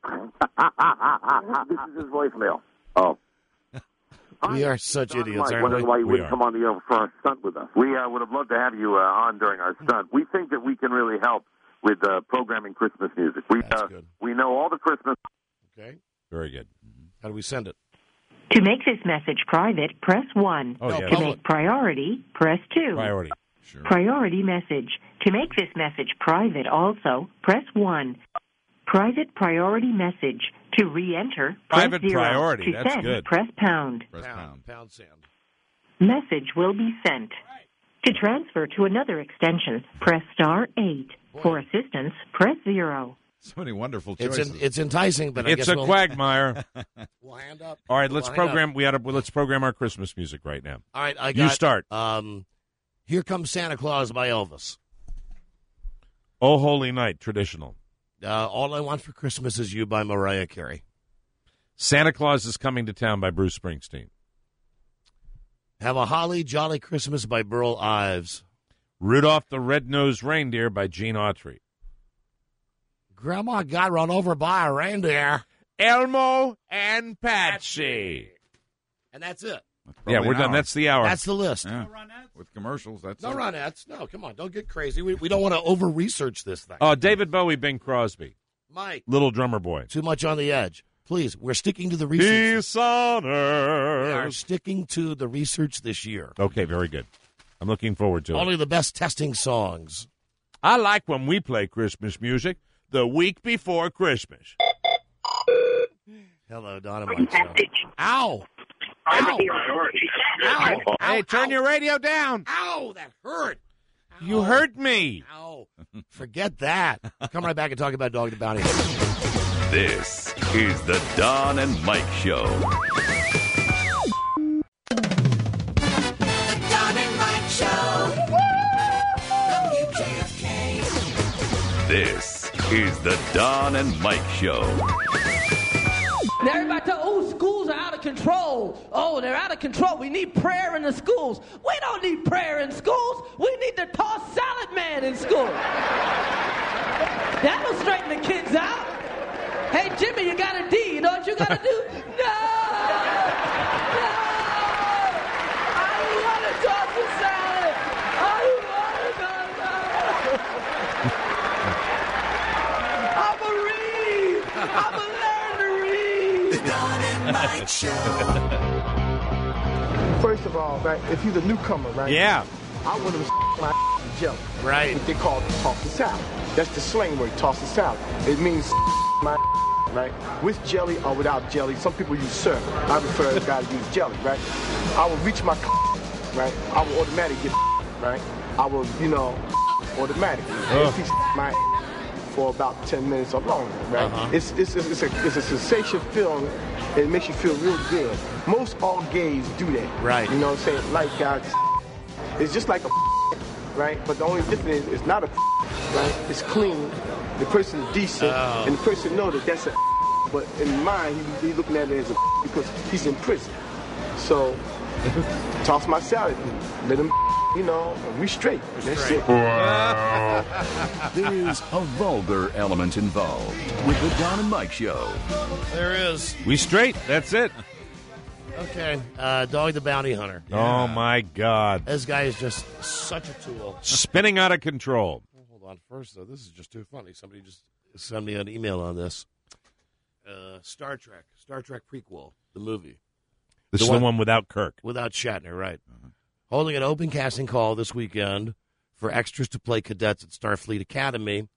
This is his voicemail. Oh. We are such Don idiots, Mike, aren't wondering we? why you We wouldn't are. come on the air for our stunt with us. We uh, would have loved to have you uh, on during our stunt. We think that we can really help with uh, programming Christmas music. We uh, we know all the Christmas. Okay. Very good. How do we send it? To make this message private, press one. Oh, yeah. To make priority, press two. Priority. Sure. Priority message. To make this message private also, press one. Private priority message. To re-enter, press Private zero. priority, To that's send, good. press pound. Press Pound. pound. Pound sand. Message will be sent. To transfer to another extension, press star eight. For assistance, press zero. So many wonderful It's choices. in, it's enticing, but I It's guess a we'll, quagmire. we'll hand up. All right, let's We'll hang program. up. We ought to, let's program our Christmas music right now. All right, I You got. start. Um, Here Comes Santa Claus by Elvis. Oh, Holy Night, traditional. Uh, All I Want for Christmas Is You by Mariah Carey. Santa Claus is Coming to Town by Bruce Springsteen. Have a Holly Jolly Christmas by Burl Ives. Rudolph the Red-Nosed Reindeer by Gene Autry. Grandma got run over by a reindeer. Elmo and Patsy. And that's it. Yeah, we're an done. hour. That's the hour. That's the list. Yeah. With commercials, that's No it. Ronettes. No, come on. Don't get crazy. We, we don't want to over-research this thing. Oh, David Bowie, Bing Crosby. Mike. Little Drummer Boy. Too much on the edge. Please, we're sticking to the research. Peace on We are earth. sticking to the research this year. Okay, very good. I'm looking forward to it. Only the best testing songs. I like when we play Christmas music the week before Christmas. Hello, Donna Mike. Ow! Ow! Ow! Hey, turn your radio down. Ow! That hurt. You hurt me. Ow! Forget that. Come right back and talk about Dog the Bounty. This is the Don and Mike Show. Don and Mike Show. W J F K. This is the Don and Mike Show. Now everybody tell, oh, schools are out of control. Oh, they're out of control. We need prayer in the schools. We don't need prayer in schools. We need to toss salad man in school. That'll straighten the kids out. Hey, Jimmy, you got a D. You know what you got to do? No! No! I don't want to toss the salad. I don't want to toss salad. I'm a read. I'm a learn to read. The Don and Mike Show. First of all, right, if he's a newcomer, right? Yeah. I want him to my jelly. Right. What they call toss the salad. That's the slang word, toss the salad. It means my right? With jelly or without jelly. Some people use syrup. I prefer a guy to use jelly, right? I will reach my right? I will automatically get right? I will, you know, automatically. Oh. If he's my for about ten minutes or longer, right? Uh-huh. It's, it's, it's, it's, a, it's a sensation feeling. It makes you feel real good. Most all gays do that. Right. You know what I'm saying? Like guys, it's just like a right? But the only difference is it's not a right? It's clean. The person is decent, Oh. and the person knows that that's a but in mind, he, he's looking at it as a because he's in prison. So, toss my salad, let him, you know, we straight. That's it. There's a vulgar element involved with the Don and Mike Show. There is. We straight. That's it. Okay. Uh, Dog the Bounty Hunter. Oh, my God. This guy is just such a tool. Spinning out of control. Hold on. First, though, this is just too funny. Somebody just sent me an email on this. Uh, Star Trek. Star Trek prequel, the movie. This is the one without Kirk. Without Shatner, right. Uh-huh. Holding an open casting call this weekend for extras to play cadets at Starfleet Academy.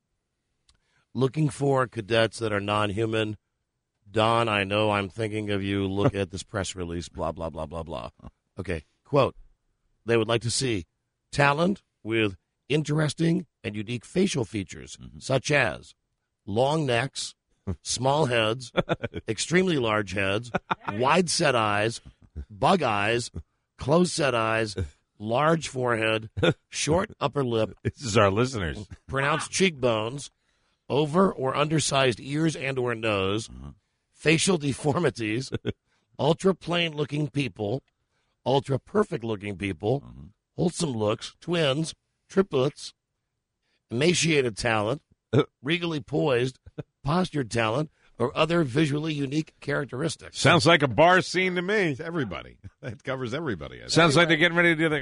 Looking for cadets that are non-human. Don, I know I'm thinking of you. Look at this press release, blah, blah, blah, blah, blah. Okay, quote, they would like to see talent with interesting and unique facial features, mm-hmm. such as long necks, small heads, extremely large heads, wide-set eyes, bug eyes, closed-set eyes, large forehead, short upper lip. This is our listeners. Pronounced cheekbones, over or undersized ears and or nose, uh-huh. facial deformities, ultra-plain-looking people, ultra-perfect-looking people, uh-huh. wholesome looks, twins, triplets, emaciated talent, regally poised, postured talent, or other visually unique characteristics. Sounds like a bar scene to me. It's everybody. That covers everybody. I Sounds think. like they're getting ready to do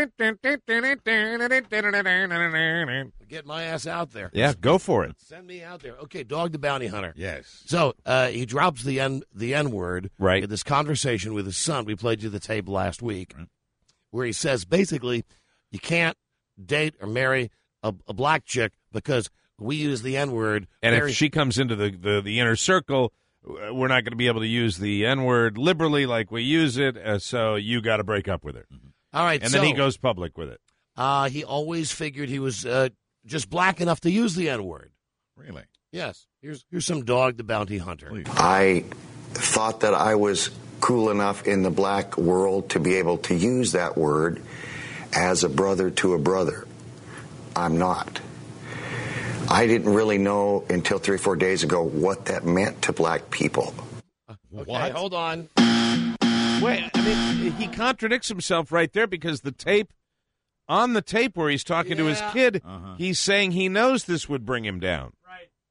the... Get my ass out there. Yeah, go for it. Send me out there. Okay, Dog the Bounty Hunter. Yes. So uh, he drops the N the N word right. in this conversation with his son. We played you the tape last week, right. where he says basically you can't date or marry a, a black chick because we use the N word. And very- if she comes into the, the, the inner circle, we're not going to be able to use the N word liberally like we use it. Uh, so you got to break up with her. Mm-hmm. All right, and so, then he goes public with it. Uh, he always figured he was uh, just black enough to use the N word. Really? Yes. Here's here's some Dog the Bounty Hunter. Please. I thought that I was cool enough in the black world to be able to use that word as a brother to a brother. I'm not. I didn't really know until three or four days ago what that meant to black people. Okay, what? hold on. Wait, I mean, he contradicts himself right there because the tape, on the tape where he's talking yeah. to his kid, uh-huh. he's saying he knows this would bring him down. Right.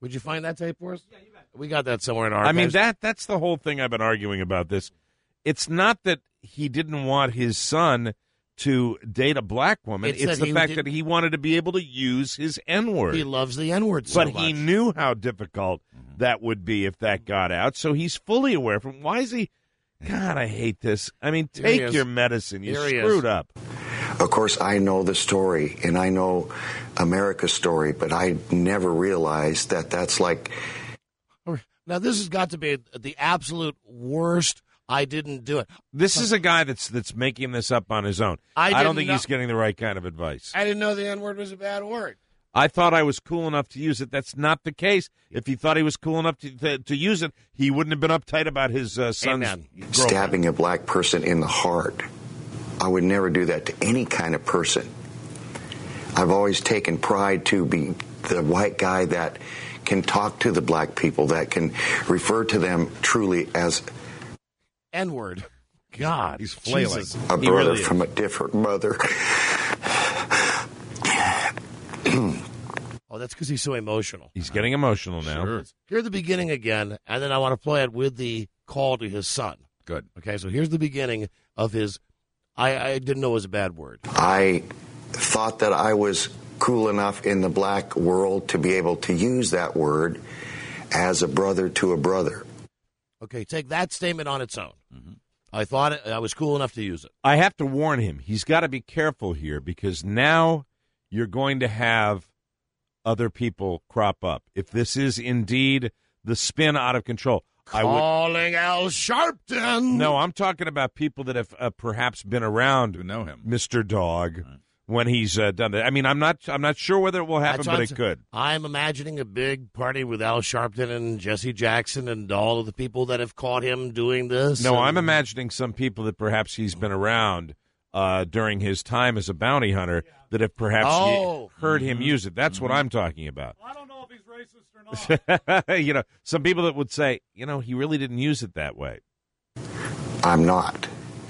Would you find that tape for us? Yeah, you bet. We got that somewhere in our I mean, archives. that that's the whole thing I've been arguing about this. It's not that he didn't want his son to date a black woman. It's It's, that the he fact did- that he wanted to be able to use his N-word. He loves the N-word so But much. he knew how difficult that would be if that got out, so he's fully aware from why is he God, I hate this. I mean, Here he take is. your medicine. You Here he screwed is. up. Of course, I know the story, and I know America's story, but I never realized that that's like... Now, this has got to be the absolute worst. I didn't do it. This is a guy that's that's making this up on his own. I I, don't didn't think know- he's getting the right kind of advice. I didn't know the N-word was a bad word. I thought I was cool enough to use it. That's not the case. If he thought he was cool enough to to, to use it, he wouldn't have been uptight about his uh, son's girlfriend. Stabbing a black person in the heart. I would never do that to any kind of person. I've always taken pride to be the white guy that can talk to the black people, that can refer to them truly as N-word. God. He's flailing. Jesus. a He brother really is. from a different mother. Oh, that's because he's so emotional. He's getting emotional now. Sure. Hear the beginning again, and then I want to play it with the call to his son. Good. Okay, so here's the beginning of his, I, I didn't know it was a bad word. I thought that I was cool enough in the black world to be able to use that word as a brother to a brother. Okay, take that statement on its own. I thought it, I was cool enough to use it. I have to warn him. He's got to be careful here because now you're going to have other people crop up. If this is indeed the spin out of control, I would. Calling Al Sharpton. No, I'm talking about people that have uh, perhaps been around know him, Mister Dog, when he's uh, done that. I mean, I'm not. I'm not sure whether it will happen, That's but what it I'm- could. I'm imagining a big party with Al Sharpton and Jesse Jackson and all of the people that have caught him doing this. No, and- I'm imagining some people that perhaps he's been around uh, during his time as a bounty hunter that have perhaps ye- Oh. heard him use it. That's what I'm talking about. I don't know if he's racist or not. You know, some people that would say, you know, he really didn't use it that way. I'm not.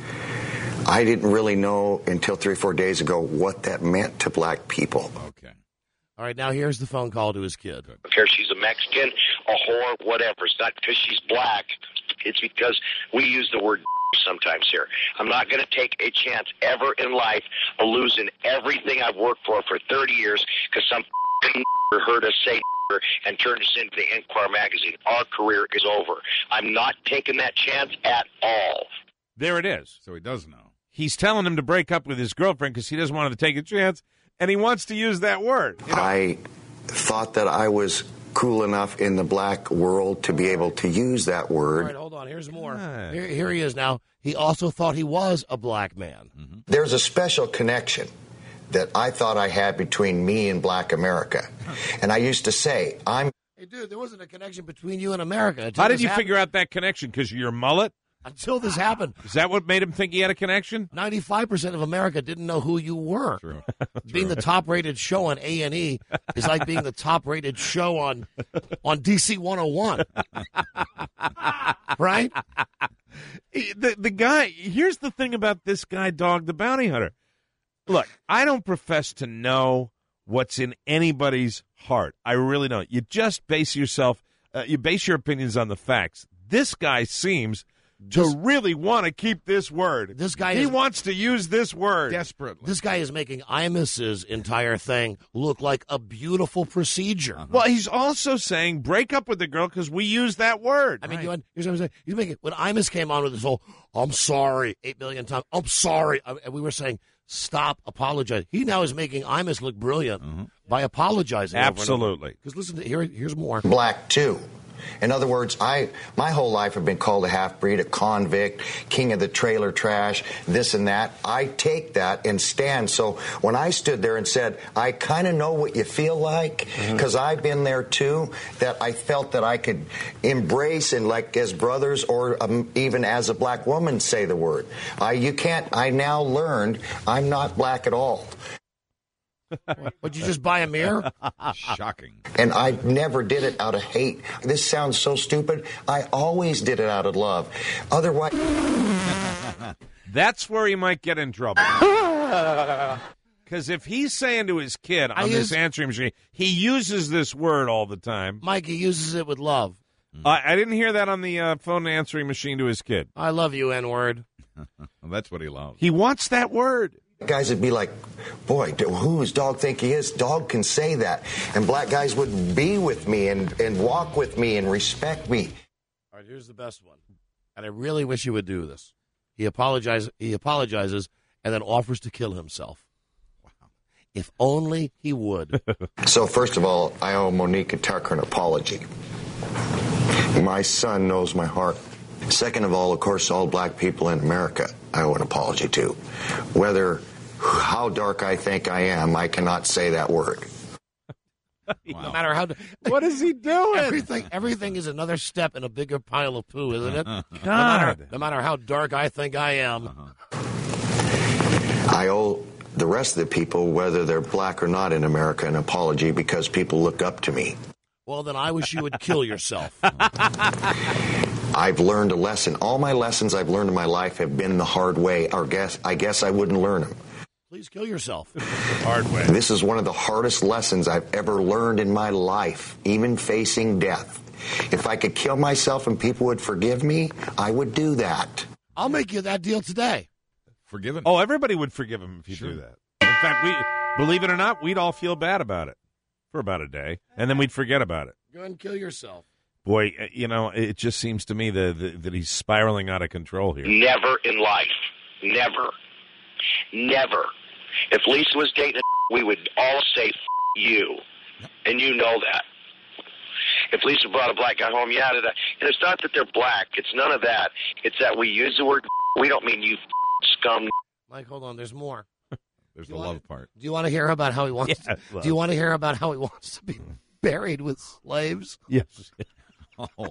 I didn't really know until three or four days ago what that meant to black people. Okay. All right, now here's the phone call to his kid. don't care if she's a Mexican, a whore, whatever. It's not because she's black. It's because we use the word sometimes here. I'm not going to take a chance ever in life of losing everything I've worked for for thirty years because some heard us say and turned us into the Enquirer magazine. Our career is over. I'm not taking that chance at all. There it is. So he does know. He's telling him to break up with his girlfriend because he doesn't want to take a chance, and he wants to use that word. You know? I thought that I was cool enough in the black world to be able to use that All word. right, hold on. Here's more. Here, here he is now. He also thought he was a black man. Mm-hmm. There's a special connection that I thought I had between me and black America. And I used to say, I'm... Hey, dude, there wasn't a connection between you and America. until How did this you happened. figure out that connection? Because of your mullet? Until this happened. Is that what made him think he had a connection? ninety-five percent of America didn't know who you were. True. Being the top-rated show on A and E is like being the top-rated show on on D C one oh one. Right? The, the guy, here's the thing about this guy, Dog the Bounty Hunter. Look, I don't profess to know what's in anybody's heart. I really don't. You just base yourself, uh, you base your opinions on the facts. This guy seems to really want to keep this word. This guy he is- wants to use this word. Desperately. This guy is making Imus's entire thing look like a beautiful procedure. Well, he's also saying break up with the girl because we use that word. I mean, you, here's what I'm saying. He's making when Imus came on with this whole "I'm sorry" eight million times. I'm sorry, and we were saying stop, apologize. He now is making Imus look brilliant by apologizing. Absolutely. Because listen, to, here, here's more. black too. In other words, I my whole life have been called a half-breed, a convict, king of the trailer trash, this and that. I take that and stand. So when I stood there and said, I kind of know what you feel like, because I've been there too, that I felt that I could embrace and like as brothers or um, even as a black woman say the word. I you can't. I now learned I'm not black at all. Would you just buy a mirror? Shocking. And I never did it out of hate. This sounds so stupid. I always did it out of love. Otherwise... That's where he might get in trouble. Because if he's saying to his kid on I this use- answering machine, he uses this word all the time. Mike, he uses it with love. Uh, I didn't hear that on the uh, phone answering machine to his kid. I love you, N-word. That's what he loves. He wants that word. Guys would be like, boy, who does Dog think he is? Dog can say that. And black guys would be with me and, and walk with me and respect me. All right, here's the best one. And I really wish you would do this. He apologizes, he apologizes and then offers to kill himself. Wow. If only he would. So first of all, I owe Monica Tucker an apology. My son knows my heart. Second of all, of course, all black people in America, I owe an apology to. Whether how dark I think I am, I cannot say that word. Wow. No matter how. What is he doing? Everything, everything is another step in a bigger pile of poo, isn't it? God. No matter, no matter how dark I think I am. Uh-huh. I owe the rest of the people, whether they're black or not in America, an apology because people look up to me. Well, then I wish you would kill yourself. I've learned a lesson. All my lessons I've learned in my life have been the hard way. Or guess, I guess I wouldn't learn them. Please kill yourself. Hard way. This is one of the hardest lessons I've ever learned in my life, even facing death. If I could kill myself and people would forgive me, I would do that. I'll make you that deal today. Forgiven? Oh, everybody would forgive him if you Sure. do that. In fact, we believe it or not, we'd all feel bad about it for about a day, and then we'd forget about it. Go ahead and kill yourself. Boy, uh, you know, it just seems to me that, that, that he's spiraling out of control here. Never in life. Never. Never. If Lisa was dating, we would all say, F- you. And you know that. If Lisa brought a black guy home, yeah, that, and it's not that they're black. It's none of that. It's that we use the word, F- we don't mean you F- scum. Mike, hold on. There's more. There's the wanna, love part. Do you want to hear about how he wants? Yeah, to, do you want to hear about how he wants to be buried with slaves? Yes. Oh. Oh,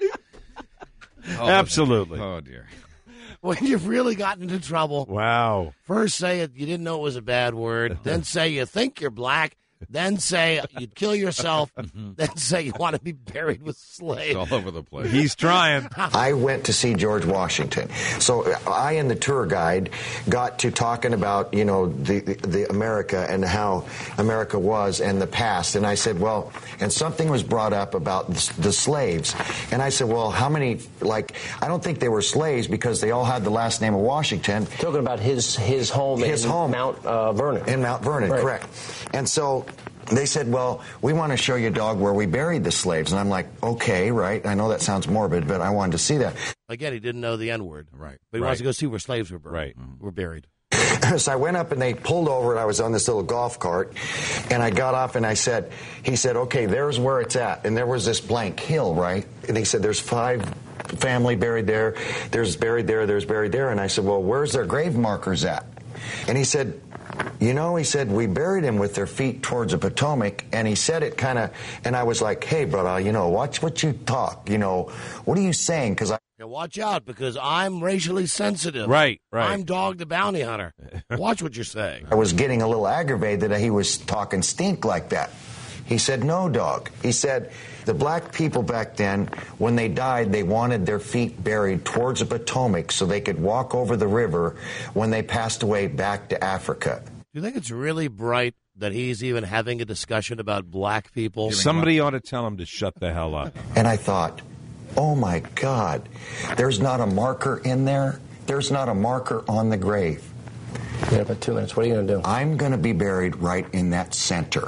Absolutely. Oh, dear. When you've really gotten into trouble. Wow. First say it, you didn't know it was a bad word. Then say you think you're black. Then say you'd kill yourself. Then say you want to be buried with slaves. It's all over the place. He's trying. I went to see George Washington. So I and the tour guide got to talking about, you know, the, the, the America and how America was and the past. And I said, well, and something was brought up about the, the slaves. And I said, well, how many, like, I don't think they were slaves because they all had the last name of Washington. Talking about his his home his in home. Mount uh, Vernon. In Mount Vernon, Right. correct. And so they said, well, we want to show you, dog, where we buried the slaves. And I'm like, okay, right. I know that sounds morbid, but I wanted to see that. Again, he didn't know the N-word. Right. But he Right. wants to go see where slaves were buried. Right. Were buried. So I went up and they pulled over and I was on this little golf cart and I got off and I said, he said, okay, there's where it's at. And there was this blank hill, right? And he said, there's five family buried there. There's buried there. There's buried there. And I said, well, where's their grave markers at? And he said, you know, he said, we buried him with their feet towards the Potomac. And he said it kind of, and I was like, hey, brother, you know, watch what you talk. You know, what are you saying? Because I. Yeah, watch out, because I'm racially sensitive. Right, right. I'm Dog the Bounty Hunter. Watch what you're saying. I was getting a little aggravated that he was talking stink like that. He said, no, dog. He said, the black people back then, when they died, they wanted their feet buried towards the Potomac so they could walk over the river when they passed away back to Africa. Do you think it's really bright that he's even having a discussion about black people? Somebody ought to tell him to shut the hell up. And I thought, oh, my God, there's not a marker in there. There's not a marker on the grave. You got about two minutes. What are you going to do? I'm going to be buried right in that center.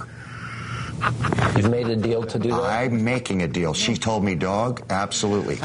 You've made a deal to do that? I'm making a deal. She told me, dog, absolutely.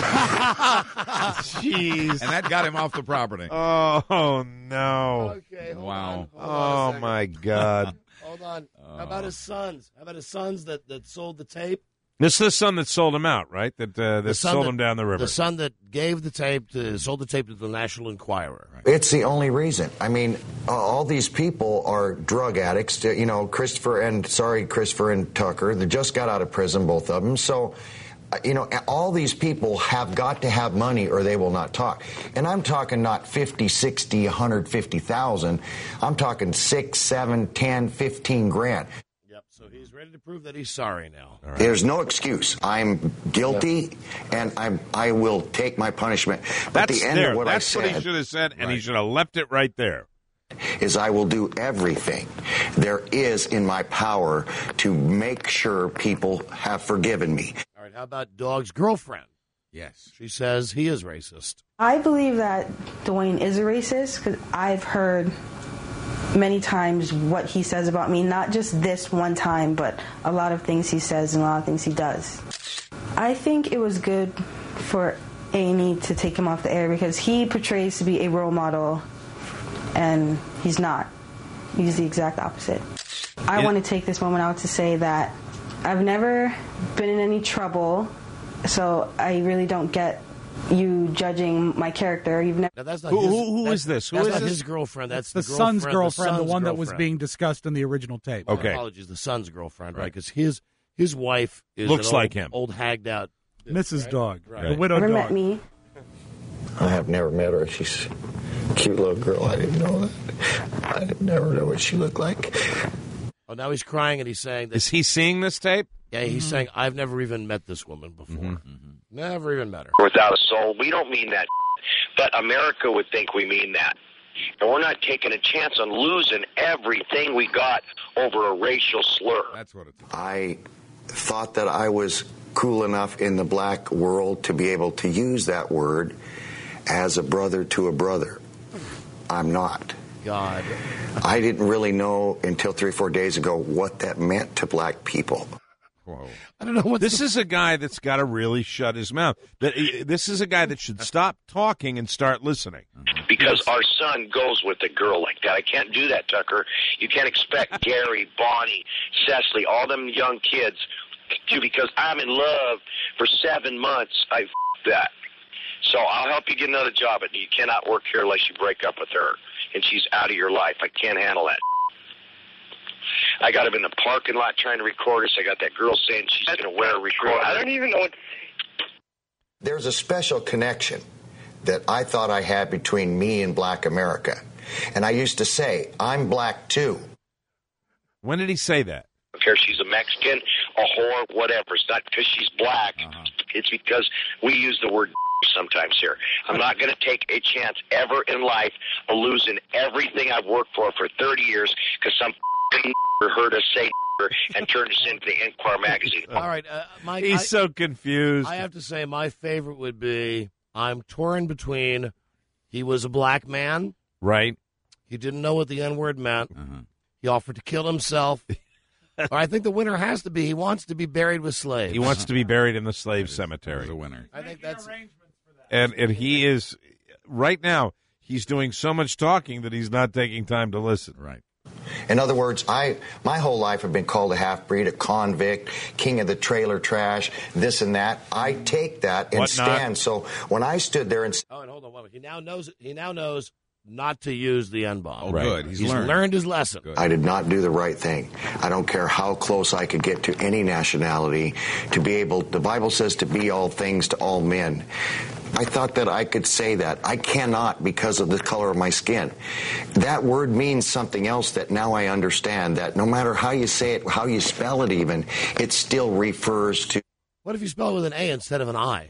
Jeez. And that got him off the property. Oh, no. Okay, hold Wow. on. Hold on a Oh, second. my God. Hold on. How about his sons? How about his sons that, that sold the tape? This is the son that sold him out, right? That uh, that The son sold that- him down the river. The son that gave the tape, to, sold the tape to the National Enquirer. Right? It's the only reason. I mean, uh, all these people are drug addicts. You know, Christopher and, sorry, Christopher and Tucker, they just got out of prison, both of them. So, uh, you know, all these people have got to have money or they will not talk. And I'm talking not fifty, sixty, one hundred fifty thousand. I'm talking six, seven, ten, fifteen grand. Yep. So he's ready to prove that he's sorry now. All right. There's no excuse. I'm guilty, and I'm I will take my punishment. But That's the end there. of what That's I what he said, should have said, and he Right. should have left it right there. is I will do everything there is in my power to make sure people have forgiven me. All right, how about Dog's girlfriend? Yes. She says he is racist. I believe that Dwayne is a racist because I've heard many times what he says about me, not just this one time, but a lot of things he says and a lot of things he does. I think it was good for A and E to take him off the air because he portrays to be a role model, and he's not. He's the exact opposite. I It- want to take this moment out to say that I've never been in any trouble, so I really don't get you judging my character. You've never. Now, that's not Who- his, who- who that's- is this? Who that's is not this? his girlfriend. That's the, the, son's girlfriend, girlfriend, the, son's one that was girlfriend. being discussed in the original tape. My apologies, the son's girlfriend, right? Because his his wife is Looks an old, like him. old hagged out Missus right? Dog, Right. the widow Never dog. met me. I have never met her. She's a cute little girl. I didn't know that. I never know what she looked like. Oh, now he's crying and he's saying that. Is he seeing this tape? Yeah, he's saying I've never even met this woman before. Mm-hmm. Never even met her. Without a soul. We don't mean that, but America would think we mean that. And we're not taking a chance on losing everything we got over a racial slur. That's what it's. I thought that I was cool enough in the black world to be able to use that word as a brother to a brother. I'm not. God. I didn't really know until three or four days ago what that meant to black people. Whoa. I don't know what This is a guy that's got to really shut his mouth. That this is a guy that should stop talking and start listening. Because our son goes with a girl like that. I can't do that, Tucker. You can't expect Gary, Bonnie, Cecily, all them young kids to, because I'm in love for seven months, I f- that. So I'll help you get another job, but you cannot work here unless you break up with her, and she's out of your life. I can't handle that. I got him in the parking lot trying to record us. I got that girl saying she's going to wear a recorder. I don't even know what. There's a special connection that I thought I had between me and black America. And I used to say, I'm black too. When did he say that? I don't care if she's a Mexican, a whore, whatever. It's not because she's black. Uh-huh. It's because we use the word sometimes here. I'm not going to take a chance ever in life of losing everything I've worked for for thirty years because some heard us say and turned us into the Enquirer magazine. All right, uh, Mike. He's I, so confused. I have to say, my favorite would be I'm torn between he was a black man. Right. He didn't know what the N word meant. Uh-huh. He offered to kill himself. Or I think the winner has to be he wants to be buried with slaves. He wants to be buried in the slave cemetery. The winner. I think that's. And and he is right now. He's doing so much talking that he's not taking time to listen. Right. In other words, I my whole life have been called a half-breed, a convict, king of the trailer trash, this and that. I take that and What not? stand. So when I stood there and Oh, and hold on, one minute. He now knows. He now knows not to use the N-bomb. Oh, Right. good. He's, He's learned. learned his lesson. Good. I did not do the right thing. I don't care how close I could get to any nationality to be able, the Bible says to be all things to all men. I thought that I could say that. I cannot because of the color of my skin. That word means something else that now I understand, that no matter how you say it, how you spell it even, it still refers to What if you spell it with an A instead of an I?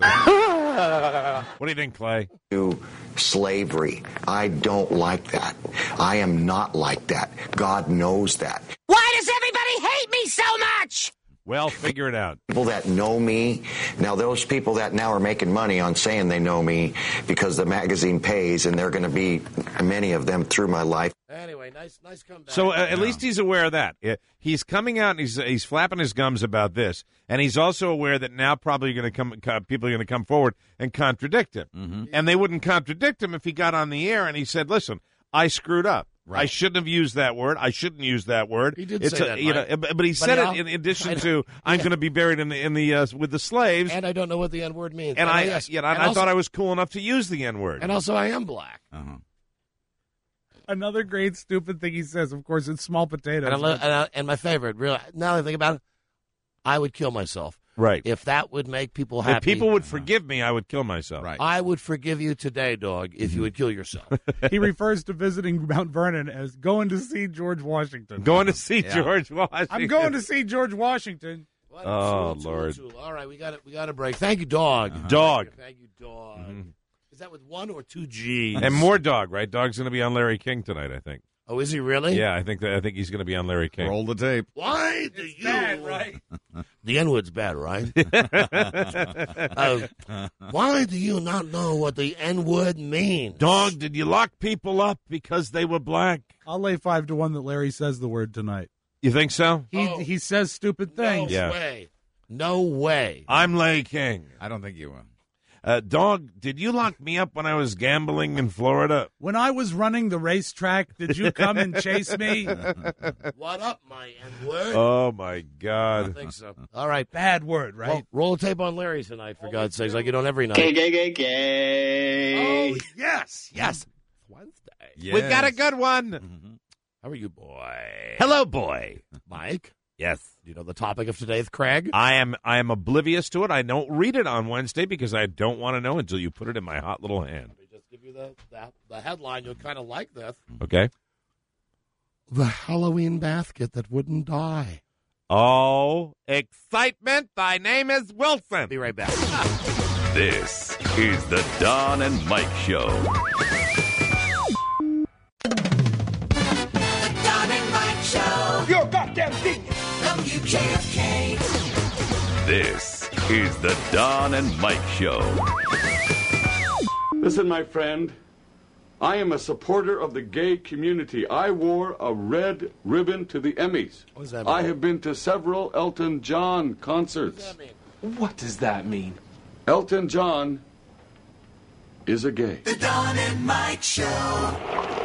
What do you think, Clay? to slavery. I don't like that. I am not like that. God knows that. Why does everybody hate me so much? Well, figure it out. People that know me, now those people that now are making money on saying they know me because the magazine pays, and they're going to be many of them through my life. Anyway, nice, nice comeback. So uh, at least he's aware of that. Uh, He's coming out and he's he's flapping his gums about this, and he's also aware that now probably going to come uh, people are going to come forward and contradict him, Mm-hmm. and they wouldn't contradict him if he got on the air and he said, "Listen, I screwed up. Right. I shouldn't have used that word. I shouldn't use that word." He did it's say a, that, you know, Mike. but but he But said he it al- in addition I know. to, "I'm Yeah. going to be buried in the in the uh, with the slaves." And I don't know what the N word means. And I, yes. you know, and I also, thought I was cool enough to use the N word. And also, I am black. Uh-huh. Another great stupid thing he says. Of course, it's small potatoes. And, I lo- but- and, I, and my favorite, really, now that I think about it, I would kill myself. Right. If that would make people If happy. people would forgive me, I would kill myself. Right. I would forgive you today, dog, if you would kill yourself. he refers to visiting Mount Vernon as going to see George Washington. Going to see Yeah. George Washington. I'm going to see George Washington. What? Oh, Tool, tool, Lord. tool. All right, we got it. We got a break. Thank you, dog. Dog. Thank you, dog. Mhm. Is that with one or two G's? And more Dog, right? Dog's going to be on Larry King tonight, I think. Oh, is he really? Yeah, I think that I think he's going to be on Larry King. Roll the tape. Why do you? Bad, right? The N-word's bad, right? uh, why do you not know what the N-word means? Dog, did you lock people up because they were black? I'll lay five to one that Larry says the word tonight. You think so? He Oh. he says stupid things. No Yeah. way. No way. I'm Larry King. I don't think you will. Uh, Dog, did you lock me up when I was gambling in Florida? When I was running the racetrack, did you come and chase me? What up, my N-word? Oh, my I God. think so. All right. Bad word, right? Well, roll the tape on Larry tonight, for God's sakes, like you don't every night. Gay, gay, gay, gay. Oh, yes, yes. Wednesday. Yes. We've got a good one. How are you, boy? Hello, boy. Mike? Yes. Do you know the topic of today's Craig? I am I am oblivious to it. I don't read it on Wednesday because I don't want to know until you put it in my hot little hand. Let me just give you the, the, the headline. You'll kind of like this. Okay? The Halloween basket that wouldn't die. Oh, excitement. Thy name is Wilson. Be right back. This is the Don and Mike Show. The Don and Mike Show. You're a goddamn genius. W K F K. This is the Don and Mike Show. Listen, my friend, I am a supporter of the gay community. I wore a red ribbon to the Emmys. What does that mean? I have been to several Elton John concerts. What does that mean? What does that mean? Elton John is a gay. The Don and Mike Show.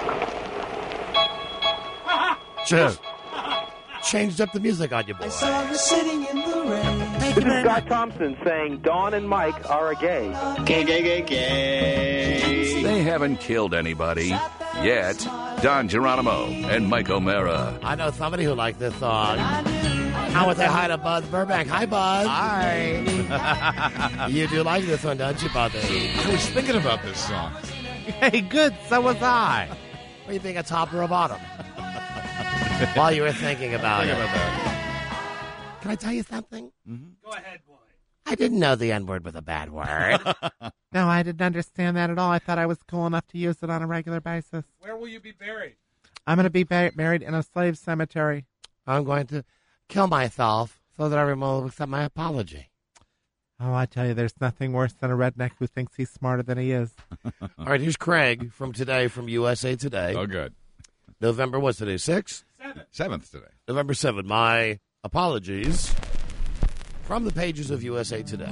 Just changed up the music on you, boy. I saw you sitting in the rain. This is Scott Thompson saying Dawn and Mike are a gay. Gay, gay, gay, gay. They haven't killed anybody yet. Don Geronimo and Mike O'Mara. I know somebody who liked this song. How would they hi to Buzz Burbank? Hi, Buzz. Hi. You do like this one, don't you, Buzzy? I was thinking about this song. Hey, good. So was I. What do you think, a top or a bottom? While you were thinking about Think it. about that. Can I tell you something? Mm-hmm. Go ahead, boy. I didn't know the N-word was a bad word. No, I didn't understand that at all. I thought I was cool enough to use it on a regular basis. Where will you be buried? I'm going to be bur- buried in a slave cemetery. I'm going to kill myself so that everyone will accept my apology. Oh, I tell you, there's nothing worse than a redneck who thinks he's smarter than he is. All right, here's Craig from today from U S A Today. Oh, good. November, what's today, sixth? Seven. Seventh today. November seventh. My apologies from the pages of U S A Today.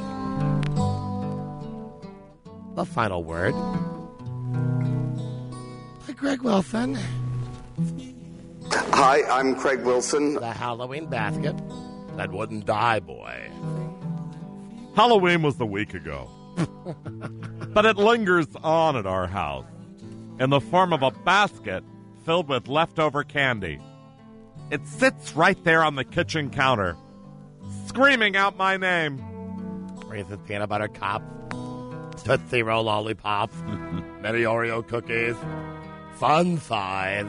The final word by Greg Wilson. Hi, I'm Craig Wilson. The Halloween basket that wouldn't die, boy. Halloween was a week ago. But it lingers on at our house in the form of a basket filled with leftover candy. It sits right there on the kitchen counter, screaming out my name. Reese's peanut butter cup, Tootsie Roll lollipops, many Oreo cookies, fun size.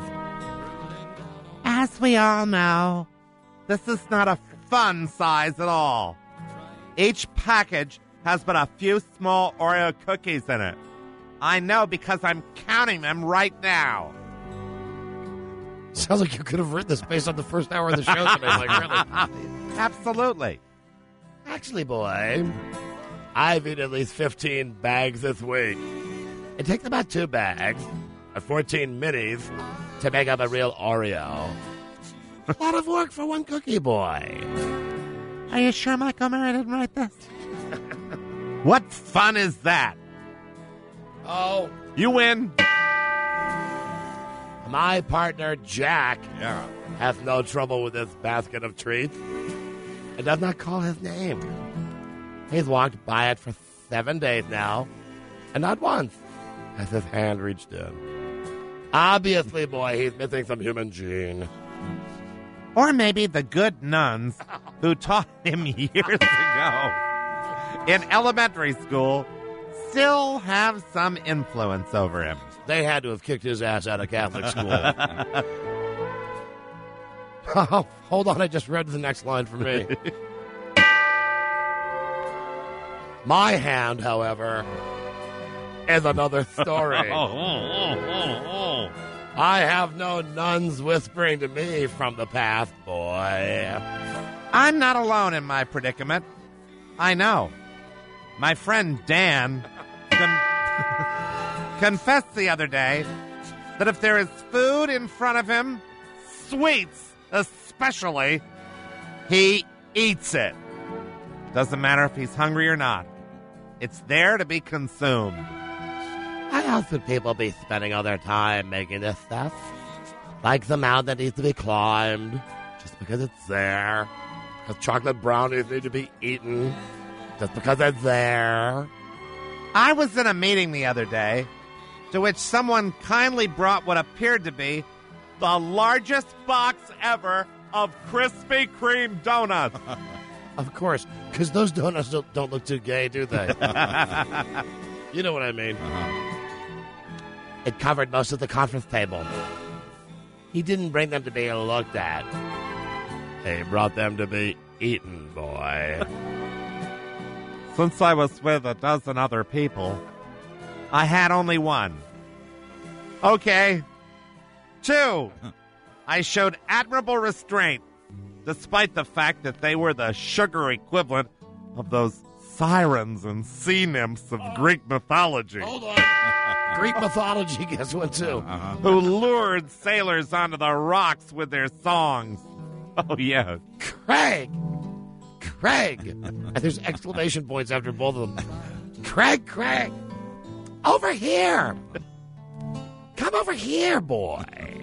As we all know, this is not a fun size at all. Each package has but a few small Oreo cookies in it. I know because I'm counting them right now. Sounds like you could have written this based on the first hour of the show today. Like, really? Absolutely. Actually, boy, I've eaten at least fifteen bags this week. It takes about two bags of fourteen minis to make up a real Oreo. A lot of work for one cookie, boy. Are you sure Mike O'Mara didn't write this? What fun is that? Oh. You win. My partner, Jack, Yeah. has no trouble with this basket of treats and does not call his name. He's walked by it for seven days now, and not once has his hand reached in. Obviously, boy, he's missing some human gene. Or maybe the good nuns who taught him years ago in elementary school still have some influence over him. They had to have kicked his ass out of Catholic school. Oh, hold on, I just read the next line for me. My hand, however, is another story. I have no nuns whispering to me from the past, boy. I'm not alone in my predicament. I know. My friend Dan con- confessed the other day that if there is food in front of him, sweets especially, he eats it. Doesn't matter if he's hungry or not. It's there to be consumed. How else would people be spending all their time making this stuff? Like the mountain that needs to be climbed, just because it's there. Because chocolate brownies need to be eaten, just because it's there. I was in a meeting the other day to which someone kindly brought what appeared to be the largest box ever of Krispy Kreme donuts. Of course, because those donuts don't, don't look too gay, do they? You know what I mean. Uh-huh. It covered most of the conference table. He didn't bring them to be looked at. He brought them to be eaten, boy. Since I was with a dozen other people, I had only one. Okay. Two. I showed admirable restraint, despite the fact that they were the sugar equivalent of those sirens and sea nymphs of Greek mythology. Hold on. Greek mythology gets one, too. Uh-huh. Who lured sailors onto the rocks with their songs. Oh, yeah. Craig! Craig! And there's exclamation points after both of them. Craig, Craig! Over here! Come over here, boy!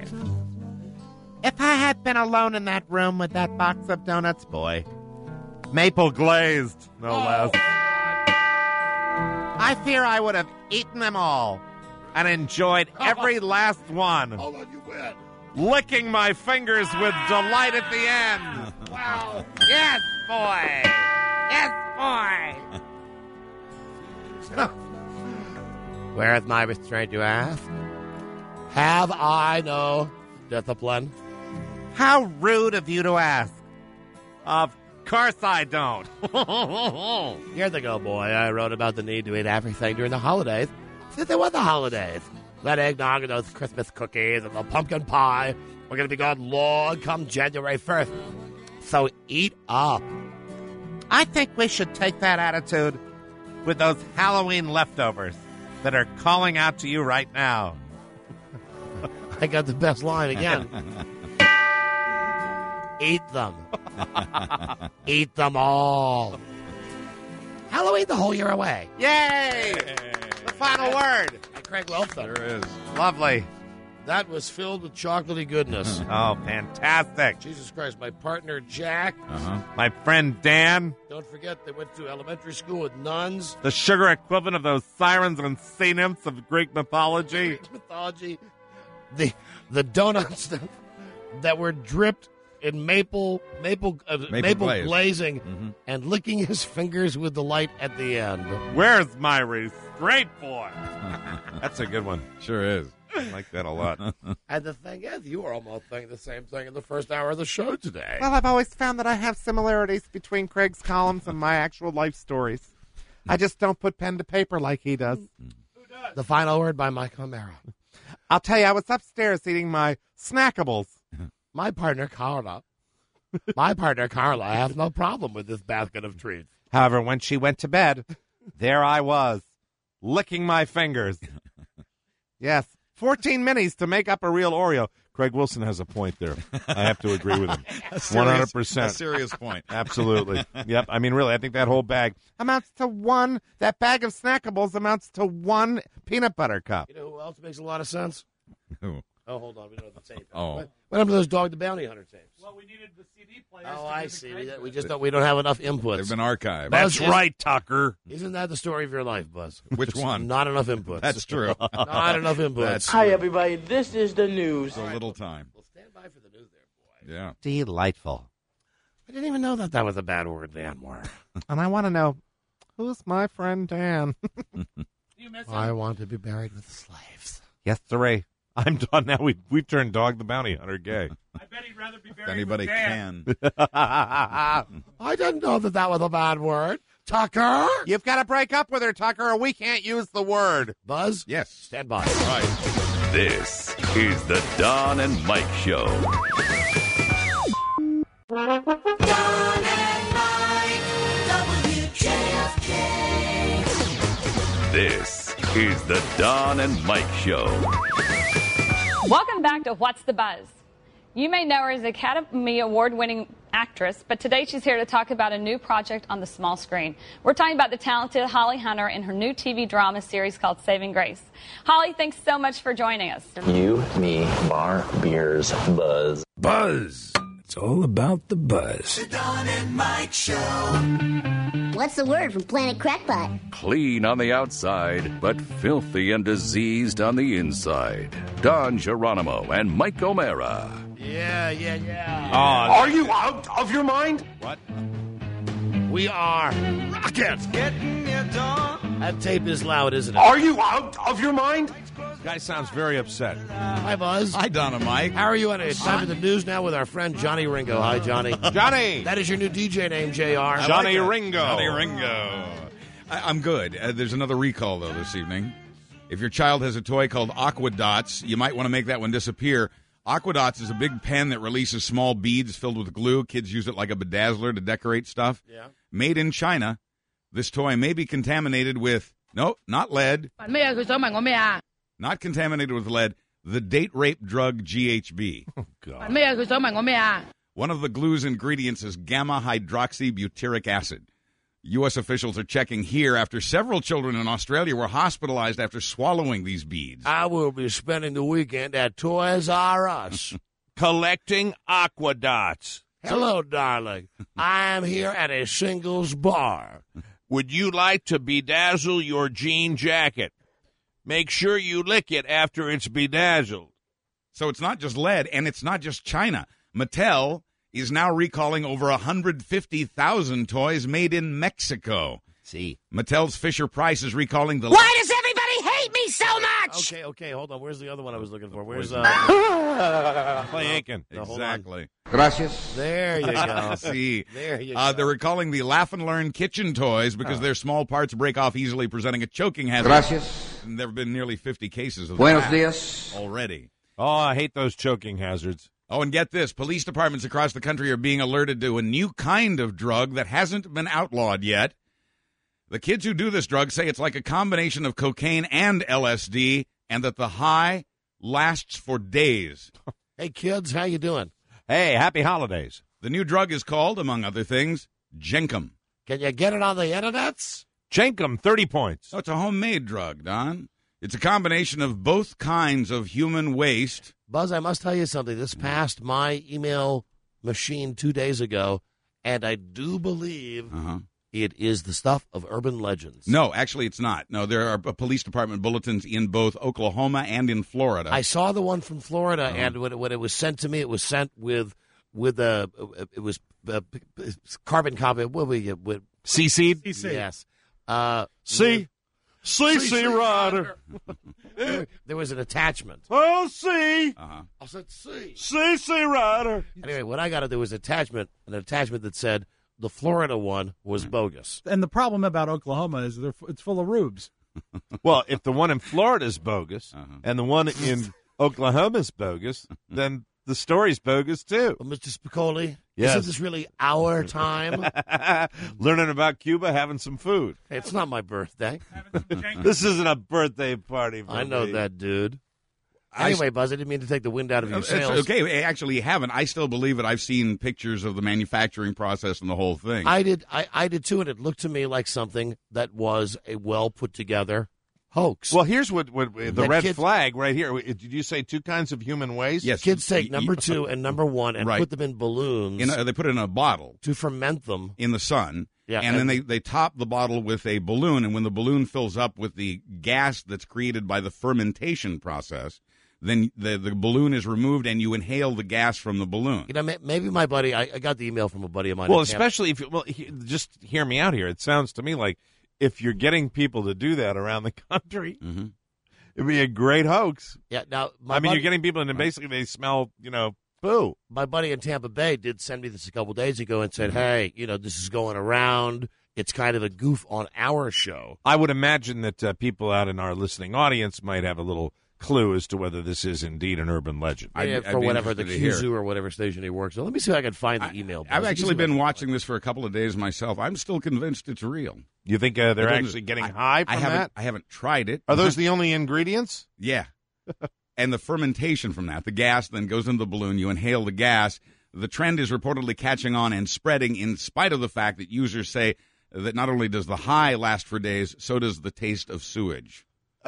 If I had been alone in that room with that box of donuts, boy, maple glazed, no oh. less, I fear I would have eaten them all and enjoyed every last one. Hold on, you win. Licking my fingers with delight at the end. Wow. Yes, boy. Yes, boy. Where is my restraint, you ask? Have I no discipline? How rude of you to ask. Of course I don't. Years ago, boy, I wrote about the need to eat everything during the holidays. Since it was the holidays. That eggnog and those Christmas cookies and the pumpkin pie were going to be gone long come January first. So eat up. I think we should take that attitude with those Halloween leftovers that are calling out to you right now. I got the best line again. Eat them. Eat them all. Halloween the whole year away. Yay! The final word. Craig Wilson. There is. Lovely. That was filled with chocolatey goodness. Oh, fantastic. Jesus Christ. My partner, Jack. Uh-huh. My friend, Dan. Don't forget, they went to elementary school with nuns. The sugar equivalent of those sirens and sea nymphs of Greek mythology. Greek mythology. The, the donuts that, that were dripped in maple maple uh, maple, maple glaze. glazing mm-hmm. and licking his fingers with delight at the end. Where's my restraint, boy? That's a good one. Sure is. I like that a lot. And the thing is, you were almost saying the same thing in the first hour of the show today. Well, I've always found that I have similarities between Craig's columns and my actual life stories. I just don't put pen to paper like he does. Who does? The final word by Mike O'Mara. I'll tell you, I was upstairs eating my snackables. My partner, Carla. My partner, Carla, has no problem with this basket of treats. However, when she went to bed, there I was, licking my fingers. Yes, fourteen minis to make up a real Oreo. Craig Wilson has a point there. I have to agree with him. one hundred percent. A serious point. Absolutely. Yep. I mean, really, I think that whole bag amounts to one, that bag of snackables amounts to one peanut butter cup. You know who else makes a lot of sense? Who? Oh, hold on. We don't have the tape. Oh. What, what happened to those Dog the Bounty Hunter tapes? Well, we needed the C D players. Oh, I see. We, we just don't, we don't have enough inputs. They've been archived. That's Buzz, right, Tucker. Isn't that the story of your life, Buzz? Which one? Not enough inputs. That's true. Not enough inputs. That's Hi, true. everybody. This is the news. It's a little time. Well, stand by for the news there, boy. Yeah. Delightful. I didn't even know that that was a bad word, Dan Moore. And I want to know, who's my friend Dan? I want to be buried with the slaves. Yes, sirree. I'm done now. We we've turned Dog the Bounty Hunter gay. I bet he'd rather be If buried anybody with Dan. can. I didn't know that that was a bad word. Tucker? You've got to break up with her, Tucker, or we can't use the word. Buzz? Yes. Stand by. Right. This is the Don and Mike Show. Don and Mike, W J F K. This is the Don and Mike Show. Welcome back to What's the Buzz? You may know her as Academy Award-winning actress, but today she's here to talk about a new project on the small screen. We're talking about the talented Holly Hunter and her new T V drama series called Saving Grace. Holly, thanks so much for joining us. You, me, bar, beers, buzz. Buzz. It's all about the buzz. The Don and Mike Show. What's the word from Planet Crackpot? Clean on the outside, but filthy and diseased on the inside. Don Geronimo and Mike O'Mara. Yeah, yeah, yeah. Oh, Are you out of your mind? What? We are rockets. Getting your Don. That tape is loud, isn't it? Are you out of your mind? Guy sounds very upset. Hi, Buzz. Hi, Don and Mike. How are you? It's time for the news now with our friend Johnny Ringo. Hi, Johnny. Johnny! That is your new D J name, J R. I Johnny like that. Ringo. Johnny Ringo. I, I'm good. Uh, there's another recall, though, this evening. If your child has a toy called Aqua Dots, you might want to make that one disappear. Aqua Dots is a big pen that releases small beads filled with glue. Kids use it like a bedazzler to decorate stuff. Yeah. Made in China, this toy may be contaminated with, no, not lead, not contaminated with lead, the date rape drug G H B. Oh, God. One of the glue's ingredients is gamma-hydroxybutyric acid. U S officials are checking here after several children in Australia were hospitalized after swallowing these beads. I will be spending the weekend at Toys R Us. Collecting Aqua Dots. Hello, darling. I am here at a singles bar. Would you like to bedazzle your jean jacket? Make sure you lick it after it's bedazzled. So it's not just lead, and it's not just China. Mattel is now recalling over one hundred fifty thousand toys made in Mexico. See. Mattel's Fisher-Price is recalling the... Why does everybody hate me so much? Okay, okay, hold on. Where's the other one I was looking for? Where's uh? Clay Aiken. No, hold Exactly. Gracias. There you go. See, There you uh, go. they're recalling the Laugh and Learn kitchen toys because their small parts break off easily, presenting a choking hazard. Gracias. And there have been nearly fifty cases of Buenos that dias. already. Oh, I hate those choking hazards. Oh, and get this. Police departments across the country are being alerted to a new kind of drug that hasn't been outlawed yet. The kids who do this drug say it's like a combination of cocaine and L S D, and that the high lasts for days. Hey, kids, how you doing? Hey, happy holidays. The new drug is called, among other things, Jenkum. Can you get it on the internets? Jenkum, thirty points. Oh, it's a homemade drug, Don. It's a combination of both kinds of human waste. Buzz, I must tell you something. This passed my email machine two days ago, and I do believe Uh-huh. it is the stuff of urban legends. No, actually, it's not. No, there are police department bulletins in both Oklahoma and in Florida. I saw the one from Florida, Oh. and when it, when it was sent to me, it was sent with with a it was a carbon copy. What were you with? C C? Yes. Uh, C. C C Rider. there, there was an attachment. Oh, C. Uh-huh. I said C. C C Rider. Anyway, what I got, there was an attachment, an attachment that said the Florida one was bogus. And the problem about Oklahoma is they're, it's full of rubes. Well, if the one in Florida is bogus Uh-huh. and the one in Oklahoma is bogus, then the story's bogus too. Well, Mister Spicoli, Yes. isn't this really our time? Learning about Cuba, having some food. Hey, it's not my birthday. This isn't a birthday party for I know me. that, dude. I Anyway, Buzz, I didn't mean to take the wind out of your It's sails. okay. Actually, you haven't. I still believe it. I've seen pictures of the manufacturing process and the whole thing. I did. I, I did too, and it looked to me like something that was a well put together hoax. Well, here's what, what the That red kids- flag right here. Did you say two kinds of human waste? Yes. Kids take Y- y- number two and number one and Right. put them in balloons In a, they put it in a bottle to ferment them. in the sun, Yeah, and, then and- they, they top the bottle with a balloon, and when the balloon fills up with the gas that's created by the fermentation process, then the, the balloon is removed, and you inhale the gas from the balloon. You know, may- maybe my buddy. I, I got the email from a buddy of mine. Well, at camp. especially if you, well, he, just hear me out here. It sounds to me like if you're getting people to do that around the country, Mm-hmm. It'd be a great hoax. Yeah. Now, my I mean, buddy- you're getting people, and basically they smell, you know, poo. My buddy in Tampa Bay did send me this a couple days ago and said, "Hey, you know, this is going around. It's kind of a goof on our show." I would imagine that uh, people out in our listening audience might have a little clue as to whether this is indeed an urban legend. Yeah, I'd for be whatever the interested to hear. Q Z or whatever station he works on. Let me see if I can find the email. I've Buzz. actually Let me see been if I- watching this for a couple of days myself. I'm still convinced it's real. You think uh, they're It doesn't- actually getting I- high from I haven't, that? I haven't tried it. Are those the only ingredients? Yeah. And the fermentation from that, the gas then goes into the balloon. You inhale the gas. The trend is reportedly catching on and spreading in spite of the fact that users say that not only does the high last for days, so does the taste of sewage.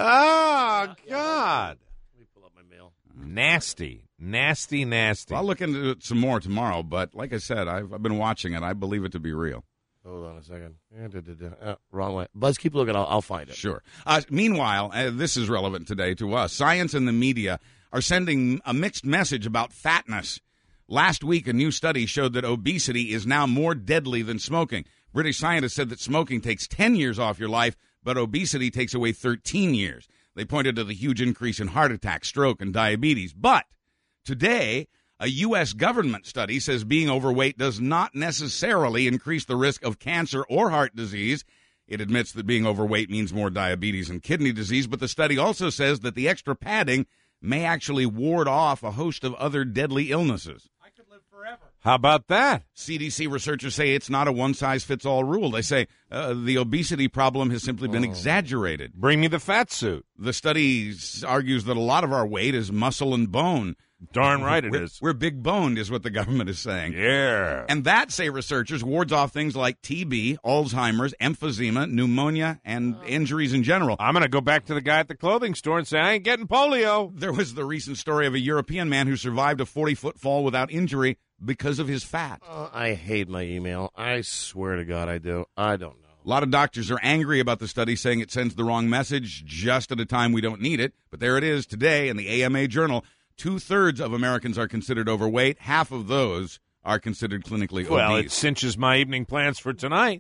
Oh, God. Let me pull up my mail. Nasty. Nasty, nasty. Well, I'll look into it some more tomorrow, but like I said, I've, I've been watching it. I believe it to be real. Hold on a second. Yeah, da, da, da. Uh, wrong way. Buzz, keep looking. I'll, I'll find it. Sure. Uh, meanwhile, uh, this is relevant today to us. Science and the media are sending a mixed message about fatness. Last week, a new study showed that obesity is now more deadly than smoking. British scientists said that smoking takes ten years off your life, but obesity takes away thirteen years. They pointed to the huge increase in heart attack, stroke, and diabetes. But today, a U S government study says being overweight does not necessarily increase the risk of cancer or heart disease. It admits that being overweight means more diabetes and kidney disease, but the study also says that the extra padding may actually ward off a host of other deadly illnesses. How about that? C D C researchers say it's not a one-size-fits-all rule. They say uh, the obesity problem has simply been exaggerated. Bring me the fat suit. The study s- argues that a lot of our weight is muscle and bone. Darn right it we're, is. We're big boned, is what the government is saying. Yeah. And that, say researchers, wards off things like T B, Alzheimer's, emphysema, pneumonia, and injuries in general. I'm going to go back to the guy at the clothing store and say, I ain't getting polio. There was the recent story of a European man who survived a forty-foot fall without injury because of his fat. Uh, I hate my email. I swear to God I do. I don't know. A lot of doctors are angry about the study, saying it sends the wrong message just at a time we don't need it. But there it is today in the A M A Journal. Two-thirds of Americans are considered overweight. Half of those are considered clinically Well, it obese. cinches my evening plans for tonight.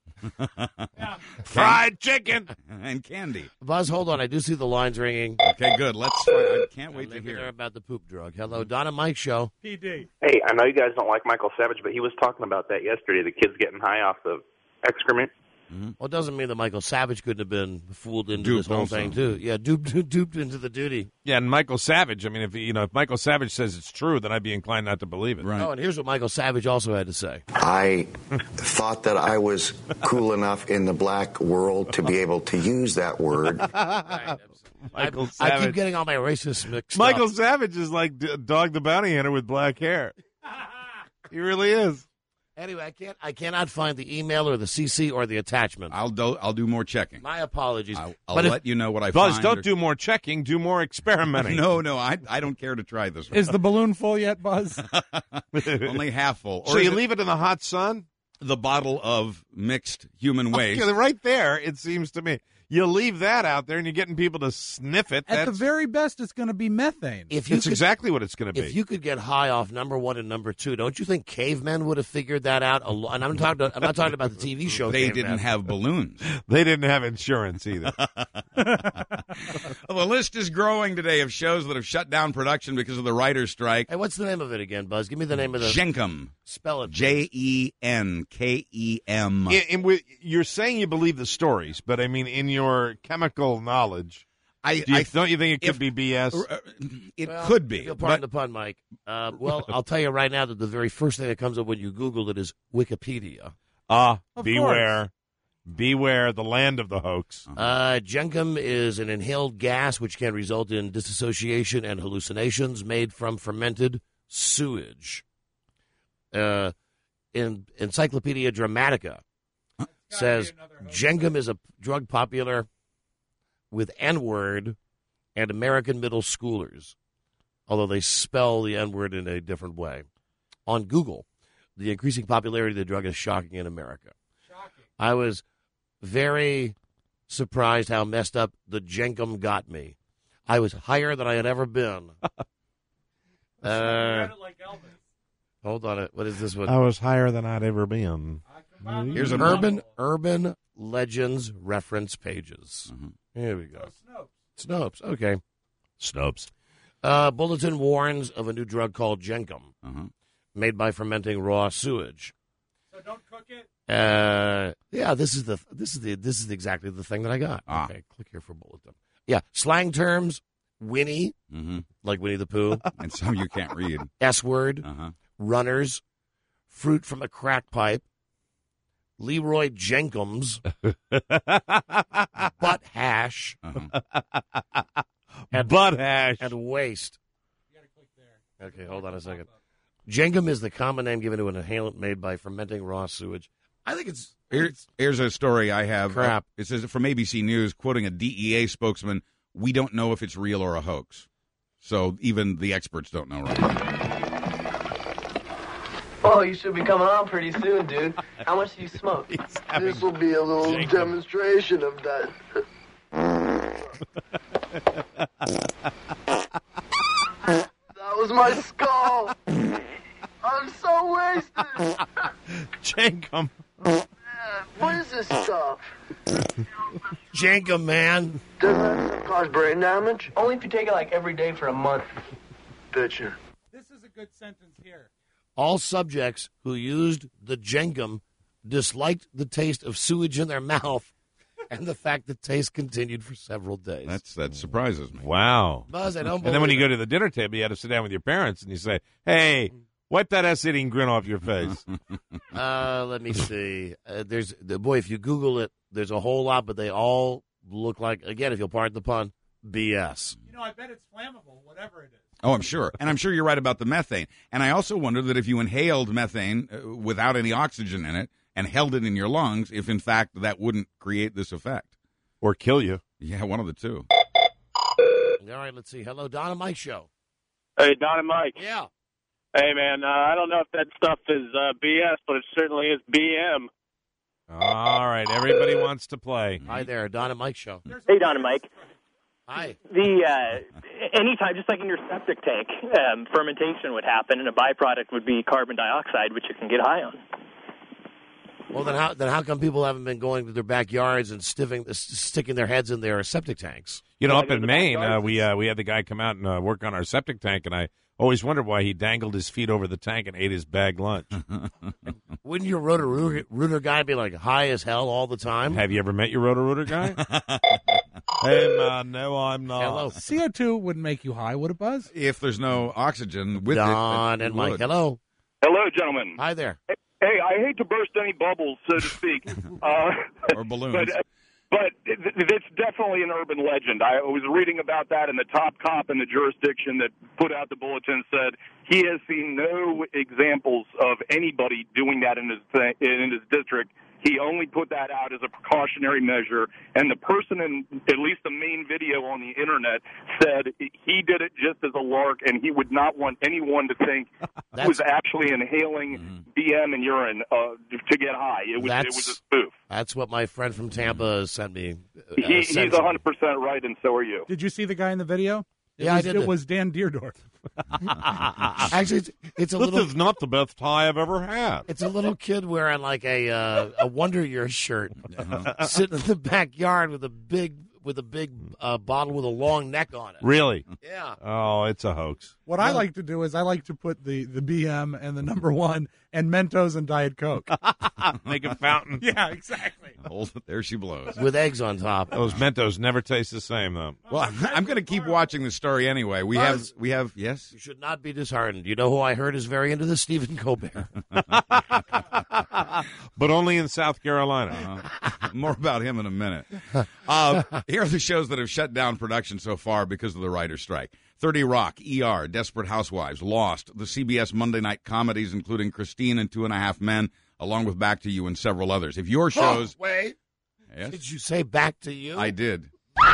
Fried chicken. And candy. Buzz, hold on. I do see the lines ringing. Okay, good. Let's. I can't wait to Maybe hear. they're about the poop drug. Hello, Don and Mike show. P D. Hey, I know you guys don't like Michael Savage, but he was talking about that yesterday. The kids getting high off the excrement. Well, it doesn't mean that Michael Savage couldn't have been fooled into Duped this whole also. thing, too. Yeah, duped, duped into the duty. Yeah, and Michael Savage, I mean, if you know, if Michael Savage says it's true, then I'd be inclined not to believe it. Right. Oh, and here's what Michael Savage also had to say. I thought that I was cool enough in the black world to be able to use that word. Michael I Savage. keep getting all my racist mixed Michael up. Savage is like D- Dog the Bounty Hunter with black hair. He really is. Anyway, I can't. I cannot find the email or the C C or the attachment. I'll do. I'll do more checking. My apologies. I'll, I'll But if- let you know what I Buzz, find. don't or- do more checking, do more experimenting. No, no, I I don't care to try this one. Is the balloon full yet, Buzz? Only half full. Or So is you it leave it in the hot sun? the bottle of mixed human waste. Okay, right there, it seems to me. You leave that out there and you're getting people to sniff it. At the That's, very best, it's going to be methane. If you that's could, exactly what it's going to be. if you could get high off number one and number two, don't you think cavemen would have figured that out? A lo- and I'm talking. I'm not talking about the T V show. They Cavemen. didn't have balloons. They didn't have insurance either. The list is growing today of shows that have shut down production because of the writer's strike. Hey, what's the name of it again, Buzz? Give me the name of the. Jenkem. Spell it. J E N K E M. In- in wi- you're saying you believe the stories, but I mean, in your chemical knowledge, I, do you, I don't you think it could if- be B S? uh, It Well, could be. if you'll pardon but the pun, Mike. Uh, well, I'll tell you right now that the very first thing that comes up when you Google it is Wikipedia. Ah, Of beware. Beware the land of the hoax. Uh, Jenkem is an inhaled gas which can result in dissociation and hallucinations made from fermented sewage. Uh, in Encyclopedia Dramatica says Jenkem is a drug popular with N-word and American middle schoolers, although they spell the N-word in a different way. On Google, the increasing popularity of the drug is shocking in America. Shocking. I was very surprised how messed up the Jenkem got me. I was higher than I had ever been. uh, hold on. What is this one? I was higher than I'd ever been. Here's a Urban Urban Legends reference pages. Here we go. Snopes. Okay. Snopes. Uh, Bulletin warns of a new drug called Jenkum, uh-huh. made by fermenting raw sewage. So don't cook it? Uh, yeah, this is the this is the this is exactly the thing that I got. Ah. Okay, click here for bulletin. Yeah, slang terms: Winnie, mm-hmm. like Winnie the Pooh, and some you can't read. S word, uh-huh. runners, fruit from a crack pipe, Leroy Jenkins, butt hash, uh-huh. and butt hash, and waste. Okay, hold on a second. Jenkum is the common name given to an inhalant made by fermenting raw sewage. I think it's... Here, here's a story I have. Crap. It says from A B C News, quoting a D E A spokesman, we don't know if it's real or a hoax. So even the experts don't know right now. Oh, you should be coming on pretty soon, dude. How much do you smoke? This will be a little Jacob. demonstration of that. That was my skull. I'm so wasted. Jenkum. Man, what is this stuff? Jenkum, man. Doesn't that cause brain damage? Only if you take it like every day for a month. Betcha. This is a good sentence here. All subjects who used the Jenkum disliked the taste of sewage in their mouth and the fact that taste continued for several days. That's That surprises me. Wow. Buzz, I don't And then when you believe go to the dinner table, you have to sit down with your parents and you say, hey, wipe that ass-eating grin off your face. Uh, let me see. Uh, there's the boy. If you Google it, there's a whole lot, but they all look like, again, if you'll pardon the pun, B S. You know, I bet it's flammable, whatever it is. Oh, I'm sure. And I'm sure you're right about the methane. And I also wonder that if you inhaled methane uh, without any oxygen in it and held it in your lungs, if in fact that wouldn't create this effect. Or kill you. Yeah, one of the two. All right, let's see. Hello, Don and Mike show. Hey, Don and Mike. Yeah. Hey, man, uh, I don't know if that stuff is uh, B S, but it certainly is B M. All right, everybody wants to play. Hi there, Don and Mike show. Hey, Don and Mike. Hi. The uh, anytime, just like in your septic tank, um, fermentation would happen, and a byproduct would be carbon dioxide, which you can get high on. Well, then how then how come people haven't been going to their backyards and stifling, sticking their heads in their septic tanks? You know, Yeah, up go to in the Maine, backyard. uh, we uh, we had the guy come out and uh, work on our septic tank, and I always wondered why he dangled his feet over the tank and ate his bagged lunch. Wouldn't your Roto-Rooter guy be like high as hell all the time? Have you ever met your Roto-Rooter guy? Hey, man, no, I'm not. Hello. C O two wouldn't make you high, would it, Buzz? If there's no oxygen with Don it, it and Mike. would. Hello. Hello, gentlemen. Hi there. Hey, I hate to burst any bubbles, so to speak. Uh, Or balloons. But, but it, it's definitely an urban legend. I was reading about that, and the top cop in the jurisdiction that put out the bulletin said he has seen no examples of anybody doing that in his th- in his district. He only put that out as a precautionary measure, and the person in at least the main video on the internet said he did it just as a lark, and he would not want anyone to think he was actually inhaling Mm-hmm. B M and urine uh, to get high. It was it was a spoof. That's what my friend from Tampa sent me. Uh, He, sent he's one hundred percent right, and so are you. Did you see the guy in the video? It Yeah, I was, did. It was Dan Deerdorf. Actually, it's, it's a this little. is not the best tie I've ever had. It's a little kid wearing like a uh, a Wonder Year shirt, sitting in the backyard with a big with a big uh, bottle with a long neck on it. Really? Yeah. Oh, it's a hoax. What I like to do is I like to put the, the B M and the number one and Mentos and Diet Coke. Make a fountain. Yeah, exactly. Hold it. There she blows. With eggs on top. Those Mentos never taste the same, though. Well, I'm, I'm going to keep watching the story anyway. We have, Buzz. we have, yes. You should not be disheartened. You know who I heard is very into this? Stephen Colbert. But only in South Carolina. Uh, more about him in a minute. Uh, here are the shows that have shut down production so far because of the writer's strike. thirty Rock, E R, Desperate Housewives, Lost, the C B S Monday night comedies, including Christine and Two and a Half Men, along with Back to You and several others. If your shows... Oh, wait. Yes? Did you say Back to You? I did.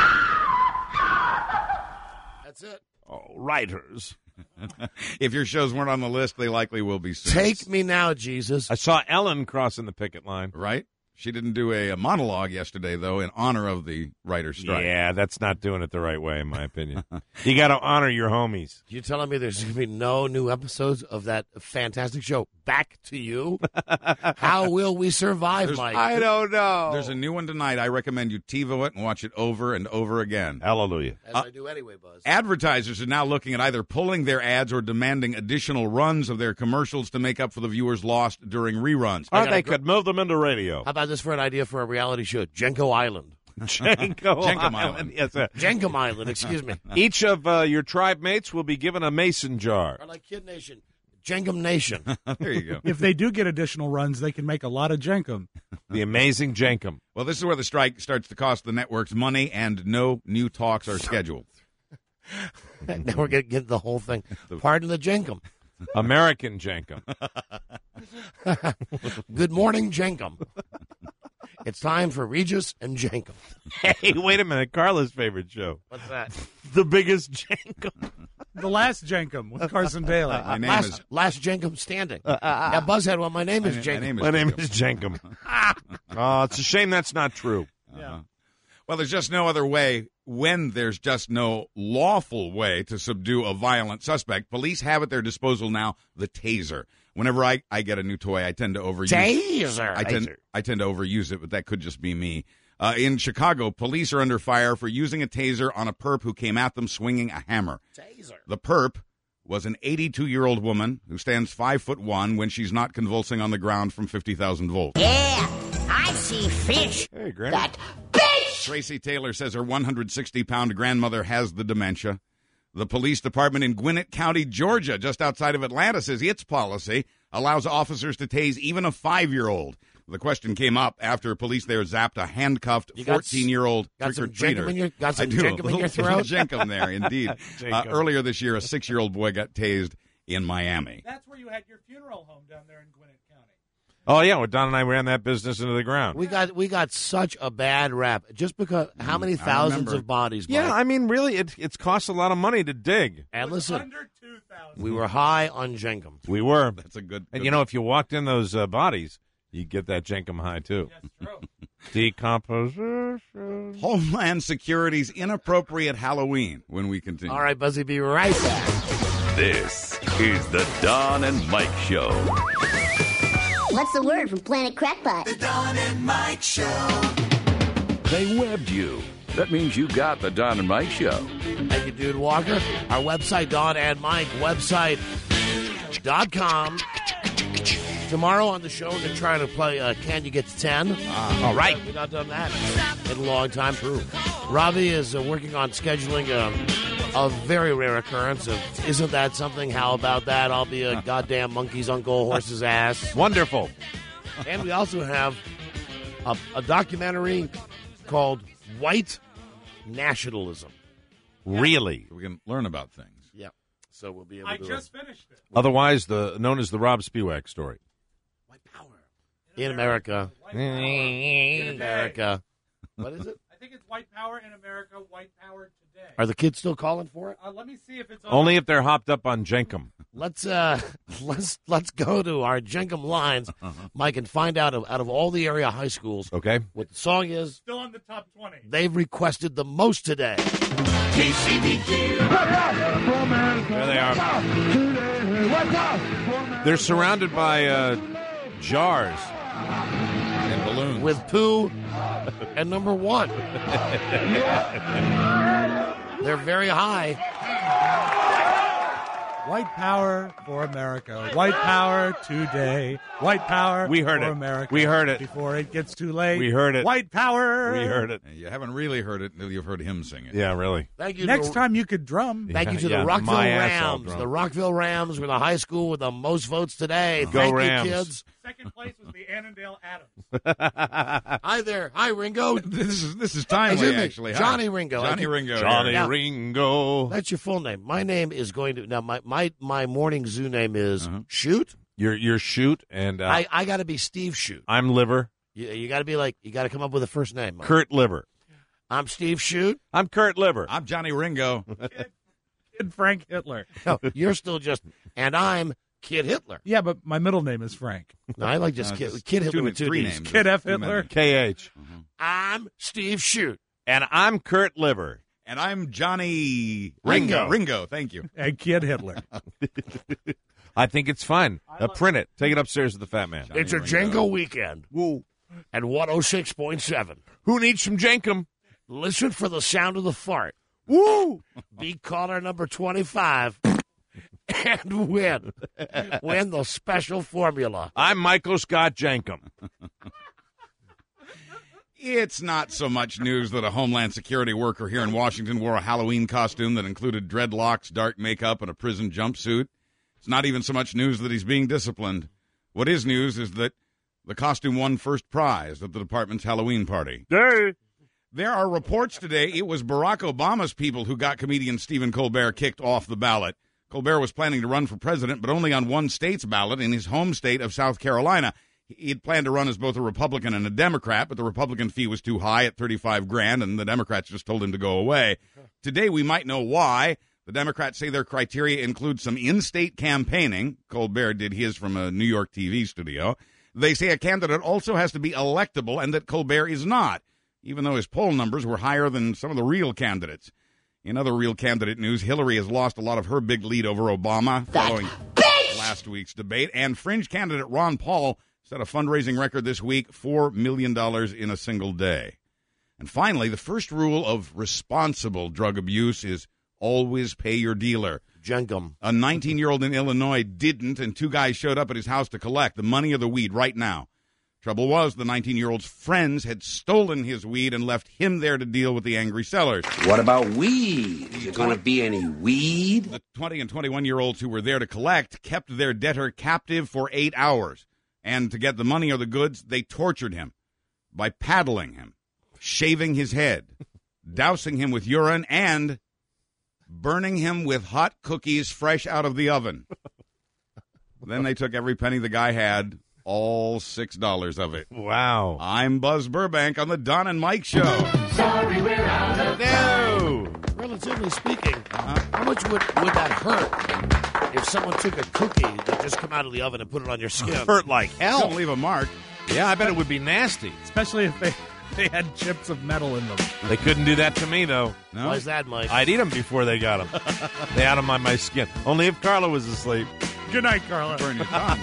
That's it. Oh, writers. If your shows weren't on the list, they likely will be soon. Take me now, Jesus. I saw Ellen crossing the picket line. Right? She didn't do a, a monologue yesterday, though, in honor of the writer's strike. Yeah, that's not doing it the right way, in my opinion. You got to honor your homies. You're telling me there's going to be no new episodes of that fantastic show, Back to You? How will we survive, There's- Mike? I don't know. There's a new one tonight. I recommend you TiVo it and watch it over and over again. Hallelujah. As Uh, I do anyway, Buzz. Advertisers are now looking at either pulling their ads or demanding additional runs of their commercials to make up for the viewers lost during reruns. Or they could move them into radio. How about this for an idea for a reality show? Jenko Island. Jenko Jenkum Island. Island. Yes, sir. Jenkum Island, excuse me. Each of uh, your tribe mates will be given a mason jar. Or like Kid Nation. Jenkum Nation. There you go. If they do get additional runs, they can make a lot of Jenkum. The amazing Jenkum. Well, this is where the strike starts to cost the networks money, and no new talks are scheduled. Now we're going to get the whole thing. Pardon the Jenkum. American Jenkum. Good morning, Jenkum. It's time for Regis and Jenkum. Hey, wait a minute. Carla's favorite show. What's that? The biggest Jenkum. The last Jenkum with Carson Daly. My name last, is last Jenkum standing. Now, Buzz had one. My name is my, Jenkum. name is My name Jacob. is Jenkum. Oh, it's a shame that's not true. Uh-huh. Well, there's just no other way when there's just no lawful way to subdue a violent suspect. Police have at their disposal now the taser. Whenever I, I get a new toy, I tend to overuse Taser. I tend, Taser. I tend to overuse it, but that could just be me. Uh, in Chicago, police are under fire for using a taser on a perp who came at them swinging a hammer. Taser. The perp was an eighty-two-year-old woman who stands five foot one when she's not convulsing on the ground from fifty thousand volts. Yeah, I see fish. Hey, Granny. That bitch! Tracy Taylor says her one hundred sixty pound grandmother has the dementia. The police department in Gwinnett County, Georgia, just outside of Atlanta, says its policy allows officers to tase even a five-year-old. The question came up after police there zapped a handcuffed You got s- fourteen-year-old got some trick-or-treater. jenkum in your- got some I do. jenkum in Little- your throat? little jenkum there, indeed. uh, Jenkum. earlier this year, a six-year-old boy got tased in Miami. That's where you had your funeral home down there in Gwinnett County. Oh, yeah. Well, Don and I ran that business into the ground. We got we got such a bad rap just because how many Mm, I thousands remember. of bodies? Yeah, Mike? I mean, really, it, it's cost a lot of money to dig. and listen, Under two thousand. we were high on Jenkum. We were. That's a good. And, good- you know, if you walked in those uh, bodies, you get that Jenkum high, too. That's true. Decomposition. Homeland Security's inappropriate Halloween when we continue. All right, Buzzy, be right back. This is the Don and Mike Show. What's the word from Planet Crackpot? The Don and Mike Show. They webbed you. That means you got the Don and Mike Show. Thank you, Dude Walker. Our website, Don and Mike, website dot com. Tomorrow on the show, we're going to try to play uh, Can You Get to ten? Ah, all right. We've not done that in a long time. True. Robbie is uh, working on scheduling um, a very rare occurrence of Isn't That Something? How About That? I'll be a goddamn monkey's uncle, horse's ass. Wonderful. And we also have a, a documentary called White Nationalism. Really? we can learn about things. Yeah. So we'll be able I to. just finished it. Otherwise, the known as the Rob Spewak story. In America. In America. What is it? I think it's White Power in America, White Power Today. Are the kids still calling for it? Uh, let me see if it's on. Only if they're hopped up on Jenkum. Let's uh, let's let's go to our Jenkum lines, Mike, and find out of, out of all the area high schools, Okay. what the song is Still on the top twenty. they've requested the most today. K C B Q. There they are. They're surrounded by uh, jars. And balloons. With poo and number one. They're very high. White Power for America. White Power today. White Power We heard for it. America. We heard it. Before it gets too late. We heard it. White Power. We heard it. You haven't really heard it until you've heard him sing it. Yeah, really. Thank you. Next to, time you could drum. Thank you to Yeah, the Rockville my ass all Rams. drunk. The Rockville Rams were the high school with the most votes today. Go Thank Rams. you, kids. Second place was the Annandale Adams. Hi there. Hi, Ringo. This is this is timely, Excuse me, actually. Hi. Johnny Ringo. Johnny Ringo. Johnny Now- Ringo. That's your full name. My name is going to now. My my, my morning zoo name is Uh-huh. Shoot. You're, you're Shoot, and uh, I, I got to be Steve Shoot. I'm Liver. You, you got to be like you got to come up with a first name. Mike. Kurt Liver. I'm Steve Shoot. I'm Kurt Liver. I'm Johnny Ringo. Kid Frank Hitler. No, you're still just. And I'm Kid Hitler. Yeah, but my middle name is Frank. No, I like just No, Kid, just Kid Hitler two- with two three Ds. names. Kid F. Two Hitler. men. K H. I'm Steve Shute. And I'm Kurt Liver. And I'm Johnny Ringo. Ringo, thank you. And Kid Hitler. I think it's fine. Uh, print it. Take it upstairs to the fat man. It's a Django weekend. Woo. And one oh six point seven. Who needs some Jenkum? Listen for the sound of the fart. Woo! Be caller number twenty-five and win. Win the special formula. I'm Michael Scott Jenkum. It's not so much news that a Homeland Security worker here in Washington wore a Halloween costume that included dreadlocks, dark makeup, and a prison jumpsuit. It's not even so much news that he's being disciplined. What is news is that the costume won first prize at the department's Halloween party. Hey. There are reports today it was Barack Obama's people who got comedian Stephen Colbert kicked off the ballot. Colbert was planning to run for president, but only on one state's ballot in his home state of South Carolina. He'd planned to run as both a Republican and a Democrat, but the Republican fee was too high at thirty-five grand, and the Democrats just told him to go away. Today, we might know why. The Democrats say their criteria include some in-state campaigning. Colbert did his from a New York T V studio. They say a candidate also has to be electable, and that Colbert is not, even though his poll numbers were higher than some of the real candidates. In other real candidate news, Hillary has lost a lot of her big lead over Obama following last week's debate, and fringe candidate Ron Paul set a fundraising record this week, four million dollars in a single day. And finally, the first rule of responsible drug abuse is always pay your dealer. Jenkum. A nineteen-year-old in Illinois didn't, and two guys showed up at his house to collect the money or the weed right now. Trouble was, the nineteen-year-old's friends had stolen his weed and left him there to deal with the angry sellers. What about weed? Is there going to be any weed? The twenty and twenty-one-year-olds who were there to collect kept their debtor captive for eight hours. And to get the money or the goods, they tortured him by paddling him, shaving his head, dousing him with urine, and burning him with hot cookies fresh out of the oven. Then they took every penny the guy had, all six dollars of it. Wow. I'm Buzz Burbank on the Don and Mike Show. Sorry, we're out of No. Relatively speaking, uh, how much would, would that hurt if someone took a cookie that just come out of the oven and put it on your skin? Hurt like hell. Don't leave a mark. Yeah, I bet it would be nasty. Especially if they, they had chips of metal in them. They couldn't do that to me, though. No? Why is that, Mike? I'd eat them before they got them. They had them on my skin. Only if Carla was asleep. Good night, Carla. Burn your tongue.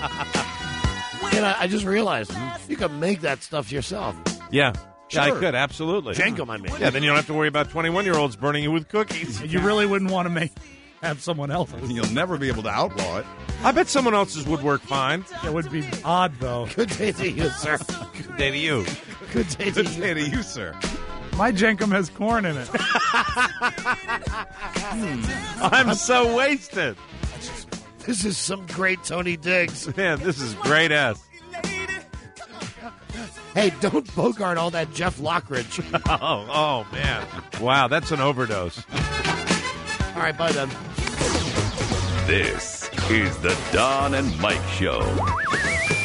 And I, I just realized you can make that stuff yourself. Yeah. Yeah, I Sure. could, absolutely. Jenkum, I mean. Yeah, then you don't have to worry about twenty-one-year-olds burning you with cookies. You really wouldn't want to make have someone else's. You'll never be able to outlaw it. I bet someone else's would work fine. It would be odd, though. Good day to you, sir. Good day to you. Good day to Good you. day to you, sir. My Jenkum has corn in it. I'm so wasted. This is some great Tony Diggs. Man, this is great ass. Hey, don't bogart all that Jeff Lockridge. Oh, oh, man. Wow, that's an overdose. All right, bye then. This is the Don and Mike Show.